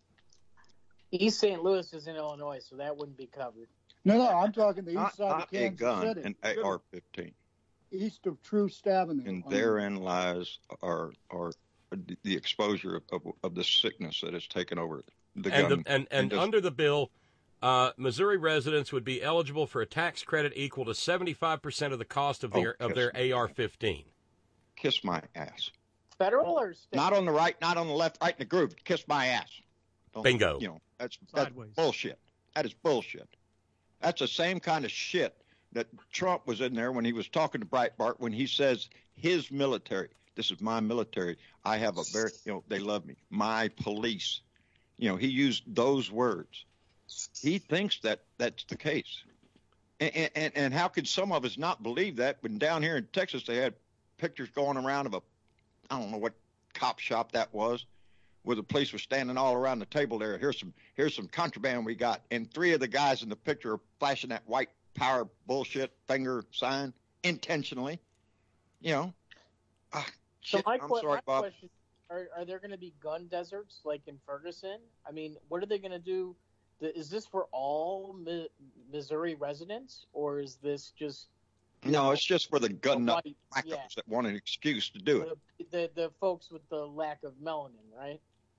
East Saint Louis is in Illinois, so that wouldn't be covered. No, no, I'm talking the east Not, side of not a Kansas gun, City. an A R fifteen. East of Troost Avenue. And on- therein lies our, our, the exposure of, of, of the sickness that has taken over the and gun. the, and, and industry. under the bill, uh, Missouri residents would be eligible for a tax credit equal to seventy-five percent of the cost of their Oh, of their A R fifteen. Kiss my ass. Federal or state? Not on the right, not on the left, right in the groove. Kiss my ass. Don't- Bingo. You know, that's, that's Sideways. bullshit. That is bullshit. That's the same kind of shit that Trump was in there when he was talking to Breitbart when he says his military, this is my military. I have a very, you know, they love me. My police. You know, he used those words. He thinks that that's the case. And, and, and how could some of us not believe that when down here in Texas they had pictures going around of a, I don't know what cop shop that was, where the police were standing all around the table there. Here's some here's some contraband we got. And three of the guys in the picture are flashing that white power bullshit finger sign intentionally. You know. Ah, So shit, my, I'm que- sorry, my Bob. question, are, are there going to be gun deserts like in Ferguson? I mean, what are they going to do? The, is this for all Mi- Missouri residents, or is this just No, it's just for the gun nut white- wackos yeah. that want an excuse to do it. the, the the folks with the lack of melanin, right?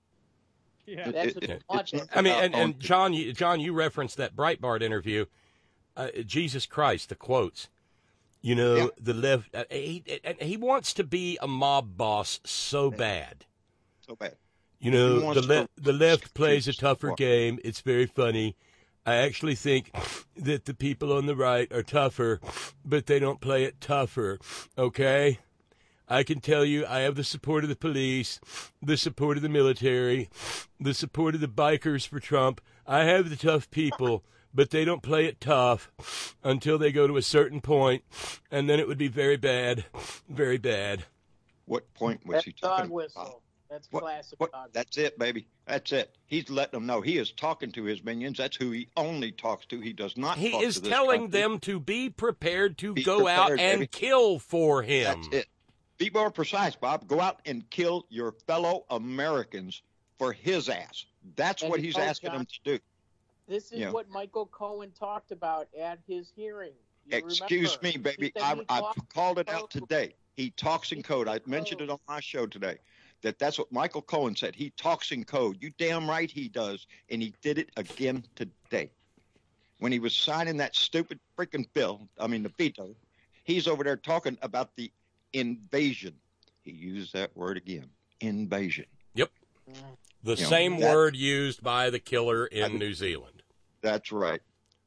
Yeah. That's It- what it- they want. it's- I mean, and, Uh, and John, you, John, you referenced that Breitbart interview. Uh, Jesus Christ, the quotes. You know, Yeah. the left. Uh, he and he wants to be a mob boss so bad. So bad. You He know, wants the to- le- the left plays a tougher Well- game. It's very funny. I actually think that the people on the right are tougher, but they don't play it tougher. Okay? I can tell you I have the support of the police, the support of the military, the support of the bikers for Trump. I have the tough people, but they don't play it tough until they go to a certain point, and then it would be very bad, very bad. What point was That's he dog talking whistle. about? That's What- classic What? dog. That's it, baby. That's it. He's letting them know he is talking to his minions. That's who he only talks to. He does not. He talk is to this telling country. them to be prepared to Be go out prepared, and baby. kill for him. That's it. Be more precise, Bob. Go out and kill your fellow Americans for his ass. That's And what you he's know, asking John, them to do. This is Yeah. what Michael Cohen talked about at his hearing. You Excuse remember. me, baby. He said I, he I talked called it code. out today. He talks in code. I mentioned it on my show today. That that's what Michael Cohen said. He talks in code. You damn right he does. And he did it again today. When he was signing that stupid freaking bill, I mean the veto, he's over there talking about the invasion. He used that word again. Invasion. Yep. The You know, same that- word used by the killer in New Zealand. That's right.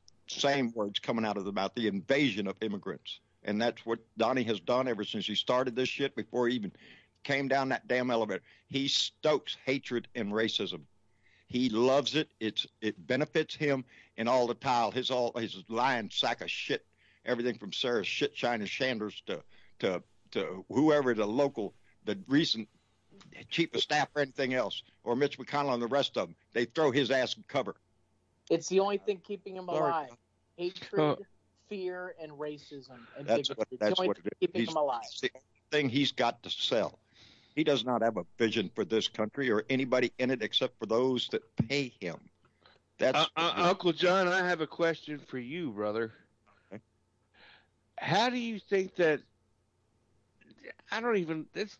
Same words coming out of the mouth, the invasion of immigrants. And that's what Donnie has done ever since he started this shit, before he even came down that damn elevator. He stokes hatred and racism. He loves it. It's it benefits him and all the tile. His all his lying sack of shit. Everything from Sarah shit shining Sanders to to to whoever the local, the recent chief of staff or anything else, or Mitch McConnell and the rest of them. They throw his ass in cover. It's the only thing keeping him Sorry. alive. Hatred, fear, and racism. And That's bigotry. what It's that's the only what thing it is. keeping He's, him alive. it's the only thing he's got to sell. He does not have a vision for this country or anybody in it except for those that pay him. That's Uh, uh, Uncle John, I have a question for you, brother. Okay. How do you think that? I don't even. It's,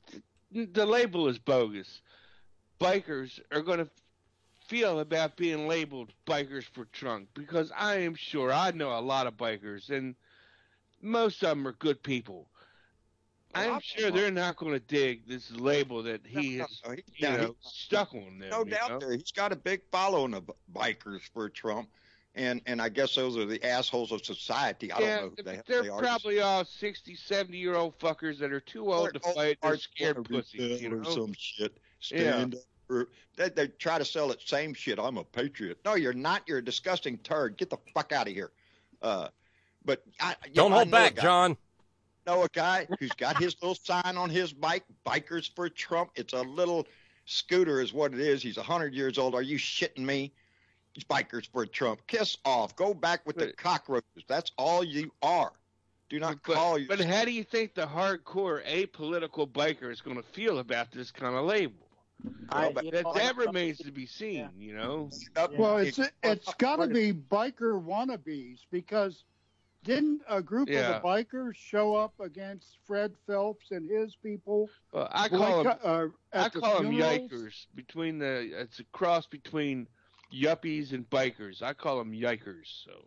the label is bogus. Bikers are going to feel about being labeled bikers for Trump, because I am sure I know a lot of bikers, and most of them are good people. I'm sure they're not going to dig this label that he has, No, no, he- you no, know, he- stuck on them. No you doubt know? there. He's got a big following of bikers for Trump. And and I guess those are the assholes of society. I yeah, don't know who they, they're they are. probably all sixty, seventy-year-old fuckers that are too old to fight. They're scared pussies, you or know? some shit. Yeah. Stand up. For, they, they try to sell that same shit. I'm a patriot. No, you're not. You're a disgusting turd. Get the fuck out of here. Uh, but I, you Don't know, I hold know a back, guy- John. know a guy who's got his little sign on his bike, Bikers for Trump. It's a little scooter is what it is. He's one hundred years old. Are you shitting me? He's Bikers for Trump. Kiss off. Go back with the cockroaches. That's all you are. Do not But, call you. but how do you think the hardcore apolitical biker is going to feel about this kind of label? I- Well, you that, know, that I- remains to be seen, you know? Well, it's it's got to be biker wannabes, because didn't a group Yeah. of the bikers show up against Fred Phelps and his people? Well, I call them, boycott- uh, I at the call them funerals? yikers. Between the, it's a cross between yuppies and bikers. I call them yikers. So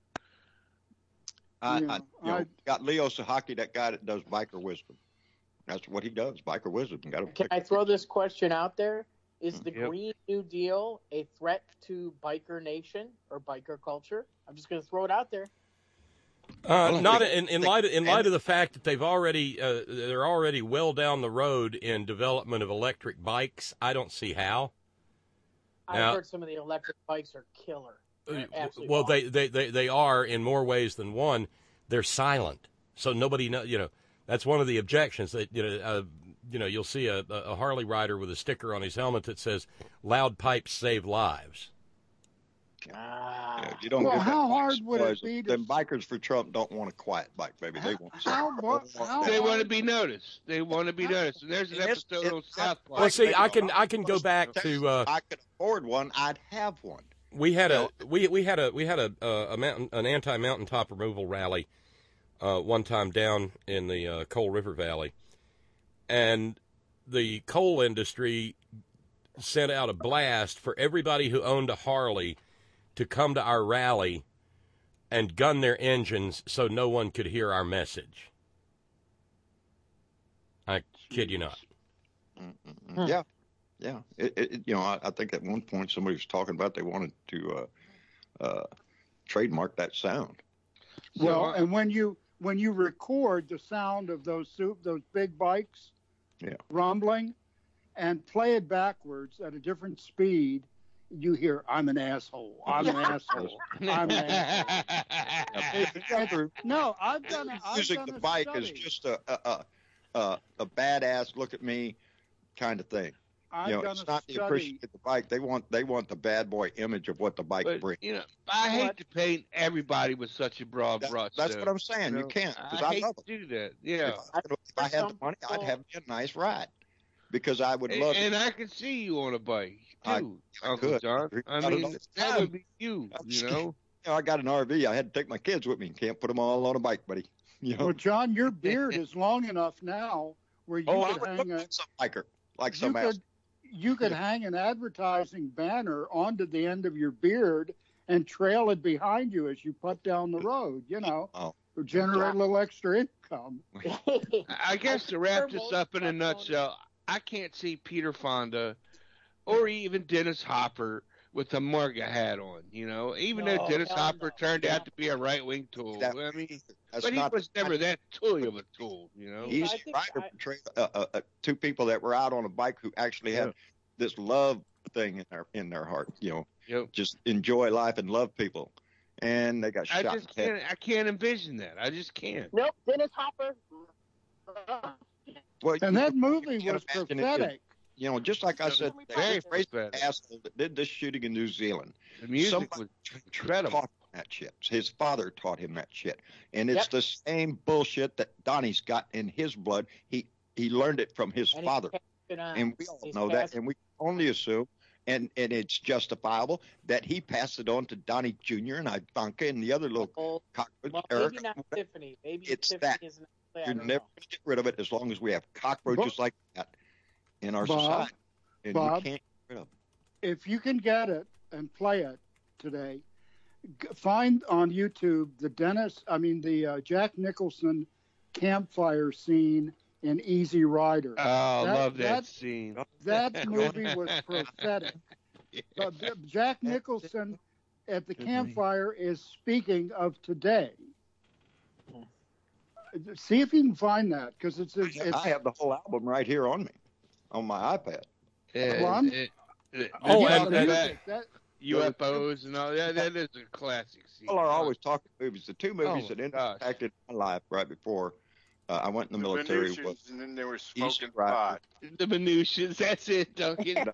I, Yeah, I, you know, I- got Leo Sahaki, that guy that does biker wisdom. That's what he does, biker wisdom. Got to Can I throw this question out there? Is the Yep. Green New Deal a threat to biker nation or biker culture? I'm just going to throw it out there. Uh, not in, in light of, in light of the fact that they've already uh, they're already well down the road in development of electric bikes. I don't see how. I've Now- heard some of the electric bikes are killer. They're absolutely Well, awesome. they, they, they, they are in more ways than one. They're silent, so nobody know. You know, that's one of the objections that you know. Uh, you know, you'll see a, a Harley rider with a sticker on his helmet that says "Loud pipes save lives." Yeah, you don't Well, get that how bike hard would it supplies. be to- Them bikers for Trump don't want a quiet bike, baby. They want How, mu- how they want to hard- be noticed. They want to be noticed. And there's an It's- episode on it's South not Park. Well, see, I can I can go back If to. Uh, I could afford one, I'd have one. We had a we we had a we had a uh, a mountain an anti mountaintop removal rally uh, one time down in the uh, Coal River Valley, and the coal industry sent out a blast for everybody who owned a Harley to come to our rally and gun their engines so no one could hear our message. I kid you not. Yeah, yeah. It, it, you know, I, I think at one point somebody was talking about they wanted to uh, uh, trademark that sound. Well, and when you when you record the sound of those soup those big bikes Yeah. rumbling, and play it backwards at a different speed, you hear "I'm an asshole. I'm an asshole. I'm an asshole." No, I've done. A, I've Using done the a bike study. is just a a, a a a badass look at me kind of thing. I've you know, done it's a not the study. appreciate the bike. They want they want the bad boy image of what the bike But, brings. you know, I hate to paint everybody with such a broad That- brush. that's though. what I'm saying. You know? can't, 'cause I I hate love to do that. Yeah. If I, if I had the money, I'd have me a nice ride because I would love and it. I can see you on a bike I- too, I Uncle could. John. I I don't mean, know. that would be you. I'm You scared. know. You know, I got an R V. I had to take my kids with me. Can't put them all on a bike, buddy. You know. Well, John, your beard is long enough now where you oh, I could would hang look a like some biker, like you some ass. could you could hang an advertising banner onto the end of your beard and trail it behind you as you put down the road. You know, Oh. to generate a little extra income. I guess to wrap this up in a nutshell, I can't see Peter Fonda or even Dennis Hopper with a MAGA hat on. You know, even No, though Dennis hell Hopper no. turned out to be a right wing tool. That- I mean, That's but he not- was never that tool of a tool. You know. He's I think trying to I- portray uh, uh, uh, two people that were out on a bike who actually had Yeah. this love thing in their in their heart. You know, Yep. just enjoy life and love people, and they got I shot. just in the head. can't. I can't envision that. I just can't. Nope, Dennis Hopper. Well, And you- that you movie can't was imagine it- prophetic. You know, just like I said, Very that crazy prophetic. asshole that did this shooting in New Zealand. The music Somebody was incredible. taught him that shit. His father taught him that shit, and it's Yep. the same bullshit that Donnie's got in his blood. He he learned it from his And he's father, passing on. and we all He's know that, passing- and we only assume, and and it's justifiable that he passed it on to Donnie Junior and Ivanka and the other little Oh, cockroach. well, Eric, maybe not Tiffany. Maybe It's Tiffany that. is not. I You're don't never know. going to get rid of it as long as we have cockroaches like that in our Bob, society, and Bob, we can't get rid of it. If you can get it and play it today, g- find on YouTube the Dennis, I mean the uh, Jack Nicholson campfire scene in Easy Rider. Oh, I love that scene. That movie was prophetic. But Jack Nicholson at the campfire is speaking of today. See if you can find that, because it's, it's, it's. I have the whole album right here on me, on my iPad. Yeah, Well, I'm- it- it- Oh, yeah, and- that- and- that- U F Os and all that. That is a classic scene. People are always talking movies. The two movies Oh, that my gosh. impacted my life right before uh, I went in the, The military Venusians, was and then they were Easy smoking Rider. pot. The Venusians. That's it, Duncan.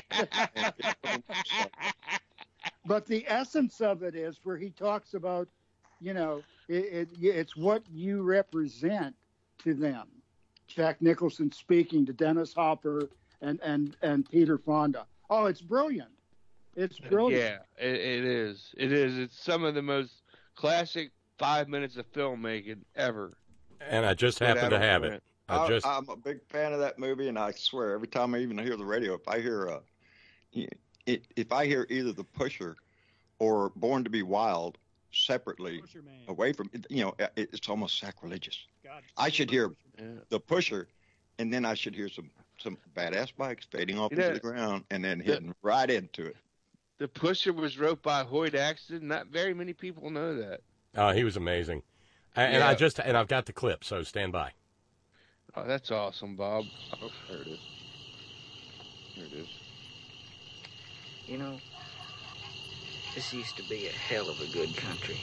But the essence of it is where he talks about, you know, it, it, it's what you represent to them. Jack Nicholson speaking to Dennis Hopper and, and, and Peter Fonda. Oh, it's brilliant. It's brilliant. Yeah, it, it is. It is. It's some of the most classic five minutes of filmmaking ever. And I just happen to have it. I I, just I'm a big fan of that movie, and I swear every time I even hear the radio, if I hear uh, it, if I hear either The Pusher or Born to Be Wild separately, away from you know, it, it's almost sacrilegious. I should hear The Pusher, and then I should hear some some badass bikes fading off Yeah. into the ground, and then hitting right into it. The Pusher was wrote by Hoyt Axton. Not very many people know that. uh, he was amazing, and, and I Yeah. just and I've got the clip, so stand by. Oh, that's awesome, Bob. Oh, there it is. There it is. You know, this used to be a hell of a good country.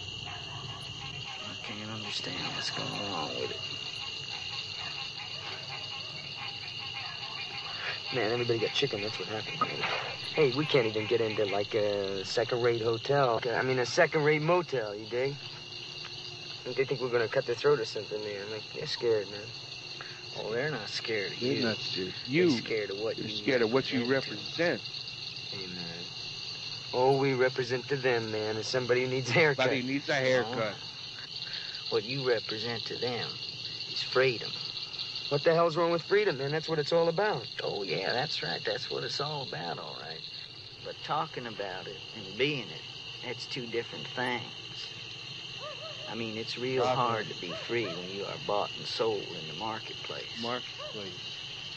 I can't understand what's going wrong with it. Man, everybody got chicken. That's what happened. Man. Hey, we can't even get into, like, a second-rate hotel. I mean, a second-rate motel, you dig? They think we're going to cut their throat or something, man. Like, they're scared, man. Oh, they're not scared of They're you. not scared. You. They're scared of what They're you scared of what you represent. represent. Hey, man. All we represent to them, man, is somebody who needs a haircut. Somebody needs a haircut. What you represent to them is freedom. What the hell's wrong with freedom, man? That's what it's all about. Oh, yeah, that's right. That's what it's all about, all right. But talking about it and being it, that's two different things. I mean, it's real Right. hard to be free when you are bought and sold in the marketplace. Marketplace.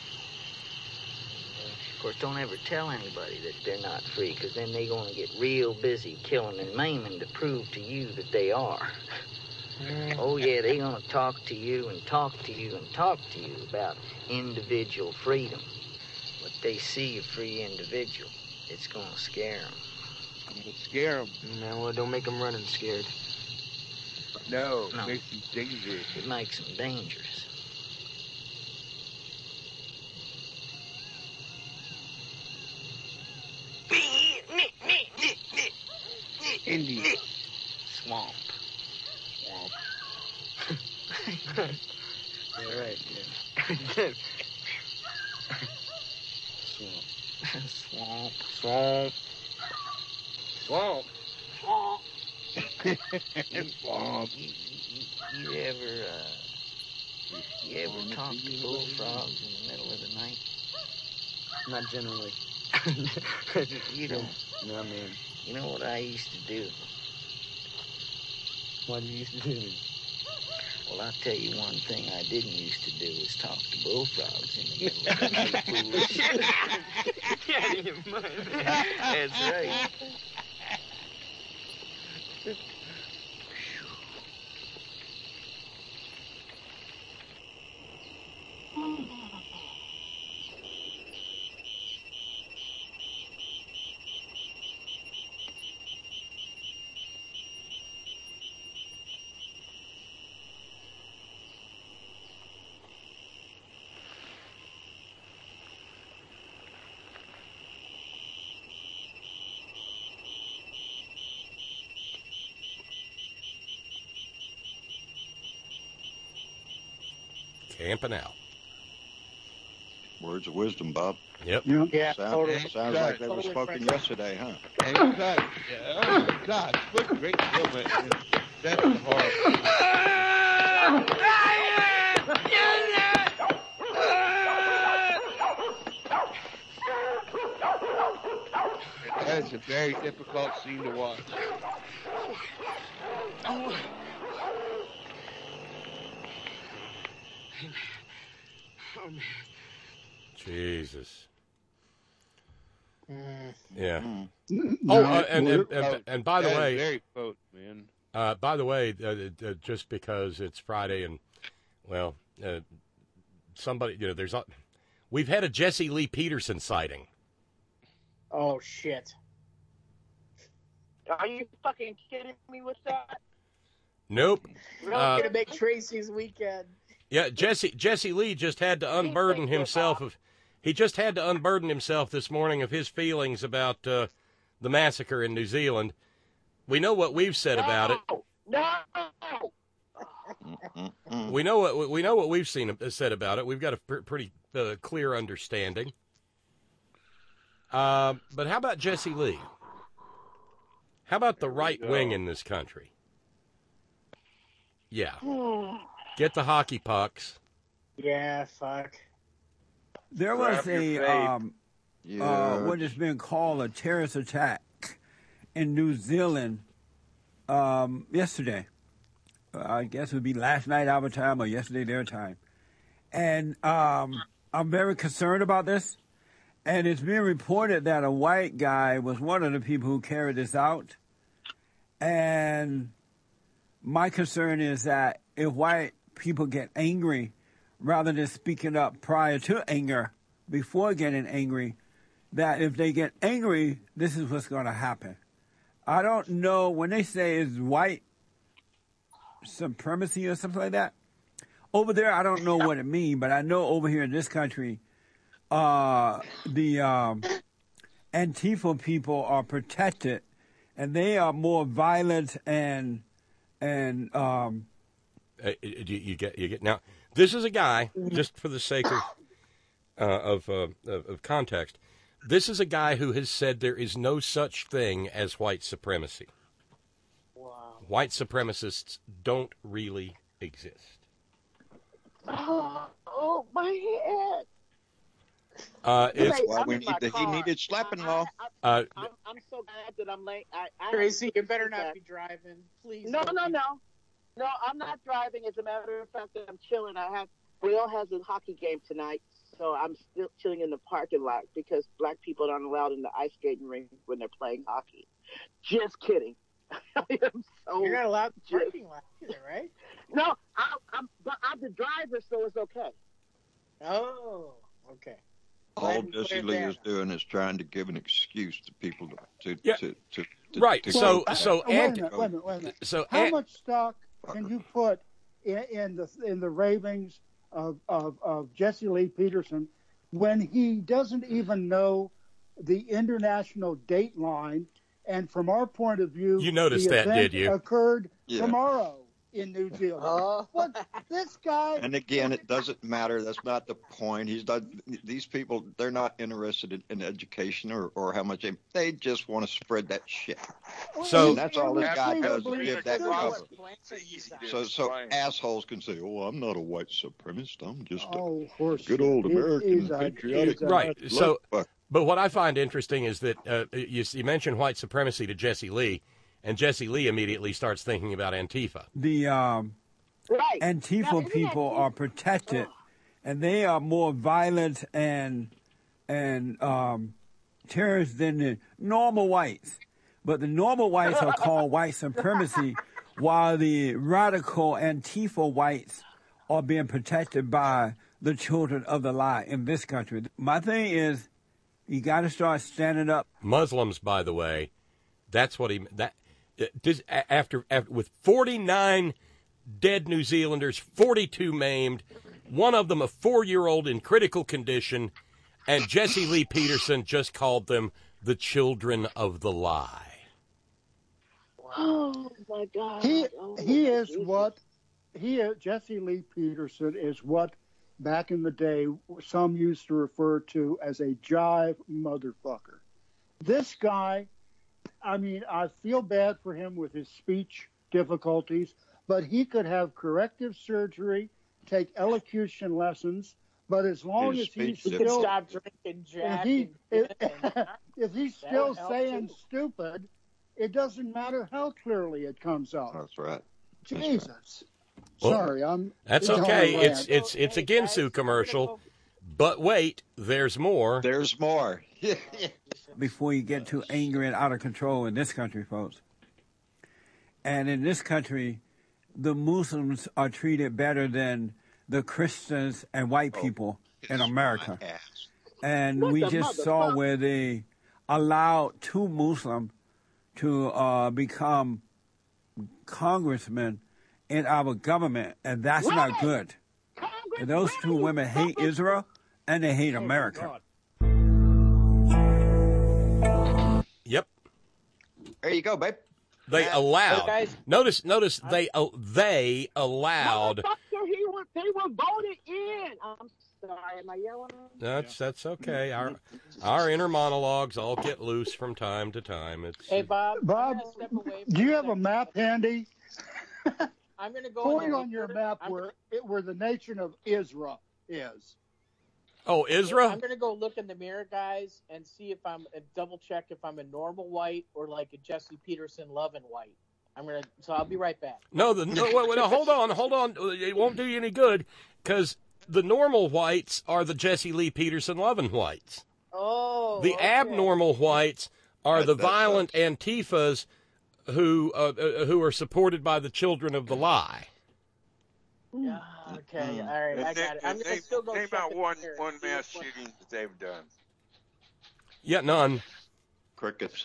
Of course, don't ever tell anybody that they're not free, because then they're going to get real busy killing and maiming to prove to you that they are. Oh, yeah, they're going to talk to you and talk to you and talk to you about individual freedom. But they see a free individual, it's going to scare them. It'll scare them. No, well, don't make them running scared. No, No. it makes them dangerous. It makes them dangerous. Indian. Swamp. Swamp. You're right, Jim. Swamp. Swamp. Swamp. Swamp. Swamp. Swamp. You, you, you ever, uh, you ever talk to bullfrogs in the middle of the night? Not generally. You don't. No, man. You know what I used to do? What do you used to do? Well, I'll tell you one thing I didn't used to do is talk to bullfrogs in the middle of the night. That's right. Camping out. Words of wisdom, Bob. Yep. Yeah, Sound, totally. Sounds like they were spoken yesterday, huh? And cut. Yeah, oh my God, what a great film. That's the horror. a very difficult scene to watch. Oh. Oh, man. Jesus. Mm. Yeah. Mm. Oh, uh, and, and, and and by the That is way, very potent, man. Uh, by the way, uh, uh, just because it's Friday and well, uh, somebody, you know, there's a, we've had a Jesse Lee Peterson sighting. Oh shit! Are you fucking kidding me with that? Nope. We're Uh, gonna make Tracy's weekend. Yeah, Jesse Jesse Lee just had to unburden himself of he just had to unburden himself this morning of his feelings about uh, the massacre in New Zealand. We know what we've said no, about it. No. We know what we know what we've seen said about it. We've got a pr- pretty uh, clear understanding. Uh, but how about Jesse Lee? How about the right wing in this country? Yeah. Get the hockey pucks. Yeah, fuck. There was a um, uh, what has been called a terrorist attack in New Zealand um, yesterday. Uh, I guess it would be last night our time or yesterday their time. And um, I'm very concerned about this. And it's been reported that a white guy was one of the people who carried this out. And my concern is that if white people get angry, rather than speaking up prior to anger, before getting angry, that if they get angry, this is what's going to happen. I don't know, when they say it's white supremacy or something like that, over there I don't know what it means, but I know over here in this country, uh, the um, Antifa people are protected, and they are more violent and and um, Uh, you, you get you get now. This is a guy, just for the sake of uh, of, uh, of of context. This is a guy who has said there is no such thing as white supremacy. Wow. White supremacists don't really exist. Oh, oh my head. Uh, Hey, it's, Why I'm we in need my the he car. needed slapping law. uh, I'm, I'm so glad that I'm late. I, I Tracy, you better not be driving, please. No, don't no, be- no. No, I'm not driving. As a matter of fact, I'm chilling. I have Will has a hockey game tonight, so I'm still chilling in the parking lot because black people aren't allowed in the ice skating rink when they're playing hockey. Just kidding. I am so You're not allowed in the just- parking lot either, right? No, I, I'm but I'm the driver, so it's okay. Oh, okay. All Glad you Jesse cleared Lee that is doing is trying to give an excuse to people to to Yeah. to, to, to Right, to so- go- so wait a anti- minute, wait a minute, wait a minute. so How an- much stock can you put in, in the in the ravings of, of of Jesse Lee Peterson when he doesn't even know the international date line? And from our point of view, You noticed the that, event did you? Occurred Yeah. tomorrow in New Zealand. Oh. What this guy? And again, it doesn't matter. That's not the point. He's not. These people, they're not interested in, in education or, or how much they. They just want to spread that shit. So- and that's all this guy does is Unbelievably give that stupid. cover. Easy So, to so explain. assholes can say, "Oh, I'm not a white supremacist. I'm just a Oh, horse good shit. old He- American he's a- patriotic." he's a- right. So, Fuck. but what I find interesting is that uh, you, you mentioned white supremacy to Jesse Lee, and Jesse Lee immediately starts thinking about Antifa. the um, Right. Now, Antifa isn't that people neat? are protected, and they are more violent and and um, terrorists than the normal whites. But the normal whites are called white supremacy, while the radical Antifa whites are being protected by the children of the lie in this country. My thing is, you got to start standing up. Muslims, by the way, that's what he that uh, does, a- after, after with forty-nine dead New Zealanders, forty-two maimed, one of them a four-year-old in critical condition, and Jesse Lee Peterson just called them the children of the lie. Oh my God. He Oh, he my is Jesus. what he is, Jesse Lee Peterson is what back in the day some used to refer to as a jive motherfucker. This guy, I mean, I feel bad for him with his speech difficulties, but he could have corrective surgery, take elocution lessons, but as long His as he's speech He could still stop drinking Jack. he, and- it- if he's That still would help, saying too. stupid, it doesn't matter how clearly it comes out. That's right. Jesus. Well, Sorry, I'm. That's going okay. rant. It's it's it's a Ginsu commercial, but wait, there's more. There's more. Before you get too angry and out of control in this country, folks. And in this country, the Muslims are treated better than the Christians and white people in America. And What we the just saw motherfucker? where they allowed two Muslims to uh, become congressmen in our government, and that's not good. And those two women hate Israel and they hate America. Yep. There you go, babe. They allowed. Hey, guys. Notice, notice they uh, they allowed. Motherfucker, he was, they were voted in. I'm sorry, am I yelling? That's that's okay. Our our inner monologues all get loose from time to time. It's Hey, Bob. Bob, I'm gonna step away do for you a have a second. map handy? I'm going to go Point in the on your order- map I'm where it, where the nation of Israel is. oh I'm Isra. going to go look in the mirror, guys, and see if I'm uh, double check if I'm a normal white or like a Jesse Peterson loving white. I'm gonna. So I'll be right back. No, the no, wait, wait, no, hold on, hold on. It won't do you any good because the normal whites are the Jesse Lee Peterson loving whites. Oh. The okay. abnormal whites are That- the that's violent Antifas who uh, uh, who are supported by the children of the lie. Yeah, okay. All right. I And got it. I'm name, gonna still go name check out in one the mirror. one See mass what- shooting that they've done. Yeah, none. Crickets.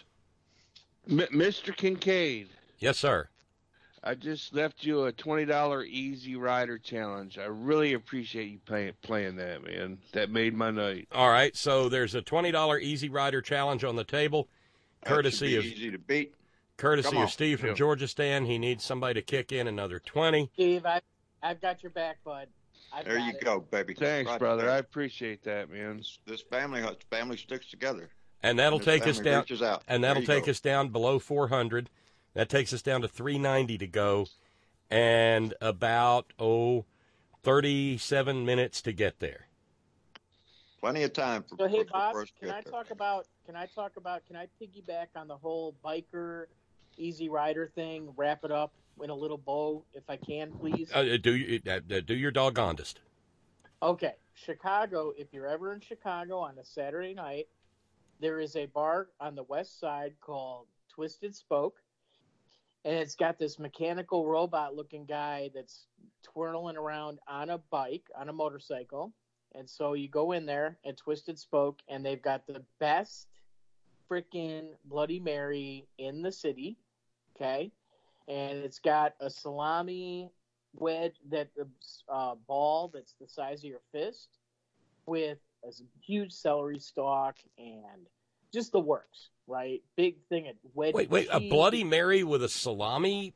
M- Mister Kincaid, Yes, sir. I just left you a twenty dollar Easy Rider challenge. I really appreciate you playing playing that, man. That made my night. All right, so there's a twenty dollar Easy Rider challenge on the table, That should courtesy be of easy to beat. courtesy Come of on. Steve from Yeah. Georgia Stan. He needs somebody to kick in another twenty. Steve, I, I've got your back, bud. I've There got you it. go, baby. Thanks, Right brother. there. I appreciate that, man. This family family sticks together. And that'll This take us family down reaches out. and There that'll you take go. us down below four hundred. That takes us down to three ninety to go and about oh thirty-seven minutes to get there. Plenty of time for, So hey, for, for Bob, first can get I there. talk about? Can I talk about? Can I piggyback on the whole biker, Easy Rider thing? Wrap it up in a little bow, if I can, please. Uh, do you uh, do your doggondest. Okay, Chicago. If you're ever in Chicago on a Saturday night, there is a bar on the west side called Twisted Spoke, and it's got this mechanical robot-looking guy that's twirling around on a bike, on a motorcycle. And so you go in there at Twisted Spoke, and they've got the best freaking Bloody Mary in the city, okay? And it's got a salami wedge, that uh, ball that's the size of your fist, with a huge celery stalk and just the works, right? Big thing at wedge. Wait, wait, a cheese. Bloody Mary with a salami?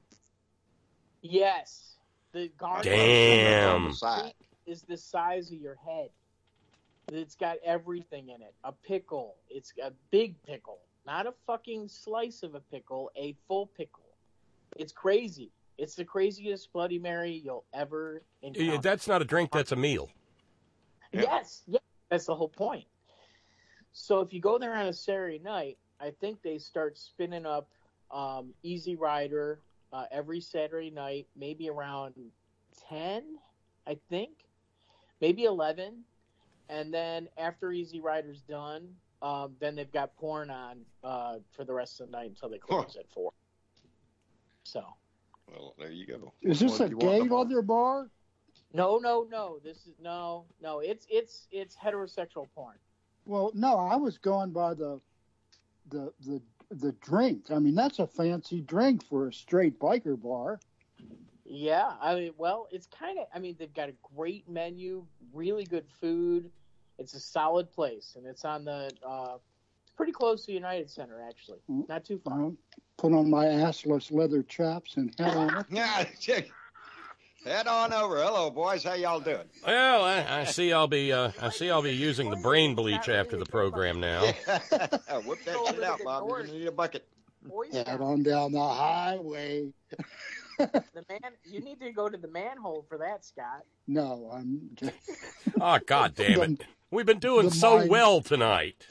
Yes. The garnish Damn. is the size of your head. It's got everything in it. A pickle. It's a big pickle. Not a fucking slice of a pickle, a full pickle. It's crazy. It's the craziest Bloody Mary you'll ever encounter. Yeah, that's not a drink, that's a meal. Yes, yes, that's the whole point. So if you go there on a Saturday night, I think they start spinning up um, Easy Rider uh, every Saturday night, maybe around ten, I think, maybe eleven. And then after Easy Rider's done, um, then they've got porn on uh, for the rest of the night until they close at four. So. Well, there you go. Is this What a do you want gay other bar? No, no, no. This is no, no. It's it's it's heterosexual porn. Well, no, I was going by the the the the drink. I mean, that's a fancy drink for a straight biker bar. Yeah, I mean, well, it's kind of. I mean, they've got a great menu, really good food. It's a solid place, and it's on the. Uh, it's pretty close to United Center, actually. Not too far. I'll put on my assless leather chaps and head on it. Yeah, head on over. Hello, boys. How y'all doing? Well, I, I see I'll be uh, I see I'll be using the brain bleach after the program now. Whip that shit out, Bob. You're gonna need a bucket. Head on down the highway. The man, you need to go to the manhole for that, Scott. No, I'm just Oh, God damn it. We've been doing The so mind- well tonight.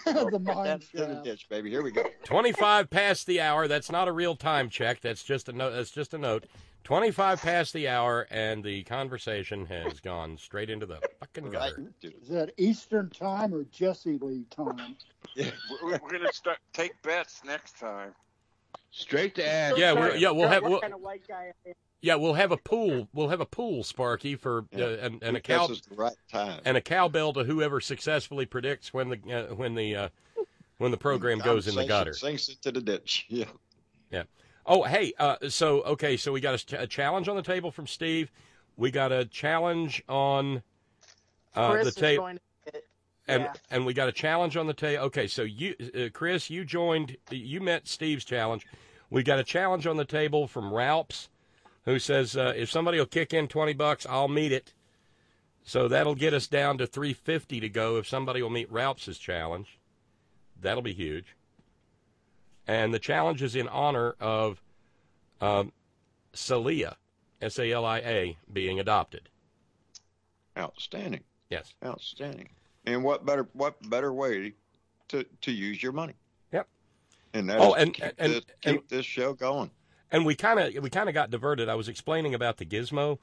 the mine That's to the shaft. ditch, baby. Here we go. twenty-five past the hour. That's not a real time check. That's just a note. That's just a note. twenty-five past the hour, and the conversation has gone straight into the fucking gutter. Is that Eastern time or Jesse Lee time? Yeah, we're, we're going to start take bets next time. Straight to ass. Yeah, we're, yeah, we'll have we'll, kind of white guy I am. yeah, we'll have a pool. We'll have a pool, Sparky, for uh, and, and a cow This is the right time. and a cowbell to whoever successfully predicts when the uh, when the uh, when the program goes in the gutter. Sinks it to the ditch. Yeah. Yeah. Oh, hey. Uh, so okay. So we got a, a challenge on the table from Steve. We got a challenge on uh, Chris the is table, going to get- and yeah. and we got a challenge on the table. Okay. So you, uh, Chris, you joined. You met Steve's challenge. We got a challenge on the table from Ralphs, who says uh, if somebody will kick in twenty bucks, I'll meet it. So that'll get us down to three fifty to go. If somebody will meet Ralphs' challenge, that'll be huge. And the challenge is in honor of um, Salia, S A L I A, being adopted. Outstanding. Yes. Outstanding. And what better what better way to, to use your money? Yep. And that Oh, is and- to keep, and- this, keep and- this show going. And we kind of we kind of got diverted. I was explaining about the gizmo.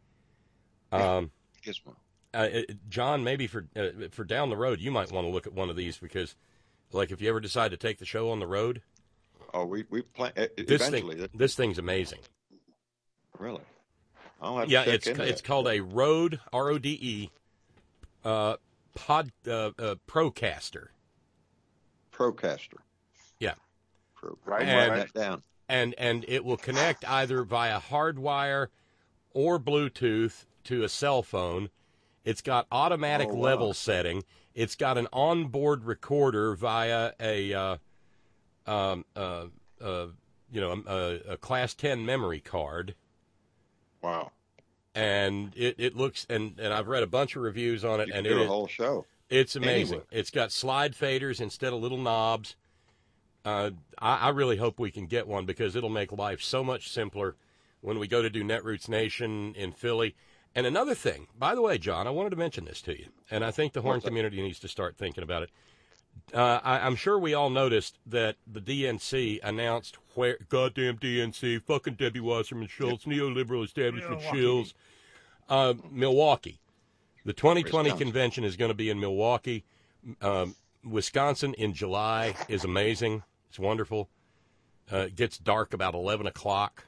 Um, Gizmo. Uh, it, John, maybe for uh, for down the road, you might want to look at one of these because, like, if you ever decide to take the show on the road, Oh, we we plan this eventually. thing this thing's amazing. Really? I'll have to Yeah, check it's into it's that. called a Rode R O D E uh, pod uh, uh, Procaster. Procaster. Yeah. Pro. Right, And- Write that down. and and it will connect either via hardwire or Bluetooth to a cell phone. It's got automatic Oh, wow. level setting. It's got an onboard recorder via a uh, um, uh, uh, you know a, a class ten memory card. Wow. And it, it looks and, and I've read a bunch of reviews on it, You and can it do a is- whole show. It's amazing. Anyway. It's got slide faders instead of little knobs. Uh, I, I really hope we can get one because it'll make life so much simpler when we go to do Netroots Nation in Philly. And another thing, by the way, John, I wanted to mention this to you, and I think the Horn What's that? community needs to start thinking about it. Uh, I, I'm sure we all noticed that the D N C announced where goddamn D N C, fucking Debbie Wasserman Schultz, neoliberal establishment shills, uh, Milwaukee. The twenty twenty Wisconsin. convention is going to be in Milwaukee. Um, Wisconsin in July is amazing. It's wonderful. Uh, it gets dark about eleven o'clock.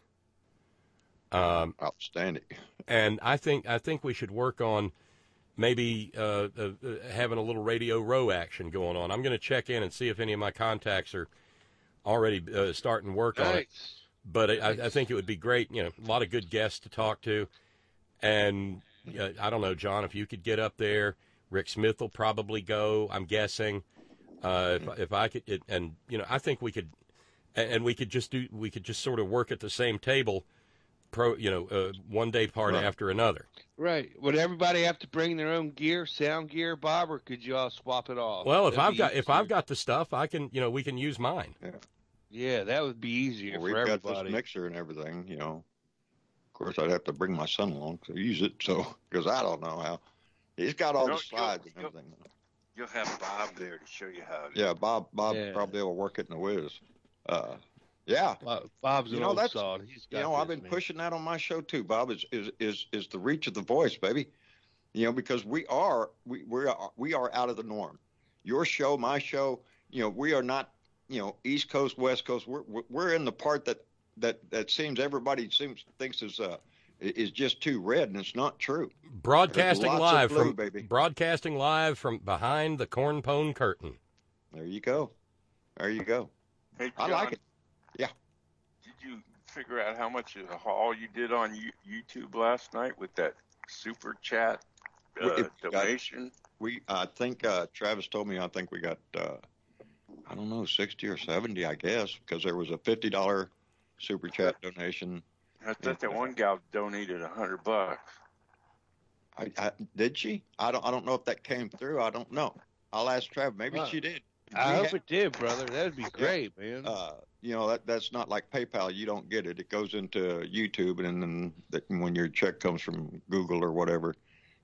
Um, Outstanding. and I think I think we should work on maybe uh, uh, having a little Radio Row action going on. I'm going to check in and see if any of my contacts are already uh, starting work on it. Nice. But I, I think it would be great. You know, a lot of good guests to talk to, and uh, I don't know, John, if you could get up there. Rick Smith will probably go, I'm guessing. Uh, if, if I could, it, and you know, I think we could, and, and we could just do, we could just sort of work at the same table, pro, you know, uh, one day part Right. after another. Right. Would everybody have to bring their own gear, sound gear, Bob, or could you all swap it off? Well, if That'd I've be got, if easier. I've got the stuff, I can, you know, we can use mine. Yeah, that would be easier Well, for we've got everybody. this mixer and everything, you know. Of course, I'd have to bring my son along to use it, so because I don't know how. He's got all You know, the slides and you'll- everything. You'll have Bob there to show you how to. Yeah, Bob. Bob Yeah. probably will work it in the whiz. Uh, yeah. Bob- Bob's You an know, old that's- sod. He's got You know, this, I've been man. pushing that on my show too, Bob. Is is is is the reach of the voice, baby? You know, because we are we we are we are out of the norm. Your show, my show. You know, we are not. You know, East Coast, West Coast. We're we're- we're in the part that that that seems everybody seems thinks is uh is just too red, and it's not true. Broadcasting There's lots of live blue, from baby. broadcasting live from behind the corn pone curtain. There you go. There you go. Hey, I like it. Yeah. Did you figure out how much of the haul you did on you- YouTube last night with that super chat We- uh, it got- donation? We, I think uh, Travis told me. I think we got, uh, I don't know, sixty or seventy, I guess, because there was a fifty dollar super chat donation. I thought that one gal donated a hundred bucks. I, I did she? I don't. I don't know if that came through. I don't know. I'll ask Travis. Maybe Wow. she did. I We hope had- it did, brother. That'd be great, man. Uh, you know that that's not like PayPal. You don't get it. It goes into YouTube, and then that, when your check comes from Google or whatever,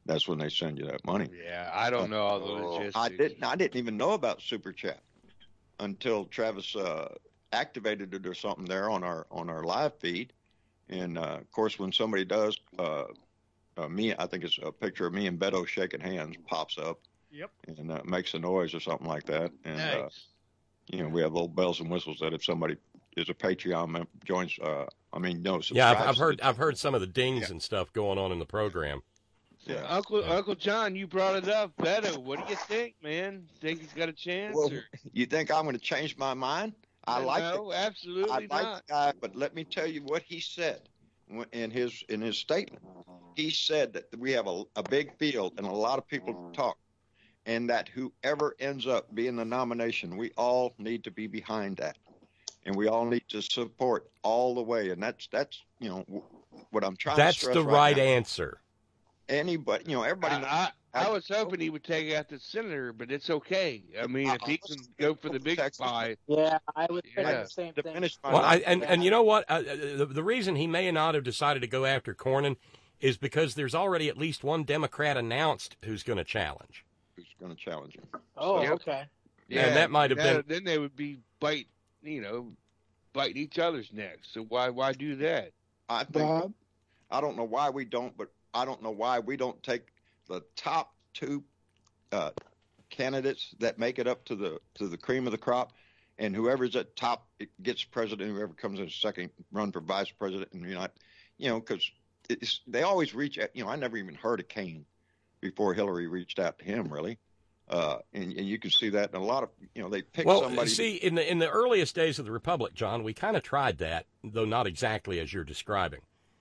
that's when they send you that money. Yeah, I don't know all the logistics. I didn't. I didn't even know about Super Chat until Travis uh, activated it or something there on our on our live feed. And uh, of course, when somebody does, uh, uh, me, I think it's a picture of me and Beto shaking hands pops up. Yep. And uh, makes a noise or something like that. And Nice. uh, you know, we have little bells and whistles that if somebody is a Patreon member, joins. Uh, I mean, no. Yeah, I've, subscribes I've to heard the- I've heard some of the dings and stuff going on in the program. Yeah. Uncle Uncle John, you brought it up. Beto, what do you think, man? Think he's got a chance? Well, or? you think I'm going to change my mind? I No, like no, the, absolutely I like not. the guy, but let me tell you what he said when- in his in his statement. He said that we have a, a big field and a lot of people talk, and that whoever ends up being the nomination, we all need to be behind that, and we all need to support all the way. And that's that's you know w- what I'm trying That's to stress the right right now. answer. Anybody, you know, everybody. knows- I, I, I was hoping he would take out the senator, but it's okay. I mean, if he can go for the big pie, Yeah, I would say Yeah. the same To thing. finish my Well, I, life- and and you know what? Uh, uh, the, the reason he may not have decided to go after Cornyn is because there's already at least one Democrat announced who's going to challenge. who's going to challenge him? Oh, Yep. okay. yeah, And that might have that- been- Then they would be bite, you know, biting each other's necks. So why why do that? I think Bob, I don't know why we don't, but I don't know why we don't take the top two uh, candidates that make it up to the to the cream of the crop, and whoever's at top it gets president. Whoever comes in second, run for vice president, and you're not, you know, because they always reach out. You know, I never even heard of Kane before Hillary reached out to him, really. Uh, and, and you can see that in a lot of, you know, they pick Well, somebody. see, in the in the earliest days of the Republic, John, we kind of tried that, though not exactly as you're describing.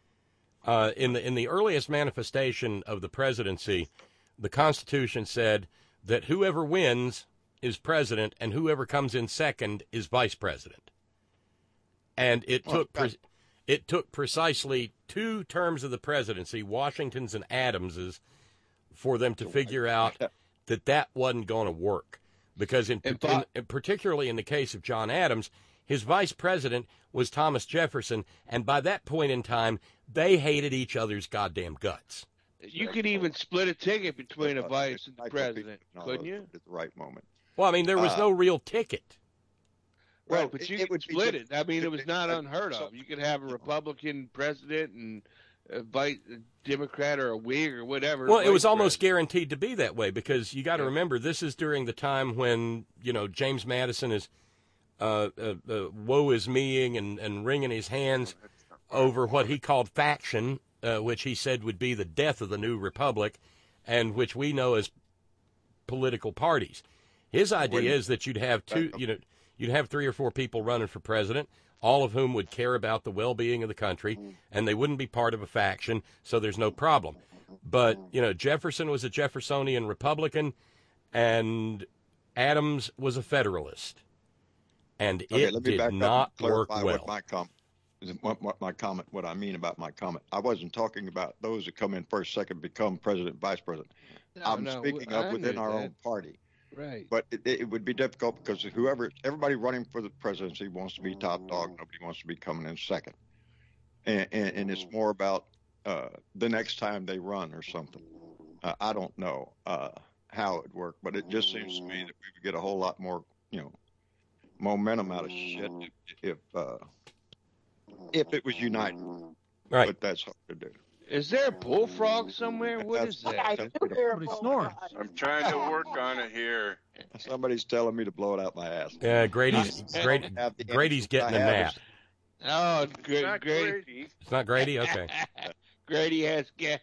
Uh, in the in the earliest manifestation of the presidency, the Constitution said that whoever wins is president, and whoever comes in second is vice president. And it Well, took pre- it took precisely two terms of the presidency, Washington's and Adams's, for them to figure out that that wasn't going to work. Because in, And in, Bob- in- particularly in the case of John Adams, his vice president was Thomas Jefferson, and by that point in time, they hated each other's goddamn guts. You could even split a ticket between a Uh, vice and the like president, no, couldn't you? At the right moment. Well, I mean, there was Uh, no real ticket. Right, Well, but it- you it could would be split diff- it. I mean, it was it- not it- unheard so- of. You could have a Republican president and a vice a Democrat or a Whig or whatever. Well, it was vice almost president. guaranteed to be that way because you got to Yeah. remember this is during the time when you know James Madison is uh, uh, uh, woe is meing and, and wringing his hands over what he called faction, uh, which he said would be the death of the new republic, and which we know as political parties. His idea is that you'd have two, you know, you'd have three or four people running for president, all of whom would care about the well-being of the country, and they wouldn't be part of a faction, so there's no problem. But, you know, Jefferson was a Jeffersonian Republican, and Adams was a Federalist. And Okay, it let me did back not up and work clarify well. what my comment, what, what my comment, what I mean about my comment. I wasn't talking about those that come in first, second, become president, vice president. No, I'm no, speaking I of within knew our that. own party. Right. But it, it would be difficult because whoever, everybody running for the presidency wants to be top dog. Nobody wants to be coming in second. And, and, and it's more about uh, the next time they run or something. Uh, I don't know uh, how it would work, but it just seems to me that we would get a whole lot more, you know, momentum out of shit if if, uh, if it was united. Right. But that's hard to do. Is there a bullfrog somewhere? What is that? Somebody's snoring. I'm trying to work on it here. Somebody's telling me to blow it out my ass. Yeah, Grady's Grady, Have the Grady's answers getting I a have nap. is- Oh, good, Not Grady. Grady. It's not Grady? Okay. Grady has gas.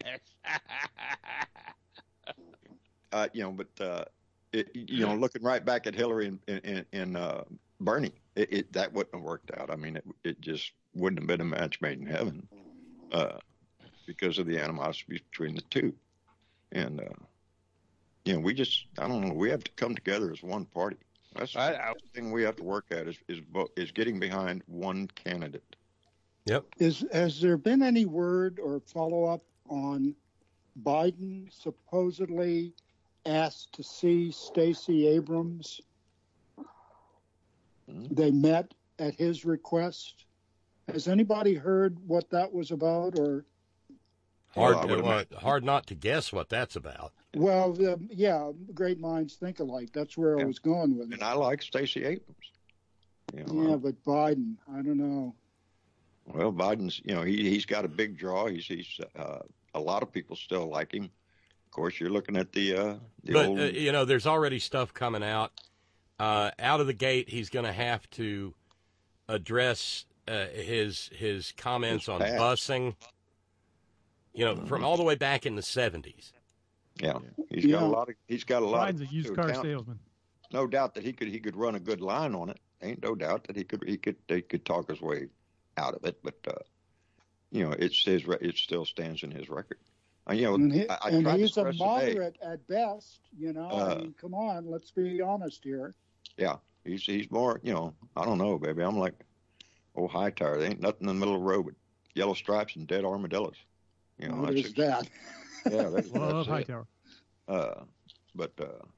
uh, you know, but uh, it, you know, looking right back at Hillary and and, and uh, Bernie, it, it that wouldn't have worked out. I mean, it it just wouldn't have been a match made in heaven uh, because of the animosity between the two. And uh, you know, we just I don't know. We have to come together as one party. That's I- the thing we have to work at is is vo- is getting behind one candidate. Yep. Is has there been any word or follow up on Biden supposedly asked to see Stacey Abrams? They met at his request. Has anybody heard what that was about? Or Hard, Well, I would uh, hard not to guess what that's about. Well, the, yeah, great minds think alike. That's where I Yeah. was going with it. And I like Stacey Abrams. You know, Yeah, but Biden, I don't know. Well, Biden's, you know, he, he's got a big draw. He's, he's uh, a lot of people still like him. Of course, you're looking at the, uh, the But, old. uh, you know, there's already stuff coming out. Uh, out of the gate, he's going to have to address uh, his his comments His on past. busing, you know, from all the way back in the seventies. Yeah, he's Yeah. got a lot of. He's got a lot. Biden's a of used to car account. salesman. No doubt that he could he could run a good line on it. Ain't no doubt that he could he could he could talk his way out of it. But uh, you know, it's his re- it still stands in his record. Uh, you know, And, he, I, I and tried to he's a stress today. moderate at best, you know. Uh, I mean, come on, let's be honest here. Yeah, he's he's more. You know, I don't know, baby. I'm like, oh, high tire. There ain't nothing in the middle of the road but yellow stripes and dead armadillos. You know, What that's is that? Yeah, that's, Love that's it. Hightower. Uh, but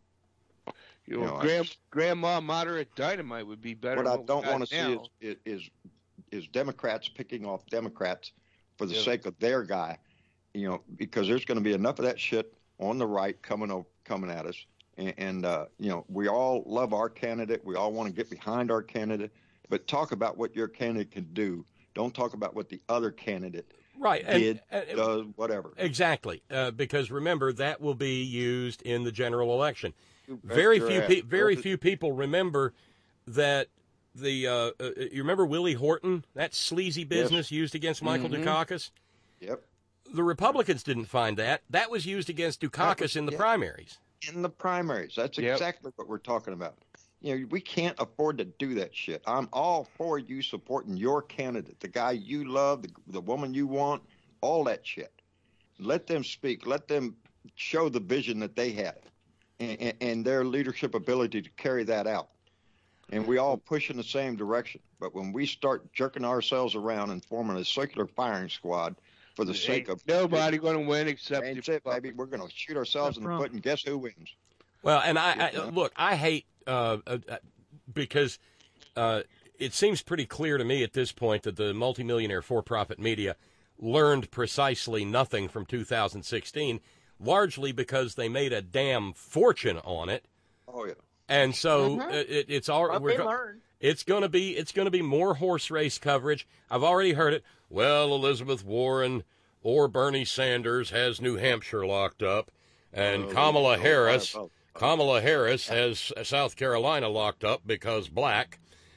uh, You You know, know, I grand, just- grandma moderate dynamite would be better. what I than don't we got want to see now. is, is is Democrats picking off Democrats for the Yeah. sake of their guy. You know, because there's going to be enough of that shit on the right coming o- coming at us, and, and uh, you know, we all love our candidate. We all want to get behind our candidate, but talk about what your candidate can do. Don't talk about what the other candidate Right. And, did, and- does, whatever. Exactly, uh, because remember that will be used in the general election. You bet Very your few, ass. pe- very Well, few people remember that the. Uh, uh, you remember Willie Horton, that sleazy business used against Michael Mhm. Dukakis. Yep. The Republicans didn't find that. That was used against Dukakis in the yeah. primaries. In the primaries. That's Yep. exactly what we're talking about. You know, we can't afford to do that shit. I'm all for you supporting your candidate, the guy you love, the, the woman you want, all that shit. Let them speak. Let them show the vision that they have and, and, and their leadership ability to carry that out. And we all push in the same direction. But when we start jerking ourselves around and forming a circular firing squad for the sake of nobody going to win except That's the it, baby. We're going to shoot ourselves in the Trump. foot, and guess who wins? Well, and I, I look, I hate uh, uh, because uh, it seems pretty clear to me at this point that the multimillionaire for-profit media learned precisely nothing from two thousand sixteen, largely because they made a damn fortune on it, Oh yeah. and so Mhm. it, it, it's all But we're they go- learned. It's going to be it's going to be more horse race coverage. I've already heard it. Well, Elizabeth Warren or Bernie Sanders has New Hampshire locked up, and Oh, Kamala oh, Harris oh, oh. Kamala Harris has South Carolina locked up because black,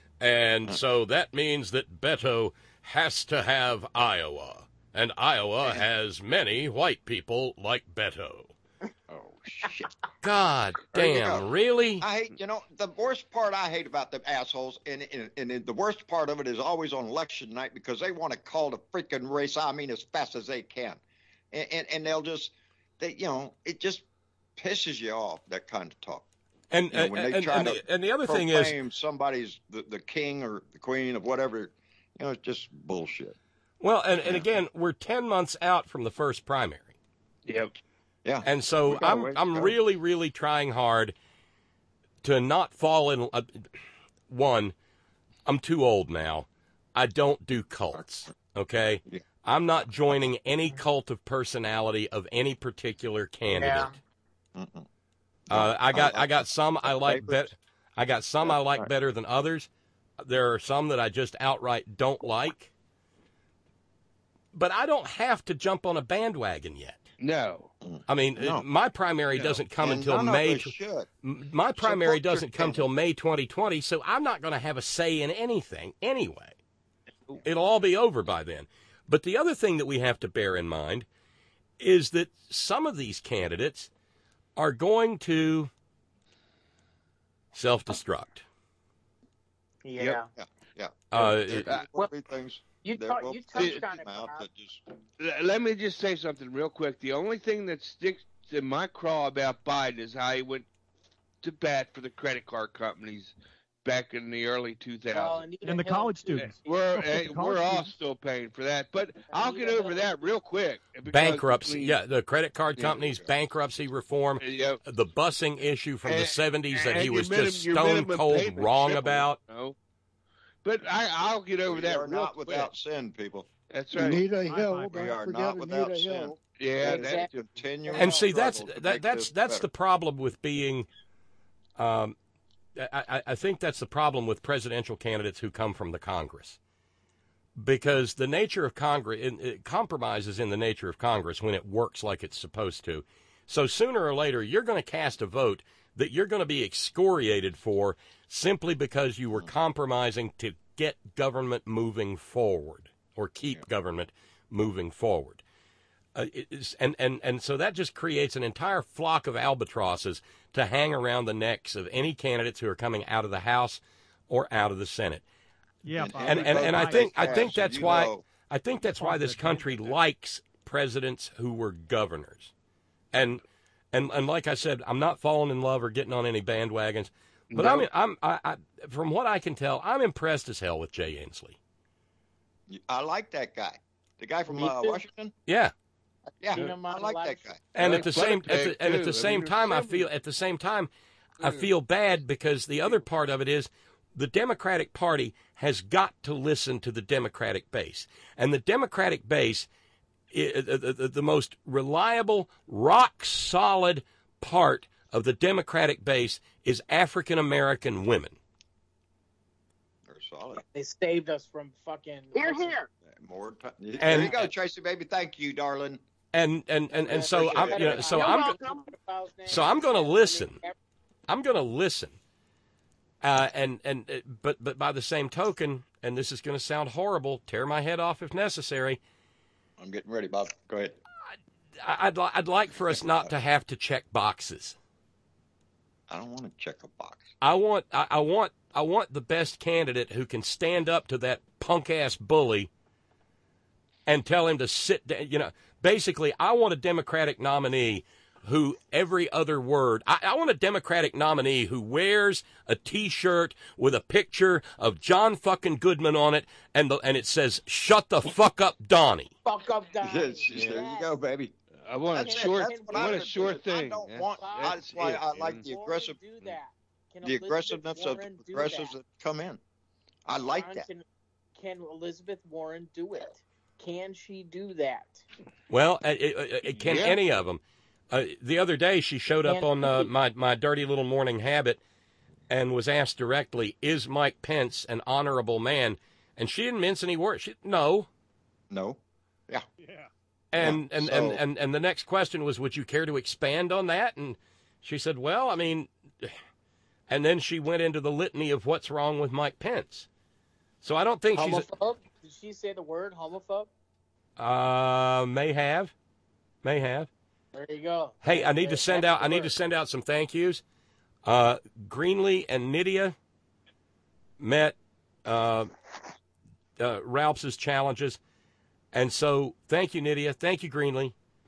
and so that means that Beto has to have Iowa, and Iowa has many white people like Beto. Oh shit. God There you damn, go. really? I hate, you know, the worst part I hate about the assholes, and, and, and the worst part of it is always on election night because they want to call the freaking race, I mean, as fast as they can. And, and, and they'll just, they, you know, it just pisses you off, that kind of talk. And You know, when they and, try and, to the, and the other thing is, proclaim somebody's the, the king or the queen of whatever, you know, it's just bullshit. well, and, and again, we're ten months out from the first primary. Yep. Yeah. And so We got a I'm ways to I'm go. really really trying hard to not fall in. Uh, one, I'm too old now. I don't do cults. Okay, Yeah. I'm not joining any cult of personality of any particular candidate. Mm-mm. Uh, I got I got some I like favorites. bet I got some I like right. better than others. There are some that I just outright don't like. But I don't have to jump on a bandwagon yet. No. I mean, No. my primary No. doesn't come And until none of May. us should. M- My primary Support your doesn't come till May twenty twenty, so I'm not going to have a say in anything anyway. It'll all be over by then. But the other thing that we have to bear in mind is that some of these candidates are going to self-destruct. Yeah. Yep. Yeah. Yeah. Uh, There- it- there will be things. You, there ta- will you be touched things on it, out Bob. that just L- Let me just say something real quick. The only thing that sticks in my craw about Biden is how he went to bat for the credit card companies back in the early two Well, thousands. Anita And the Hill, college too. students. We're The eh, college we're all students. still paying for that, but I'll get over that real quick. because bankruptcy, between- yeah, the credit card Yeah. companies, bankruptcy reform, Yep. the busing issue from the And- seventies that and he your was minim- just your stone minimum cold payment wrong tripled, about. you know? But I, I'll get over we that are real not quick. without sin, people. That's right. Anita Hill. We Don't are forget not without Anita sin. Hill. Yeah, And that, that's a continual And see, that's struggle to that, make that's this that's better. the problem with being. Um, I, I, I think that's the problem with presidential candidates who come from the Congress, because the nature of Congress it compromises in the nature of Congress when it works like it's supposed to. So sooner or later, you're going to cast a vote that you're going to be excoriated for simply because you were compromising to get government moving forward or keep yeah. government moving forward. Uh, it is, and, and, and so that just creates an entire flock of albatrosses to hang around the necks of any candidates who are coming out of the House or out of the Senate. Yeah, and and, and, and I think I think that's why I think that's why this country likes presidents who were governors. And and and like I said, I'm not falling in love or getting on any bandwagons, but no. I'm I'm I, I from what I can tell, I'm impressed as hell with Jay Inslee. I like that guy, the guy from uh, Washington. Yeah. Yeah, I like that guy. And at the same at the, and at the same time, I feel at the same time, I feel bad because the other part of it is the Democratic Party has got to listen to the Democratic base, and the Democratic base, the, the most reliable, rock solid part of the Democratic base is African American women. They're solid. They saved us from fucking. Here, here. More time. And, there you go, Tracy, baby. Thank you, darling. And and and, and so I'm you know, so I'm so I'm going to listen. I'm going to listen. Uh, and and but but by the same token, and this is going to sound horrible, tear my head off if necessary. I'm getting ready, Bob. Go ahead. I'd I'd, I'd like for us not to have to check boxes. I don't want to check a box. I want I, I want I want the best candidate who can stand up to that punk ass bully and tell him to sit down. You know, basically, I want a Democratic nominee who every other word. I, I want a Democratic nominee who wears a T-shirt with a picture of John fucking Goodman on it, and the, and it says "Shut the fuck up, Donnie." Fuck up, Donnie. Yes, yes. There you go, baby. I want that's a short. It. I want a short thing. I don't want. That's, that's why it, I like man. the aggressive. Do that. Can the Elizabeth aggressiveness Warren of the progressives that? that come in. I like John, that. Can, can Elizabeth Warren do it? Can she do that? Well, it, it, it can yeah. any of them. Uh, the other day, she showed up on uh, my, my dirty little morning habit and was asked directly, is Mike Pence an honorable man? And she didn't mince any words. She, no. No. Yeah. Yeah. And, yeah. And, So, and, and, and the next question was, would you care to expand on that? And she said, well, I mean, and then she went into the litany of what's wrong with Mike Pence. So I don't think homophobe? she's... Did she say the word homophobe? Uh, may have. May have. There you go. Hey, I need to send out. I need to send out some thank yous. Uh, Greenlee and Nydia met uh, uh, Ralph's challenges, and so thank you, Nydia. Thank you, Greenlee.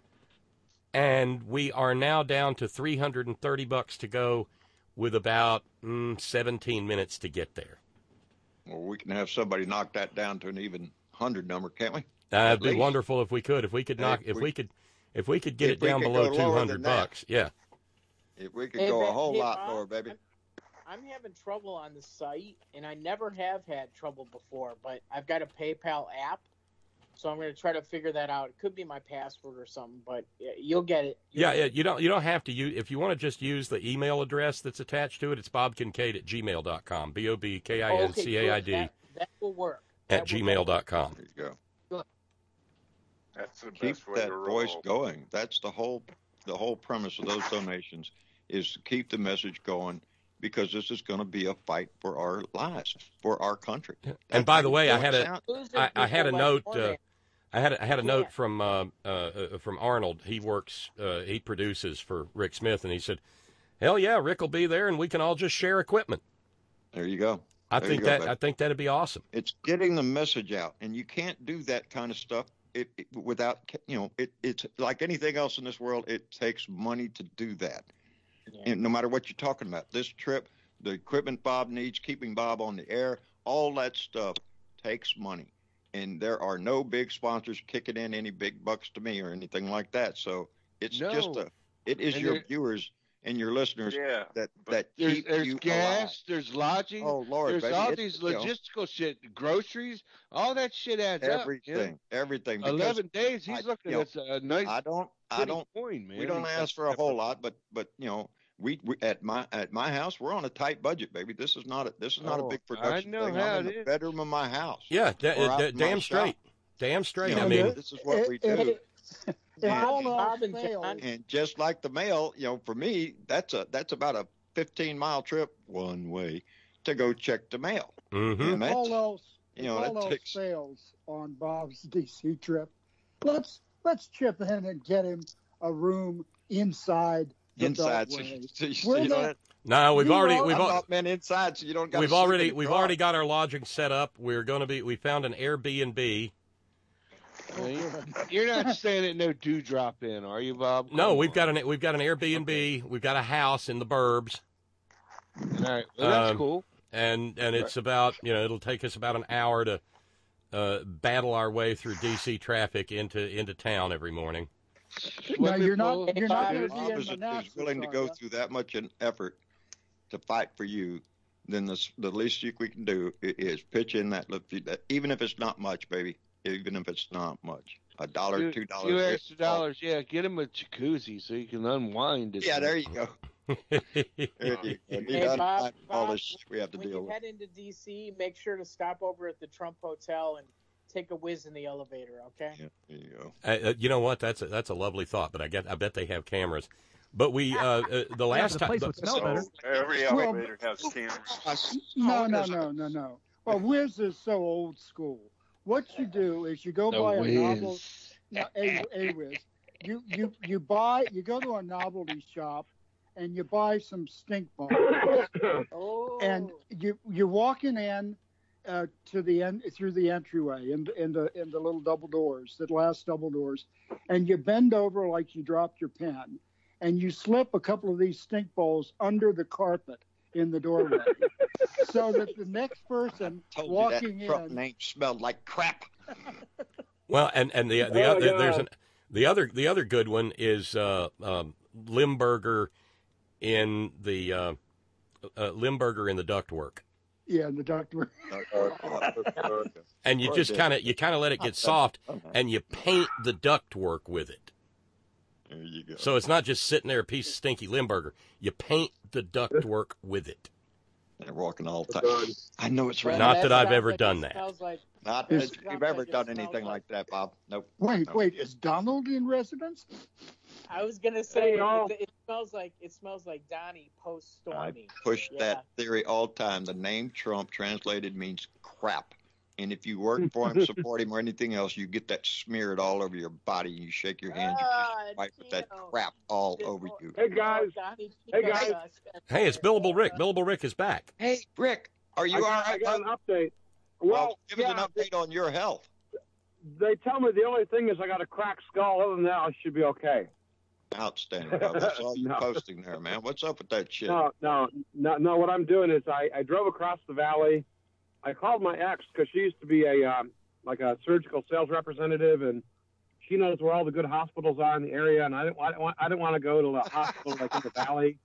And we are now down to three hundred and thirty bucks to go, with about mm, seventeen minutes to get there. Well, we can have somebody knock that down to an even hundred number, can't we? Uh, it'd be least. wonderful if we could. If we could knock. If, if we, we could. If we could get it down below two hundred bucks, yeah. If we could hey, go ben, a whole hey, lot Bob, lower, baby. I'm, I'm having trouble on the site, and I never have had trouble before, but I've got a PayPal app, so I'm going to try to figure that out. It could be my password or something, but you'll get it. You'll yeah, yeah, you don't you don't have to use, if you want to just use the email address that's attached to it, it's bob kincaid at gmail dot com. B O B K I N C A I D. Okay, that, that will work. At that gmail dot com. There you go. That's the Keep best way that to roll. voice going. That's the whole the whole premise of those donations is to keep the message going, because this is going to be a fight for our lives, for our country. That's and by the way, I had a I, I had a like note. Uh, Mormon. I had a, I had a note from uh, uh, from Arnold. He works. Uh, he produces for Rick Smith, and he said, "Hell yeah, Rick will be there, and we can all just share equipment." There you go. I There think you go, that buddy. I think that'd be awesome. It's getting the message out, and you can't do that kind of stuff it, it, without, you know, it, it's like anything else in this world. It takes money to do that. Yeah. And no matter what you're talking about, this trip, the equipment Bob needs, keeping Bob on the air, all that stuff takes money. And there are no big sponsors kicking in any big bucks to me or anything like that. So it's No. just a, it is And your there- viewers and your listeners Yeah, that that There's, keep there's you gas, alive. there's lodging, Oh Lord, there's baby, all it's, these you know, logistical shit, groceries, all that shit adds everything, up. Man. everything. Because Eleven days, he's I, looking you know, at a nice. I don't, I pretty don't, coin, man. we don't ask for a whole lot, but but you know, we, we at my at my house we're on a tight budget, baby. This is not a this is not Oh, a big I production know thing. how I'm in it the is. bedroom of my house. Yeah, da- or out da- in my damn straight. shop. Damn straight. You know, I mean, this is what we do. If And- all else Bob and fails, John. And just like the mail, you know, for me, that's a that's about a fifteen mile trip one way to go check the mail. Mm-hmm. And if that's, all else, you if know, all that else takes fails on Bob's D C trip, let's let's chip in and get him a room inside the inside. So, Beltway. so, so We're you not- don't, no, we've You already are- we've I'm al- not meant inside, so you don't. Gotta we've sleep already in the we've truck. already got our lodging set up. We're going to be. We found an Airbnb. Well, you're- You're not staying at no Dewdrop Inn, are you, Bob? No, Come we've on. got an we've got an Airbnb. Okay. We've got a house in the burbs. All right, well, that's Um, cool. And and it's about you know it'll take us about an hour to uh, battle our way through D C traffic into into town every morning. No, Swimming you're pool. not. You're not Bob going to be in is, is Manassas, willing to are go ya? through that much an effort to fight for you. Then the the least you, we can do i- is pitch in that, little few- that, even if it's not much, baby. Even if it's not much, a dollar, Few- two dollars, few it's extra all- dollars, yeah. Get him a jacuzzi so you can unwind. Yeah, there you go. There you go. Need Hey, to Bob, unwind all Bob, this shit we have to when deal you with. head into D C, make sure to stop over at the Trump Hotel and take a whiz in the elevator, okay? Yeah, there you go. Uh, uh, you know what? That's a, that's a lovely thought, but I get I bet they have cameras. But we uh, uh, the last the time. place would smell better. Every Well, elevator has cameras. No, no, no, no, no. Well, Wiz is so old school. What you do is you go The buy a whiz. novel. No, a, a Wiz. You you you buy you go to a novelty shop and you buy some stink bombs. Oh. And you you're walking in uh, to the end through the entryway in in the in the little double doors, the glass double doors, and you bend over like you dropped your pen, and you slip a couple of these stink balls under the carpet in the doorway, so that the next person Told walking you that Trump in. name smelled like crap. Well, and and the the, Oh, other God. there's an the other the other good one is uh, um, Limburger in the uh, uh, Limburger in the ductwork. Yeah, the doctor. And you just kind of you kind of let it get soft, Uh-huh. and you paint the ductwork with it. There you go. So it's not just sitting there a piece of stinky Limburger. You paint the ductwork with it. They're walking all the time. I know it's right. Not that I've sounds ever like done it that. Smells like, Not Is- that you've ever Sounds like it done smells anything like- like that, Bob. Nope. Wait, No. wait, is Donald in residence? I was gonna say Hey, y'all. it, it smells like it smells like Donnie post I storming. push Yeah. that theory all the time. The name Trump translated means crap. And if you work for him, support him, or anything else, you get that smeared all over your body. You shake your hands, you Ah, just wipe that Tino. crap all over you. Hey guys. Donnie Hey, Tino guys. does. Hey, it's Billable Rick. Billable Rick is back. Hey, Rick, are you I all got, I right? got an bud? update. Well, Well, give yeah, us an update on your health. they tell me the only thing is I got a cracked skull. Other than that, I should be okay. Outstanding, Bob. I saw you No. posting there, man. What's up with that shit? No, no, no, no. What I'm doing is I, I drove across the valley. I called my ex because she used to be a um, like a surgical sales representative, and she knows where all the good hospitals are in the area. And I didn't, I didn't want, I didn't want to go to a hospital like in the valley.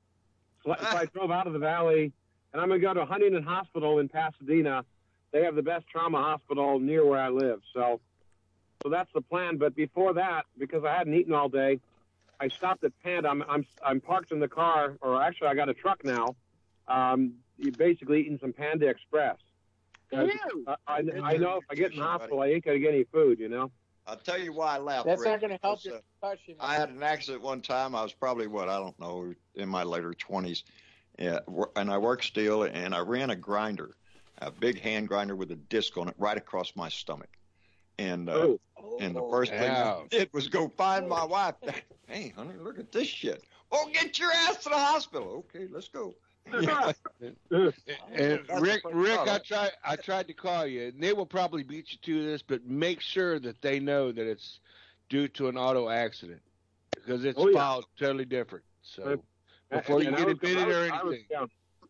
So, I- so I drove out of the valley, and I'm gonna go to Huntington Hospital in Pasadena. They have the best trauma hospital near where I live. So, so that's the plan. But before that, because I hadn't eaten all day, I stopped at Panda. I'm I'm I'm parked in the car, or actually I got a truck now. Um, you're basically eating some Panda Express. 'Cause I, I, I know if I get in the hospital, I ain't gonna get any food. You know. I'll tell you why I laughed. That's Rick, not gonna help because, your uh, concussion. I had an accident one time. I was probably what I don't know, in my later twenties, yeah, wor- and I worked steel, and I ran a grinder, a big hand grinder with a disc on it, right across my stomach. And uh, Oh. and the first thing I Ouch. did was go find my wife. Hey, honey, look at this shit. Oh, get your ass to the hospital. Okay, let's go. Yeah. And That's Rick, the first Rick, thought. I tried, I tried to call you, and they will probably beat you to this, but make sure that they know that it's due to an auto accident because it's Oh, yeah. filed totally different. So And- before you and get I was- admitted I was- or I was, anything, yeah,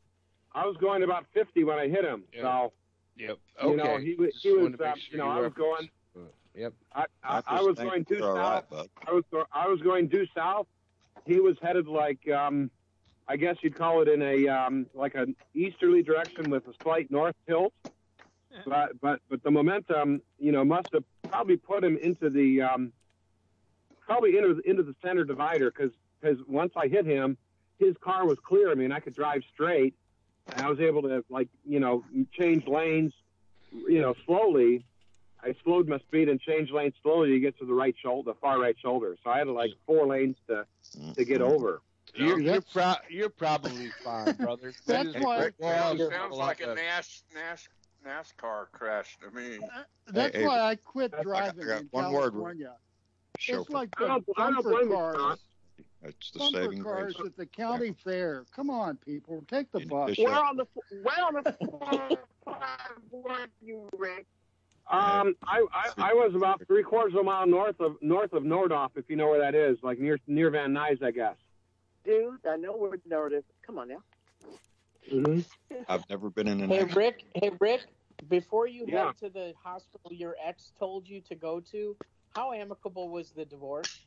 I was going about fifty when I hit him. Yeah. So yep, you okay. know he was Just he was wanted to make um, sure you know you I was referenced. going. Yep. I, I, I I just was think going due you're all south. right, bud. I was go- I was going due south, he was headed like, um, I guess you'd call it in a um, like an easterly direction with a slight north tilt. But but but the momentum, you know, must have probably put him into the um, probably into into the center divider because because once I hit him, his car was clear. I mean, I could drive straight, and I was able to like you know change lanes, you know, slowly. I slowed my speed and changed lanes slowly to get to the right shoulder, the far right shoulder. So I had like four lanes to to get over. You're you're, pro- you're probably fine, brother. That That's is why- great. Well, Sounds, a sounds lot like a better. Nash, Nash, NASCAR crash to me. That's Hey, hey, why I quit I got- driving I got in one word. California. Show It's like I don't- the I don't bumper blame you, cars. Tom. It's the Bumper saving cars grace. at the county fair. Come on, people, take the You- bus. you Where show- on the where on the four five were you, Rick? Um, I, I I was about three quarters of a mile north of north of Nordhoff, if you know where that is, like near near Van Nuys, I guess. Dude, I know where Nordhoff. Come on now. Mm-hmm. I've never been in an Hey accident. Rick, hey Rick, before you Yeah. head to the hospital your ex told you to go to, how amicable was the divorce?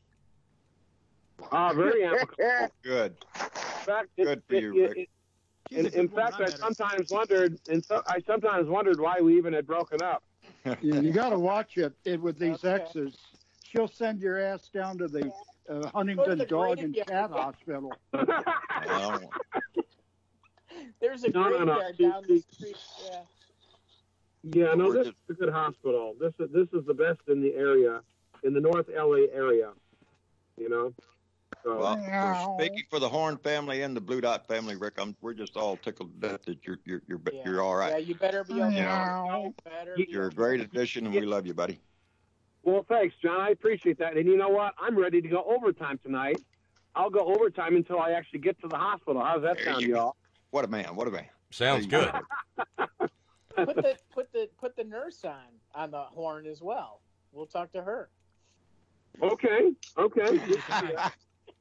Ah, very amicable. Good. In fact, it, Good for it- you, it- Rick. it- She's in, a good in woman. fact, I I met her. sometimes wondered, and so, I sometimes wondered why we even had broken up. Yeah, you got to watch it, it with these Okay. exes. She'll send your ass down to the uh, Go to Huntington the Dog and graveyard. Cat Hospital. Well, There's a No, no, no. graveyard She- down the she- street. Yeah. Yeah, no, We're this just- is a good hospital. This is this is the best in the area, in the North L A area. You know. So well, for speaking for the Horn family and the Blue Dot family, Rick, I'm, we're just all tickled to death that you're you're you're, Yeah. you're all Yeah, right. you better be okay. Meow. You better You- be You're a okay. great addition, and we love you, buddy. well, thanks, John. I appreciate that. And you know what? I'm ready to go overtime tonight. I'll go overtime until I actually get to the hospital. How's that There sound, you go. y'all? What a man! What a man! Sounds There you good. go. Put the put the put the nurse on on the horn as well. We'll talk to her. Okay, okay. We can do that.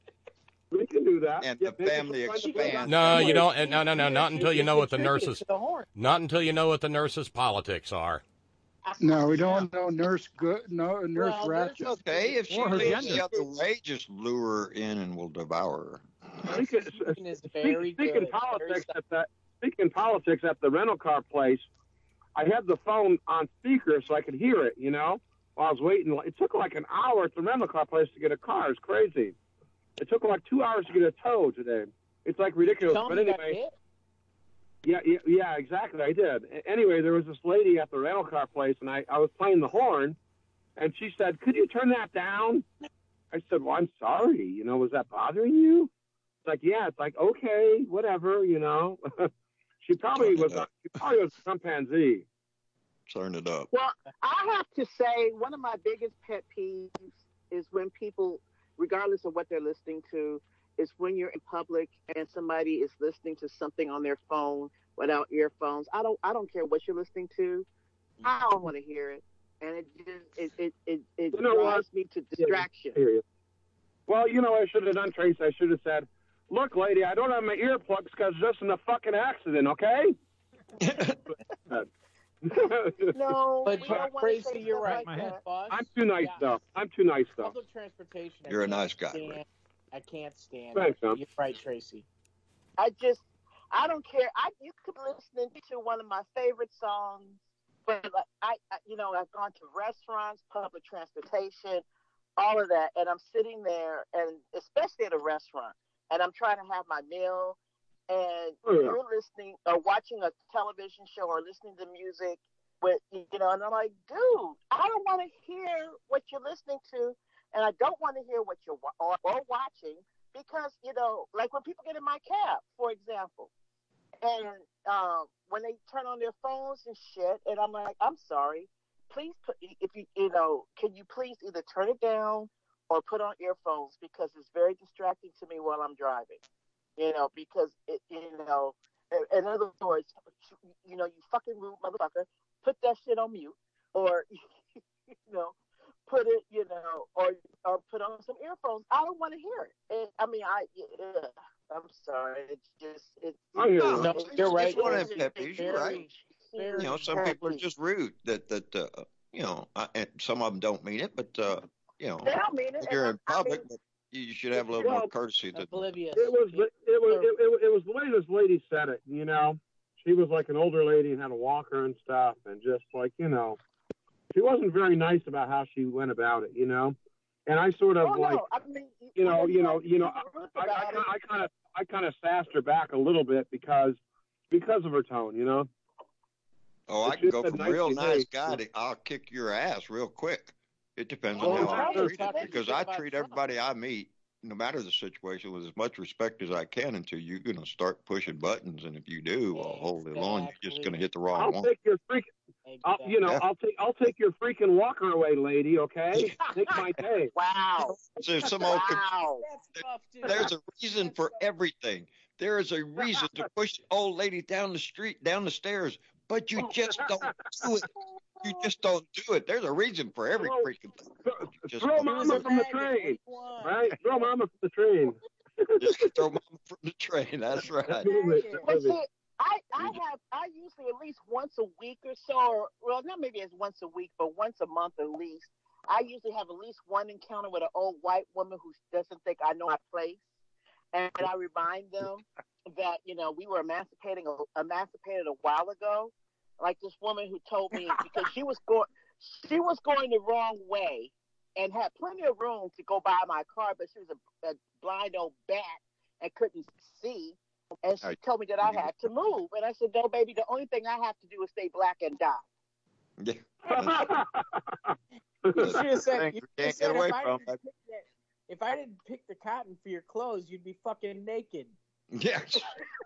We can do that. And Yeah, the maybe family we'll find a expands. No, you Anyway, don't. and No, no, no. Not until you know what the Contribute nurses. to the horn. Not until you know what the nurses' politics are. No, we don't know Nurse Good, no Nurse Well, Ratchet. Okay, if she Or her lives gender. the other way, just lure her in and we'll devour her. Speaking, Speaking is speak- very speaking good. politics Very at that. Speaking politics at the rental car place, I had the phone on speaker so I could hear it. You know, while I was waiting. It took like an hour at the rental car place to get a car. It's crazy. It took like two hours to get a tow today. It's like ridiculous. Tell But me that anyway, hit. yeah, yeah, yeah, exactly. I did. A- Anyway, there was this lady at the rental car place, and I, I was playing the horn, and she said, "Could you turn that down?" I said, "Well, I'm sorry. You know, was that bothering you?" It's like, yeah. It's like, okay, whatever. You know. she probably was. A, she probably was a chimpanzee. Turn it up. Well, I have to say one of my biggest pet peeves is when people, regardless of what they're listening to, is when you're in public and somebody is listening to something on their phone without earphones. I don't I don't care what you're listening to. I don't want to hear it. And it just it it it, it You know what? drives me to distraction. I hear you. Well, you know, what I should have done, Trace. I should have said, "Look, lady, I don't have my earplugs because just in a fucking accident, okay?" No, But we don't want to Tracy, say you're stuff right. like that. Bus, I'm too nice, yeah. though. I'm too nice, though. Public transportation. I You're a can't nice guy, stand- Rick. I can't stand. Thanks, it. man. You're right, Tracy. I just, I don't care. I you could listen to one of my favorite songs, but like, I, I, you know, I've gone to restaurants, public transportation, all of that, and I'm sitting there, and especially at a restaurant, and I'm trying to have my meal, and Oh, yeah. you're listening or watching a television show or listening to music with, you know, and I'm like, dude, I don't want to hear what you're listening to, and I don't want to hear what you're wa- or, or watching. Because, you know, like when people get in my cab, for example, and um, when they turn on their phones and shit, and I'm like, I'm sorry, please put, if you, you know, can you please either turn it down or put on earphones because it's very distracting to me while I'm driving, you know, because, it, you know, in, in other words, you know, you fucking rude motherfucker, put that shit on mute or, you know, put it, you know, or or put on some earphones. I don't want to hear it. And, I mean, I, yeah, I'm sorry. It's just, it's. I hear you. No, it's- you're It's right. one of it's them pet peeves, you're very, right. very You know, some pet people are peeve. just rude. That that uh, you know, I, and some of them don't mean it, but uh, you know, They don't mean it. if you're and in I- I public, mean, but You should have a little Well, more courtesy. Than, Oblivious. It was it was it, it, it was the way this lady said it. You know, she was like an older lady and had a walker and stuff, and just like you know, she wasn't very nice about how she went about it. You know, and I sort of Oh, like no, I mean, you know you you know you know rude I about it. I kind of I kind of sassed her back a little bit because because of her tone. You know. oh, I She can go said from nice real nice behaved. guy to I'll kick your ass real quick. It depends Well, on how I'm that's- treated because I treat everybody I meet, no matter the situation, with as much respect as I can until you're going to start pushing buttons. And if you do, well, holy Lord, you're just going to hit the wrong I'll one. take your freaking, I'll, you know, Yeah. I'll take I'll take your freaking walker away, lady. Okay, make my day. Wow. There's some old. Wow. There's a reason for everything. There is a reason to push the old lady down the street, down the stairs, but you just don't do it. You just don't do it. There's a reason for every freaking thing. You just Throw don't mama do from the train, right? Throw mama from the train. it. Throw mama from the train. That's right. But see, I, I have I usually at least once a week or so, or well, not maybe it's once a week, but once a month at least. I usually have at least one encounter with an old white woman who doesn't think I know my place, and I remind them that you know we were emancipating emancipated a while ago. Like this woman who told me because she was going she was going the wrong way and had plenty of room to go by my car, but she was a, a blind old bat and couldn't see. And she told me that I had to move. And I said, no, baby, the only thing I have to do is stay black and die. Yeah. You should have said, you can't said get away if, I from didn't pick that, if I didn't pick the cotton for your clothes, you'd be fucking naked. Yes.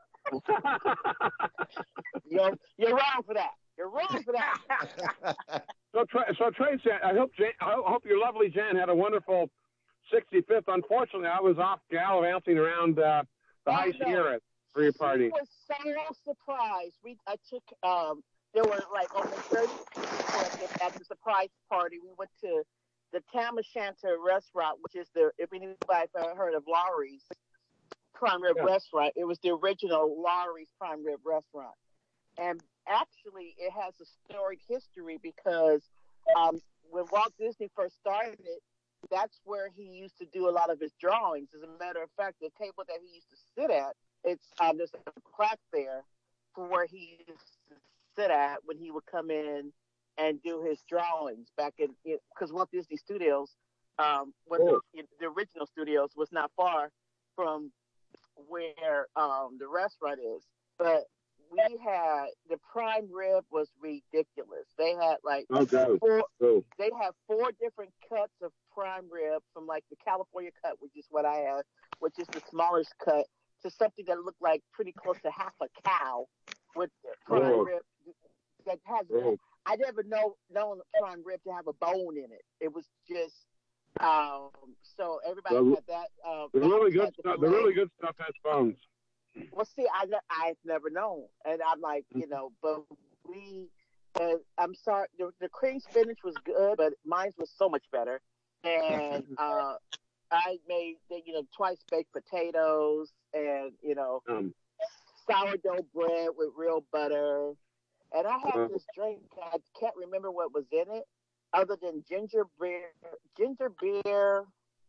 you're, you're wrong for that. You're wrong for that. So, so Tracy, I hope Jan, I hope your lovely Jan had a wonderful sixty-fifth. Unfortunately, I was off gallivanting around uh, the Oh, High no. Sierra for your party. She was so surprised. We I took um there were like over thirty people at the, at the surprise party. We went to the Tam O'Shanter restaurant, which is the if anybody's ever heard of Lawry's Prime Rib Yeah. restaurant. It was the original Lawry's Prime Rib restaurant. And actually it has a storied history because um when Walt Disney first started it, that's where he used to do a lot of his drawings. As a matter of fact, the table that he used to sit at, it's um, there's a plaque there for where he used to sit at when he would come in and do his drawings back in, because Walt Disney Studios, um, when Oh. the, the original studios was not far from where um, the restaurant is. But we had, the prime rib was ridiculous. They had like Oh, God. four, Oh. they have four different cuts of prime rib, from like the California cut, which is what I have, which is the smallest cut, to something that looked like pretty close to half a cow with the prime Oh. rib that has. Oh. I never know known prime rib to have a bone in it. It was just um. So everybody The- had that. Um, The really Max good had the stuff. The filet. really good stuff has bones. Well, see, I ne- I've never known, and I'm like, you know, but we. Uh, I'm sorry, the, the cream spinach was good, but mine was so much better. And uh, I made, the, you know, twice baked potatoes, and you know, Um, sourdough bread with real butter. And I had Uh. this drink. I can't remember what was in it, other than ginger beer, ginger beer,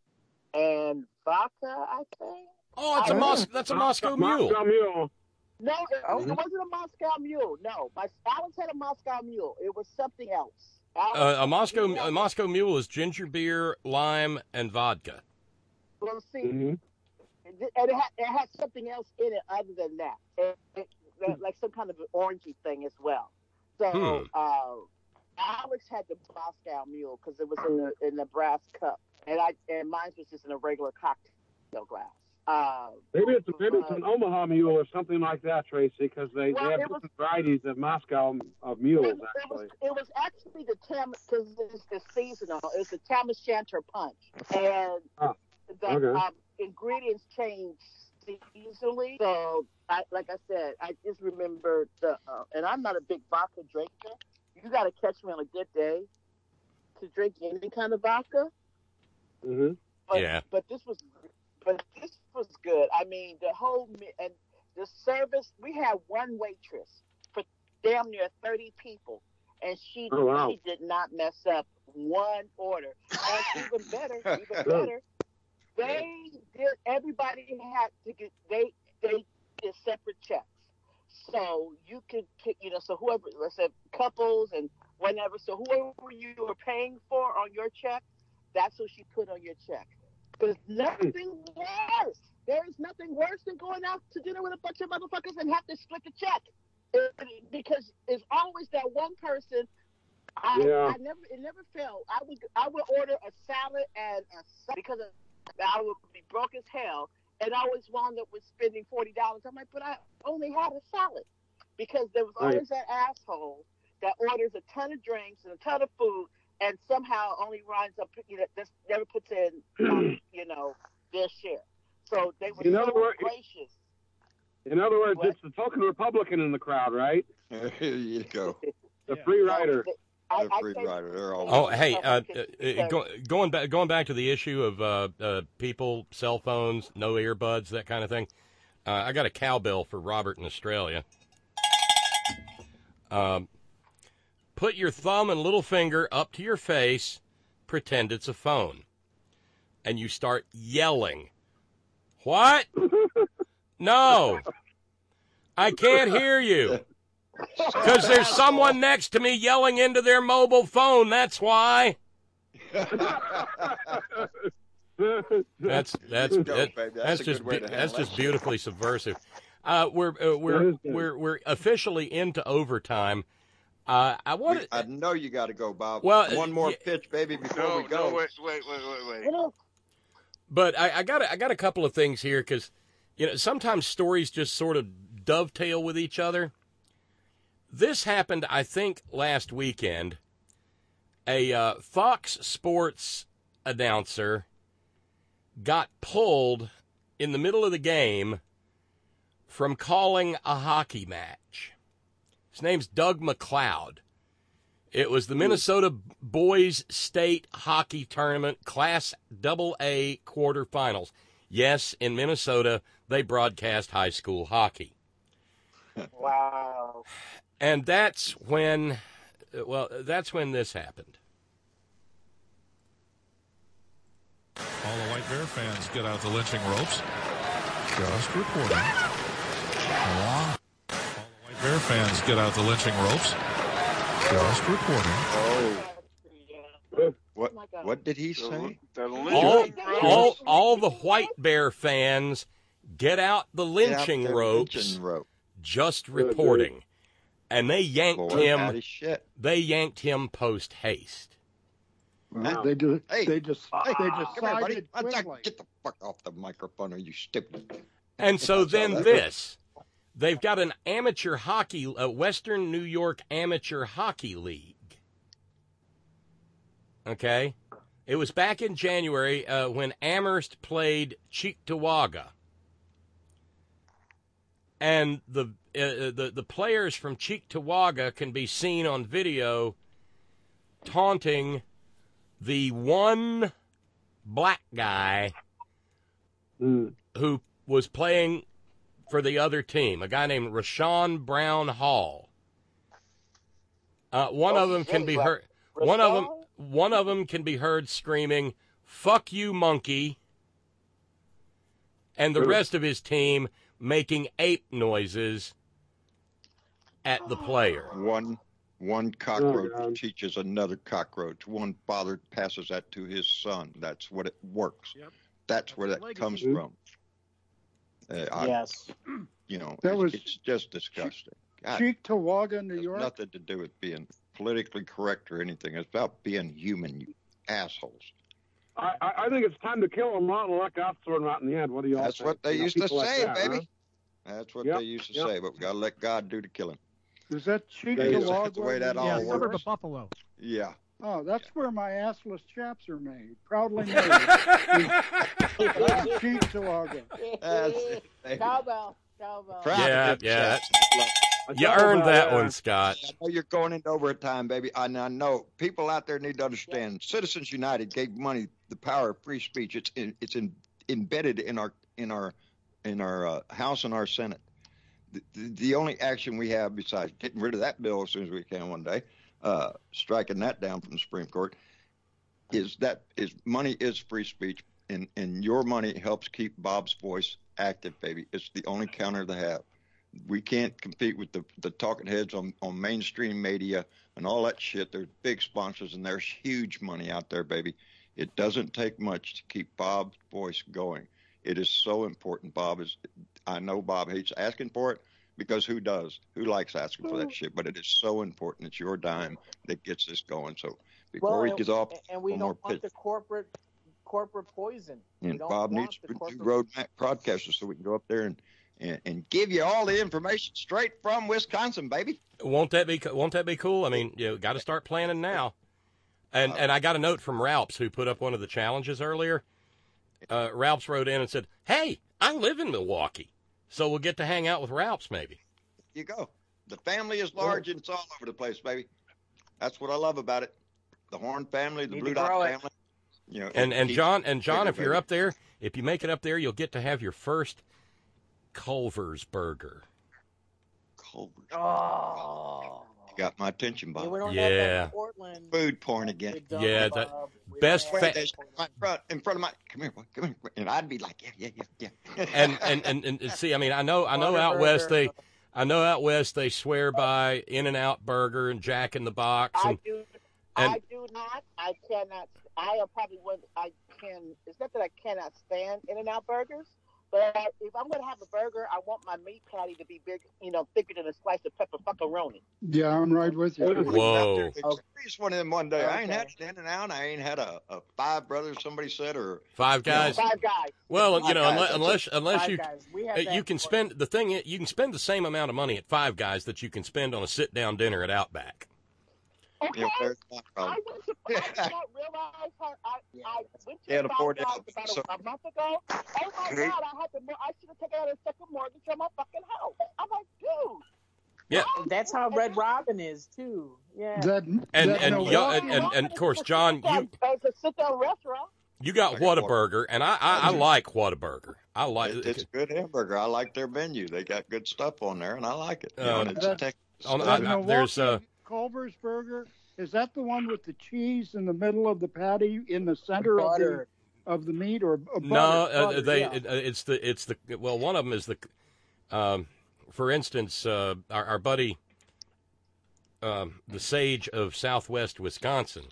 and vodka. I think. Oh, it's a I- Mos- that's a Moscow Mule. Moscow Mule. No, it, Oh. it wasn't a Moscow Mule. No, my Alex had a Moscow Mule. It was something else. Alex, Uh, a Moscow you know, a Moscow Mule is ginger beer, lime, and vodka. Well, see, Mm-hmm. it, and it had, it had something else in it other than that, it, it, it- like some kind of an orangey thing as well. So, Hmm. uh, Alex had the Moscow Mule because it was in the in the brass cup, and I and mine was just in a regular cocktail glass. Uh, Maybe it's maybe it's an Omaha Mule or something like that, Tracy, because they, Well, they have it was- different varieties of Moscow of mules. It, it Actually, was it was actually the Tam because it's the seasonal. It was the Tam O'Shanter punch, and Ah, the okay. um, ingredients change seasonally. So, I, like I said, I just remember the. Uh, and I'm not a big vodka drinker. You got to catch me on a good day to drink any kind of vodka. Mm-hmm. But, Yeah. But this was, but this was good. I mean, the whole mi- and the service. We had one waitress for damn near thirty people, and she Oh, wow. she did not mess up one order. And even better, even Good. better, they did. Everybody had to get. They they did separate checks, so you could, you know, so whoever, let's say couples and whatever. So whoever you were paying for on your check, that's what she put on your check. There's nothing worse. There is nothing worse than going out to dinner with a bunch of motherfuckers and have to split the check, it, because it's always that one person. I, Yeah. I never, it never failed. I would, I would order a salad and a sa- because of, I would be broke as hell, and I always wound up with spending forty dollars. I'm like, but I only had a salad, because there was Right. always that asshole that orders a ton of drinks and a ton of food, and somehow only winds up, you know, just never puts in, um, you know, their share. So they were In so other wor- gracious. In other words, What? it's the token Republican in the crowd, right? Here you go. The free rider. I, The I free say- rider. They're all. Oh, hey, uh, Because- uh, go, going back going back to the issue of uh, uh, people, cell phones, no earbuds, that kind of thing. Uh, I got a cowbell for Robert in Australia. Um, put your thumb and little finger up to your face, pretend it's a phone, and you start yelling. What? No, I can't hear you. Because there's someone next to me yelling into their mobile phone. That's why. That's that's Go, that- baby. That's that's a just good way be- to that's handle just that. beautifully subversive. Uh, we're uh, we're we're we're officially into overtime. Uh, I want We- I know you got to go, Bob. Well, one more yeah. pitch, baby, before No, we go. no, wait, wait, wait, wait, wait. But I, I got a, I got a couple of things here because, you know, sometimes stories just sort of dovetail with each other. This happened, I think, last weekend. A uh, Fox Sports announcer got pulled in the middle of the game from calling a hockey match. His name's Doug McLeod. It was the Minnesota Boys State Hockey Tournament Class double A quarterfinals. Yes, in Minnesota, they broadcast high school hockey. Wow. And that's when, well, that's when this happened. All the White Bear fans get out the lynching ropes. Just reporting. Along. All the White Bear fans get out the lynching ropes. Just reporting. Oh. What, what did he say? All, all, all the White Bear fans get out the lynching their ropes. lynching rope. Just reporting. And they yanked Boy, him. howdy shit. They yanked him post haste. Well, they do. Hey, they just. hey, they just come here, buddy. sided I'm sorry. quickly. Get the fuck off the microphone, or you stupid. And so That's all then that this. They've got an amateur hockey, uh, Western New York Amateur Hockey League. Okay? It was back in January uh, when Amherst played Cheektowaga. And the, uh, the, the players from Cheektowaga can be seen on video taunting the one black guy Mm. who was playing for the other team, a guy named Rashawn Brown Hall. Uh, one Oh, of them can shit, be Ra- heard. One of them. Rashawn? One of them can be heard screaming, "Fuck you, monkey!" and the rest of his team making ape noises at the player. One one cockroach teaches another cockroach. One father passes that to his son. That's what it works. Yep. That's where that legacy. comes from. Uh, I- Yes. You know, That it's, was- it's just disgusting. God, Cheektowaga, New it has York. nothing to do with being politically correct or anything. It's about being human, you assholes. I, I I think it's time to kill him out and let God throw him out in the end. What do y'all That's think? what they You know, used to people like say, that, baby. huh? That's what Yep, they used to yep. say, but we got to let God do the killing. Is that That's Cheektowaga? the way that New all Yeah, York? suburb works. of Buffalo. Yeah. Oh, that's where my assless chaps are made. Proudly made. Cheektowaga. That's it, baby. Cowbell. Cowbell. Proud Yeah, of them yeah. chaps. You talk earned about, that uh, one, Scott. I know you're going into overtime, baby. And I know people out there need to understand. Citizens United gave money the power of free speech. It's in, it's in, embedded in our in our in our uh, House and our Senate. The, the, the only action we have besides getting rid of that bill as soon as we can one day, uh, striking that down from the Supreme Court, is that is money is free speech. and, and your money helps keep Bob's voice active, baby. It's the only counter they have. We can't compete with the, the talking heads on, on mainstream media and all that shit. There's big sponsors, and there's huge money out there, baby. It doesn't take much to keep Bob's voice going. It is so important. Bob is, I know Bob hates asking for it, because who does? Who likes asking for that shit? But it is so important. It's your dime that gets this going. So before well, he and, gets off, and we one don't more want pitch. the corporate corporate poison. We And don't Bob want needs the to corporate- do road map broadcasters so we can go up there and, and, and give you all the information straight from Wisconsin, baby. Won't that be won't that be cool? I mean, you got to start planning now. And and I got a note from Ralphs, who put up one of the challenges earlier. Uh, Ralphs wrote in and said, "Hey, I live in Milwaukee, so we'll get to hang out with Ralphs maybe." You go. The family is large and it's all over the place, baby. That's what I love about it. The Horn family, the Need Blue to grow Dot it. family. You know, And it and keeps John and John, bigger, if you're baby. up there, if you make it up there, you'll get to have your first Culver's burger. Culver's. Oh. You got my attention, Bob. Yeah, we don't have that Yeah. in Portland. Food porn again. Big dog, Yeah, Bob. that We best don't fa- have There's my front, in front of my, come here, boy, come here. And I'd be like, yeah, yeah, yeah, yeah. and, and, and, and see, I mean, I know, I know out west they, I know out west they swear by In-N-Out Burger and Jack in the Box, I and do. and I do not. I cannot. I am probably one. I can. It's not that I cannot stand In-N-Out burgers, but I, if I'm going to have a burger, I want my meat patty to be big. You know, thicker than a slice of pepper fuckeroni. Yeah, I'm right with you. whoa, Just one of them one day. I ain't had an In-N-Out. I ain't had a, a Five Brothers, somebody said, or Five Guys. Five Guys. Well, you Five know, Guys, unless that's unless, it. unless Five you Guys. We had uh, that you can before. spend the thing is, you can spend the same amount of money at Five Guys that you can spend on a sit down dinner at Outback. Okay. you know, there's my I problem. went to. I did not realize how. I, I went to Can't Five afford Guys it. about So- a, a month ago. Oh my Okay. God! I had to. mor- I should have taken out a second mortgage on my fucking house. I'm like, dude. Yeah, That's how Red Robin is too. Yeah. That, and that and, Milwaukee- yo- and and and of course, John, you It's a sit-down restaurant. you got Whataburger, and I I, I like Whataburger. I like It, it's a good hamburger. I like their menu. They got good stuff on there, and I like it. You know, Uh, and it's a that- Texas on- that I- I- there's, uh, Milwaukee Culver's burger. Is that the one with the cheese in the middle of the patty, in the center of the Butter. of the meat, or, or no, butter? uh, Butter, they yeah. it, uh, it's the it's the well, one of them is the, um, for instance, uh, our, our buddy, um, the Sage of Southwest Wisconsin,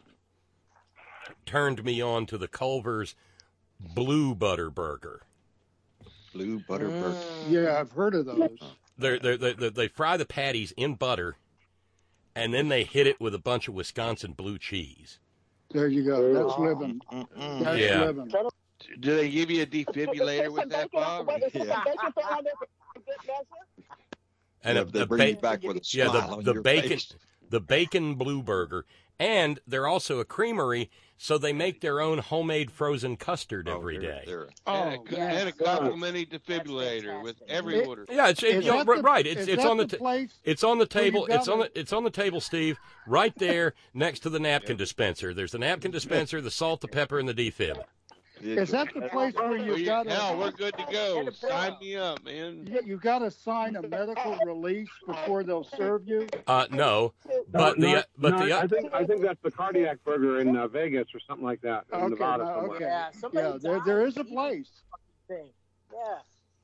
turned me on to the Culver's Blue Butter Burger. Blue Butter Burger. Yeah, I've heard of those. They're, they're, they they they fry the patties in butter, and then they hit it with a bunch of Wisconsin blue cheese. There you go. That's living. Mm-mm. That's Yeah. living. Do they give you a defibrillator with that, Bob? Wait, is Yeah. some bacon thing on there for good measure? And Yeah, a, they a bring ba- you back with a yeah, smile the on the your bacon, face. the bacon blue burger, and they're also a creamery, so they make their own homemade frozen custard every Oh, day. they're- they're- and, Oh, a, yes. and a complimentary defibrillator with every It- order. Yeah, it's it, Is you know, that the- right. It's is it's that on the, the ta- place it's on the where you table. It's on gotta- the it's on the table, Steve. Right there next to the napkin dispenser. There's the napkin dispenser, the salt, the pepper, and the defib. Is that the place where Well, you you- got now we're to good to go. Sign me up, man. you, you got to sign a medical release before they'll serve you? Uh, no, but the No, but no, the I think I think that's the cardiac burger in uh, Vegas or something like that, in Okay, Nevada no, somewhere. okay. Yeah, somebody Yeah, there there died is a place. thing. Yeah.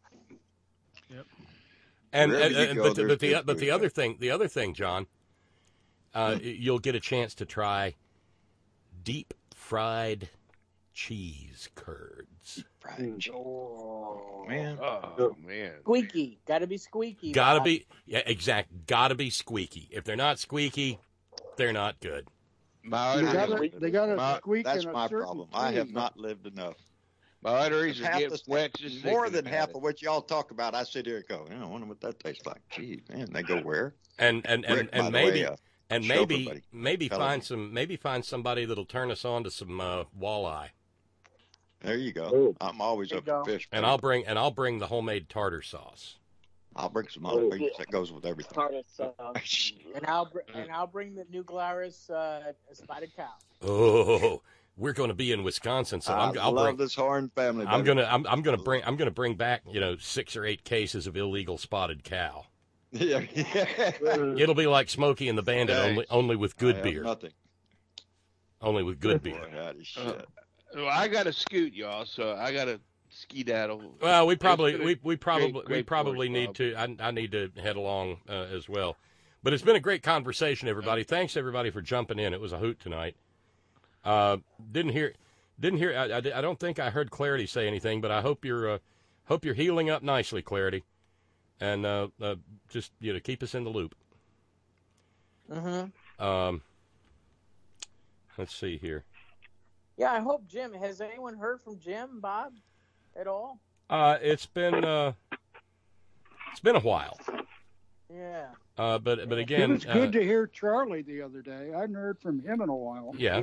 And, Wherever and, you and go, but the, there's but the good but the food. other thing the other thing, John, uh, you'll get a chance to try deep fried cheese curds. Fried chicken. Oh, Man. Oh, man. Squeaky. Got to be squeaky. Gotta Bob. be yeah, exact. Gotta be squeaky. If they're not squeaky, they're not good. My They arteries, got to they got to My- squeak That's in a my certain problem. I have key. not lived enough. my arteries are Half getting the- wet just More thinking than about half it. of what y'all talk about, I sit here and go, "Yeah, I wonder what that tastes like." Gee, man, they go where? And and and, Rick, by and the maybe way, uh, and chauffeur maybe buddy. maybe Fellow. find some maybe find somebody that'll turn us on to some uh, walleye. There you go. Oh. I'm always There up you for go. fish. And buddy. I'll bring and I'll bring the homemade tartar sauce. I'll bring some Oh, jalapenos. yeah. That goes with everything. Tartar sauce. And I'll br- and I'll bring the New Glarus uh, spotted cow. Oh, we're going to be in Wisconsin, so I I'm, I'll love bring. this Horn family. I'm baby. gonna I'm, I'm gonna bring I'm gonna bring back you know six or eight cases of illegal spotted cow. Yeah, yeah. It'll be like Smokey and the Bandit, Hey. only only with I good have beer. Nothing. Only with good beer. Boy, howdy shit. Well, I got to scoot, y'all, so I got to skedaddle. Well, we probably It's we, been a we probably great, we great probably course, need Bob. to. I, I need to head along uh, as well. But it's been a great conversation, everybody. Thanks everybody for jumping in. It was a hoot tonight. Uh, didn't hear, didn't hear. I, I, I don't think I heard Clarity say anything, but I hope you're uh, hope you're healing up nicely, Clarity, and uh, uh, just you know keep us in the loop. Mm-hmm. Um, let's see here. Yeah, I hope Jim. Has anyone heard from Jim, Bob, at all? Uh, it's been uh, it's been a while. Yeah. Uh, but but again, it was good uh, to hear Charlie the other day. I hadn't heard from him in a while. Yeah.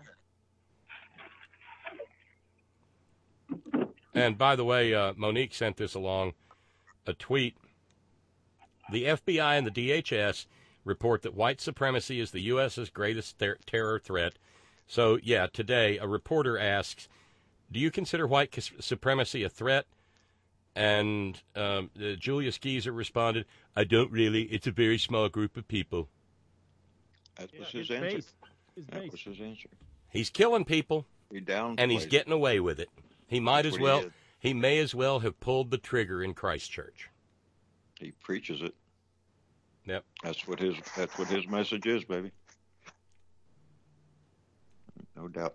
Yeah. And by the way, uh, Monique sent this along, a tweet. The F B I and the D H S report that white supremacy is the U S's greatest ter- terror threat. So, yeah, today a reporter asks, do you consider white c- supremacy a threat? And um, uh, Julius Geezer responded, I don't really. It's a very small group of people. That was Yeah, his his answer. base is That base. was his answer. He's killing people, He downplayed and he's it. getting away with it. He might That's as what he well. did. He may as well have pulled the trigger in Christchurch. He preaches it. Yep. That's what his that's what his message is, baby. No doubt.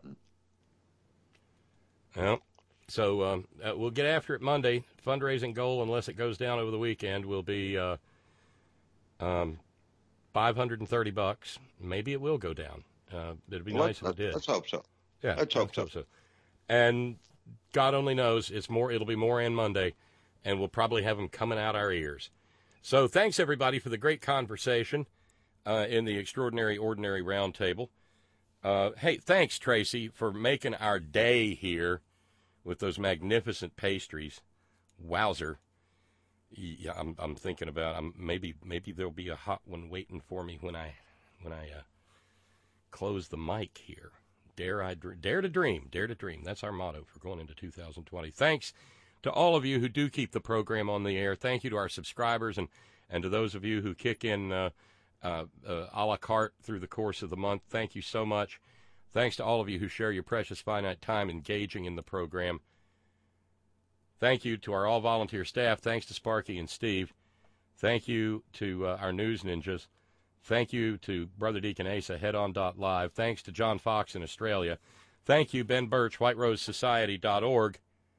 Well, so um, uh, we'll get after it Monday. Fundraising goal, unless it goes down over the weekend, will be uh, um, five hundred thirty bucks. Maybe it will go down. Uh, it'd be Well, nice if it did. Let's hope so. Yeah, let's hope so. so. And God only knows it's more. It'll be more on Monday, and we'll probably have them coming out our ears. So thanks everybody for the great conversation uh, in the Extraordinary Ordinary Roundtable. Uh, hey, thanks Tracy for making our day here with those magnificent pastries. Wowzer! Yeah, I'm I'm thinking about. I'm maybe maybe there'll be a hot one waiting for me when I when I uh, close the mic here. Dare I dr- dare to dream, dare to dream. That's our motto for going into two thousand twenty. Thanks to all of you who do keep the program on the air. Thank you to our subscribers and, and to those of you who kick in uh, uh, uh, a la carte through the course of the month. Thank you so much. Thanks to all of you who share your precious finite time engaging in the program. Thank you to our all-volunteer staff. Thanks to Sparky and Steve. Thank you to uh, our news ninjas. Thank you to Brother Deacon Asa, head on dot live. Thanks to John Fox in Australia. Thank you, Ben Birch, white rose society dot org.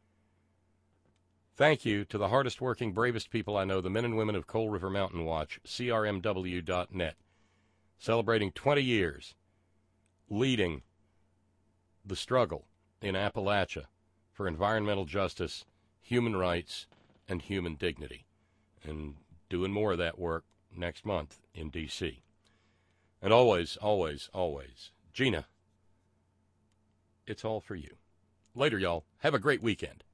Thank you to the hardest working, bravest people I know, the men and women of Coal River Mountain Watch, C R M W dot net, celebrating twenty years, leading the struggle in Appalachia for environmental justice, human rights, and human dignity, and doing more of that work next month in D C And always, always, always, Gina, it's all for you. Later, y'all. Have a great weekend.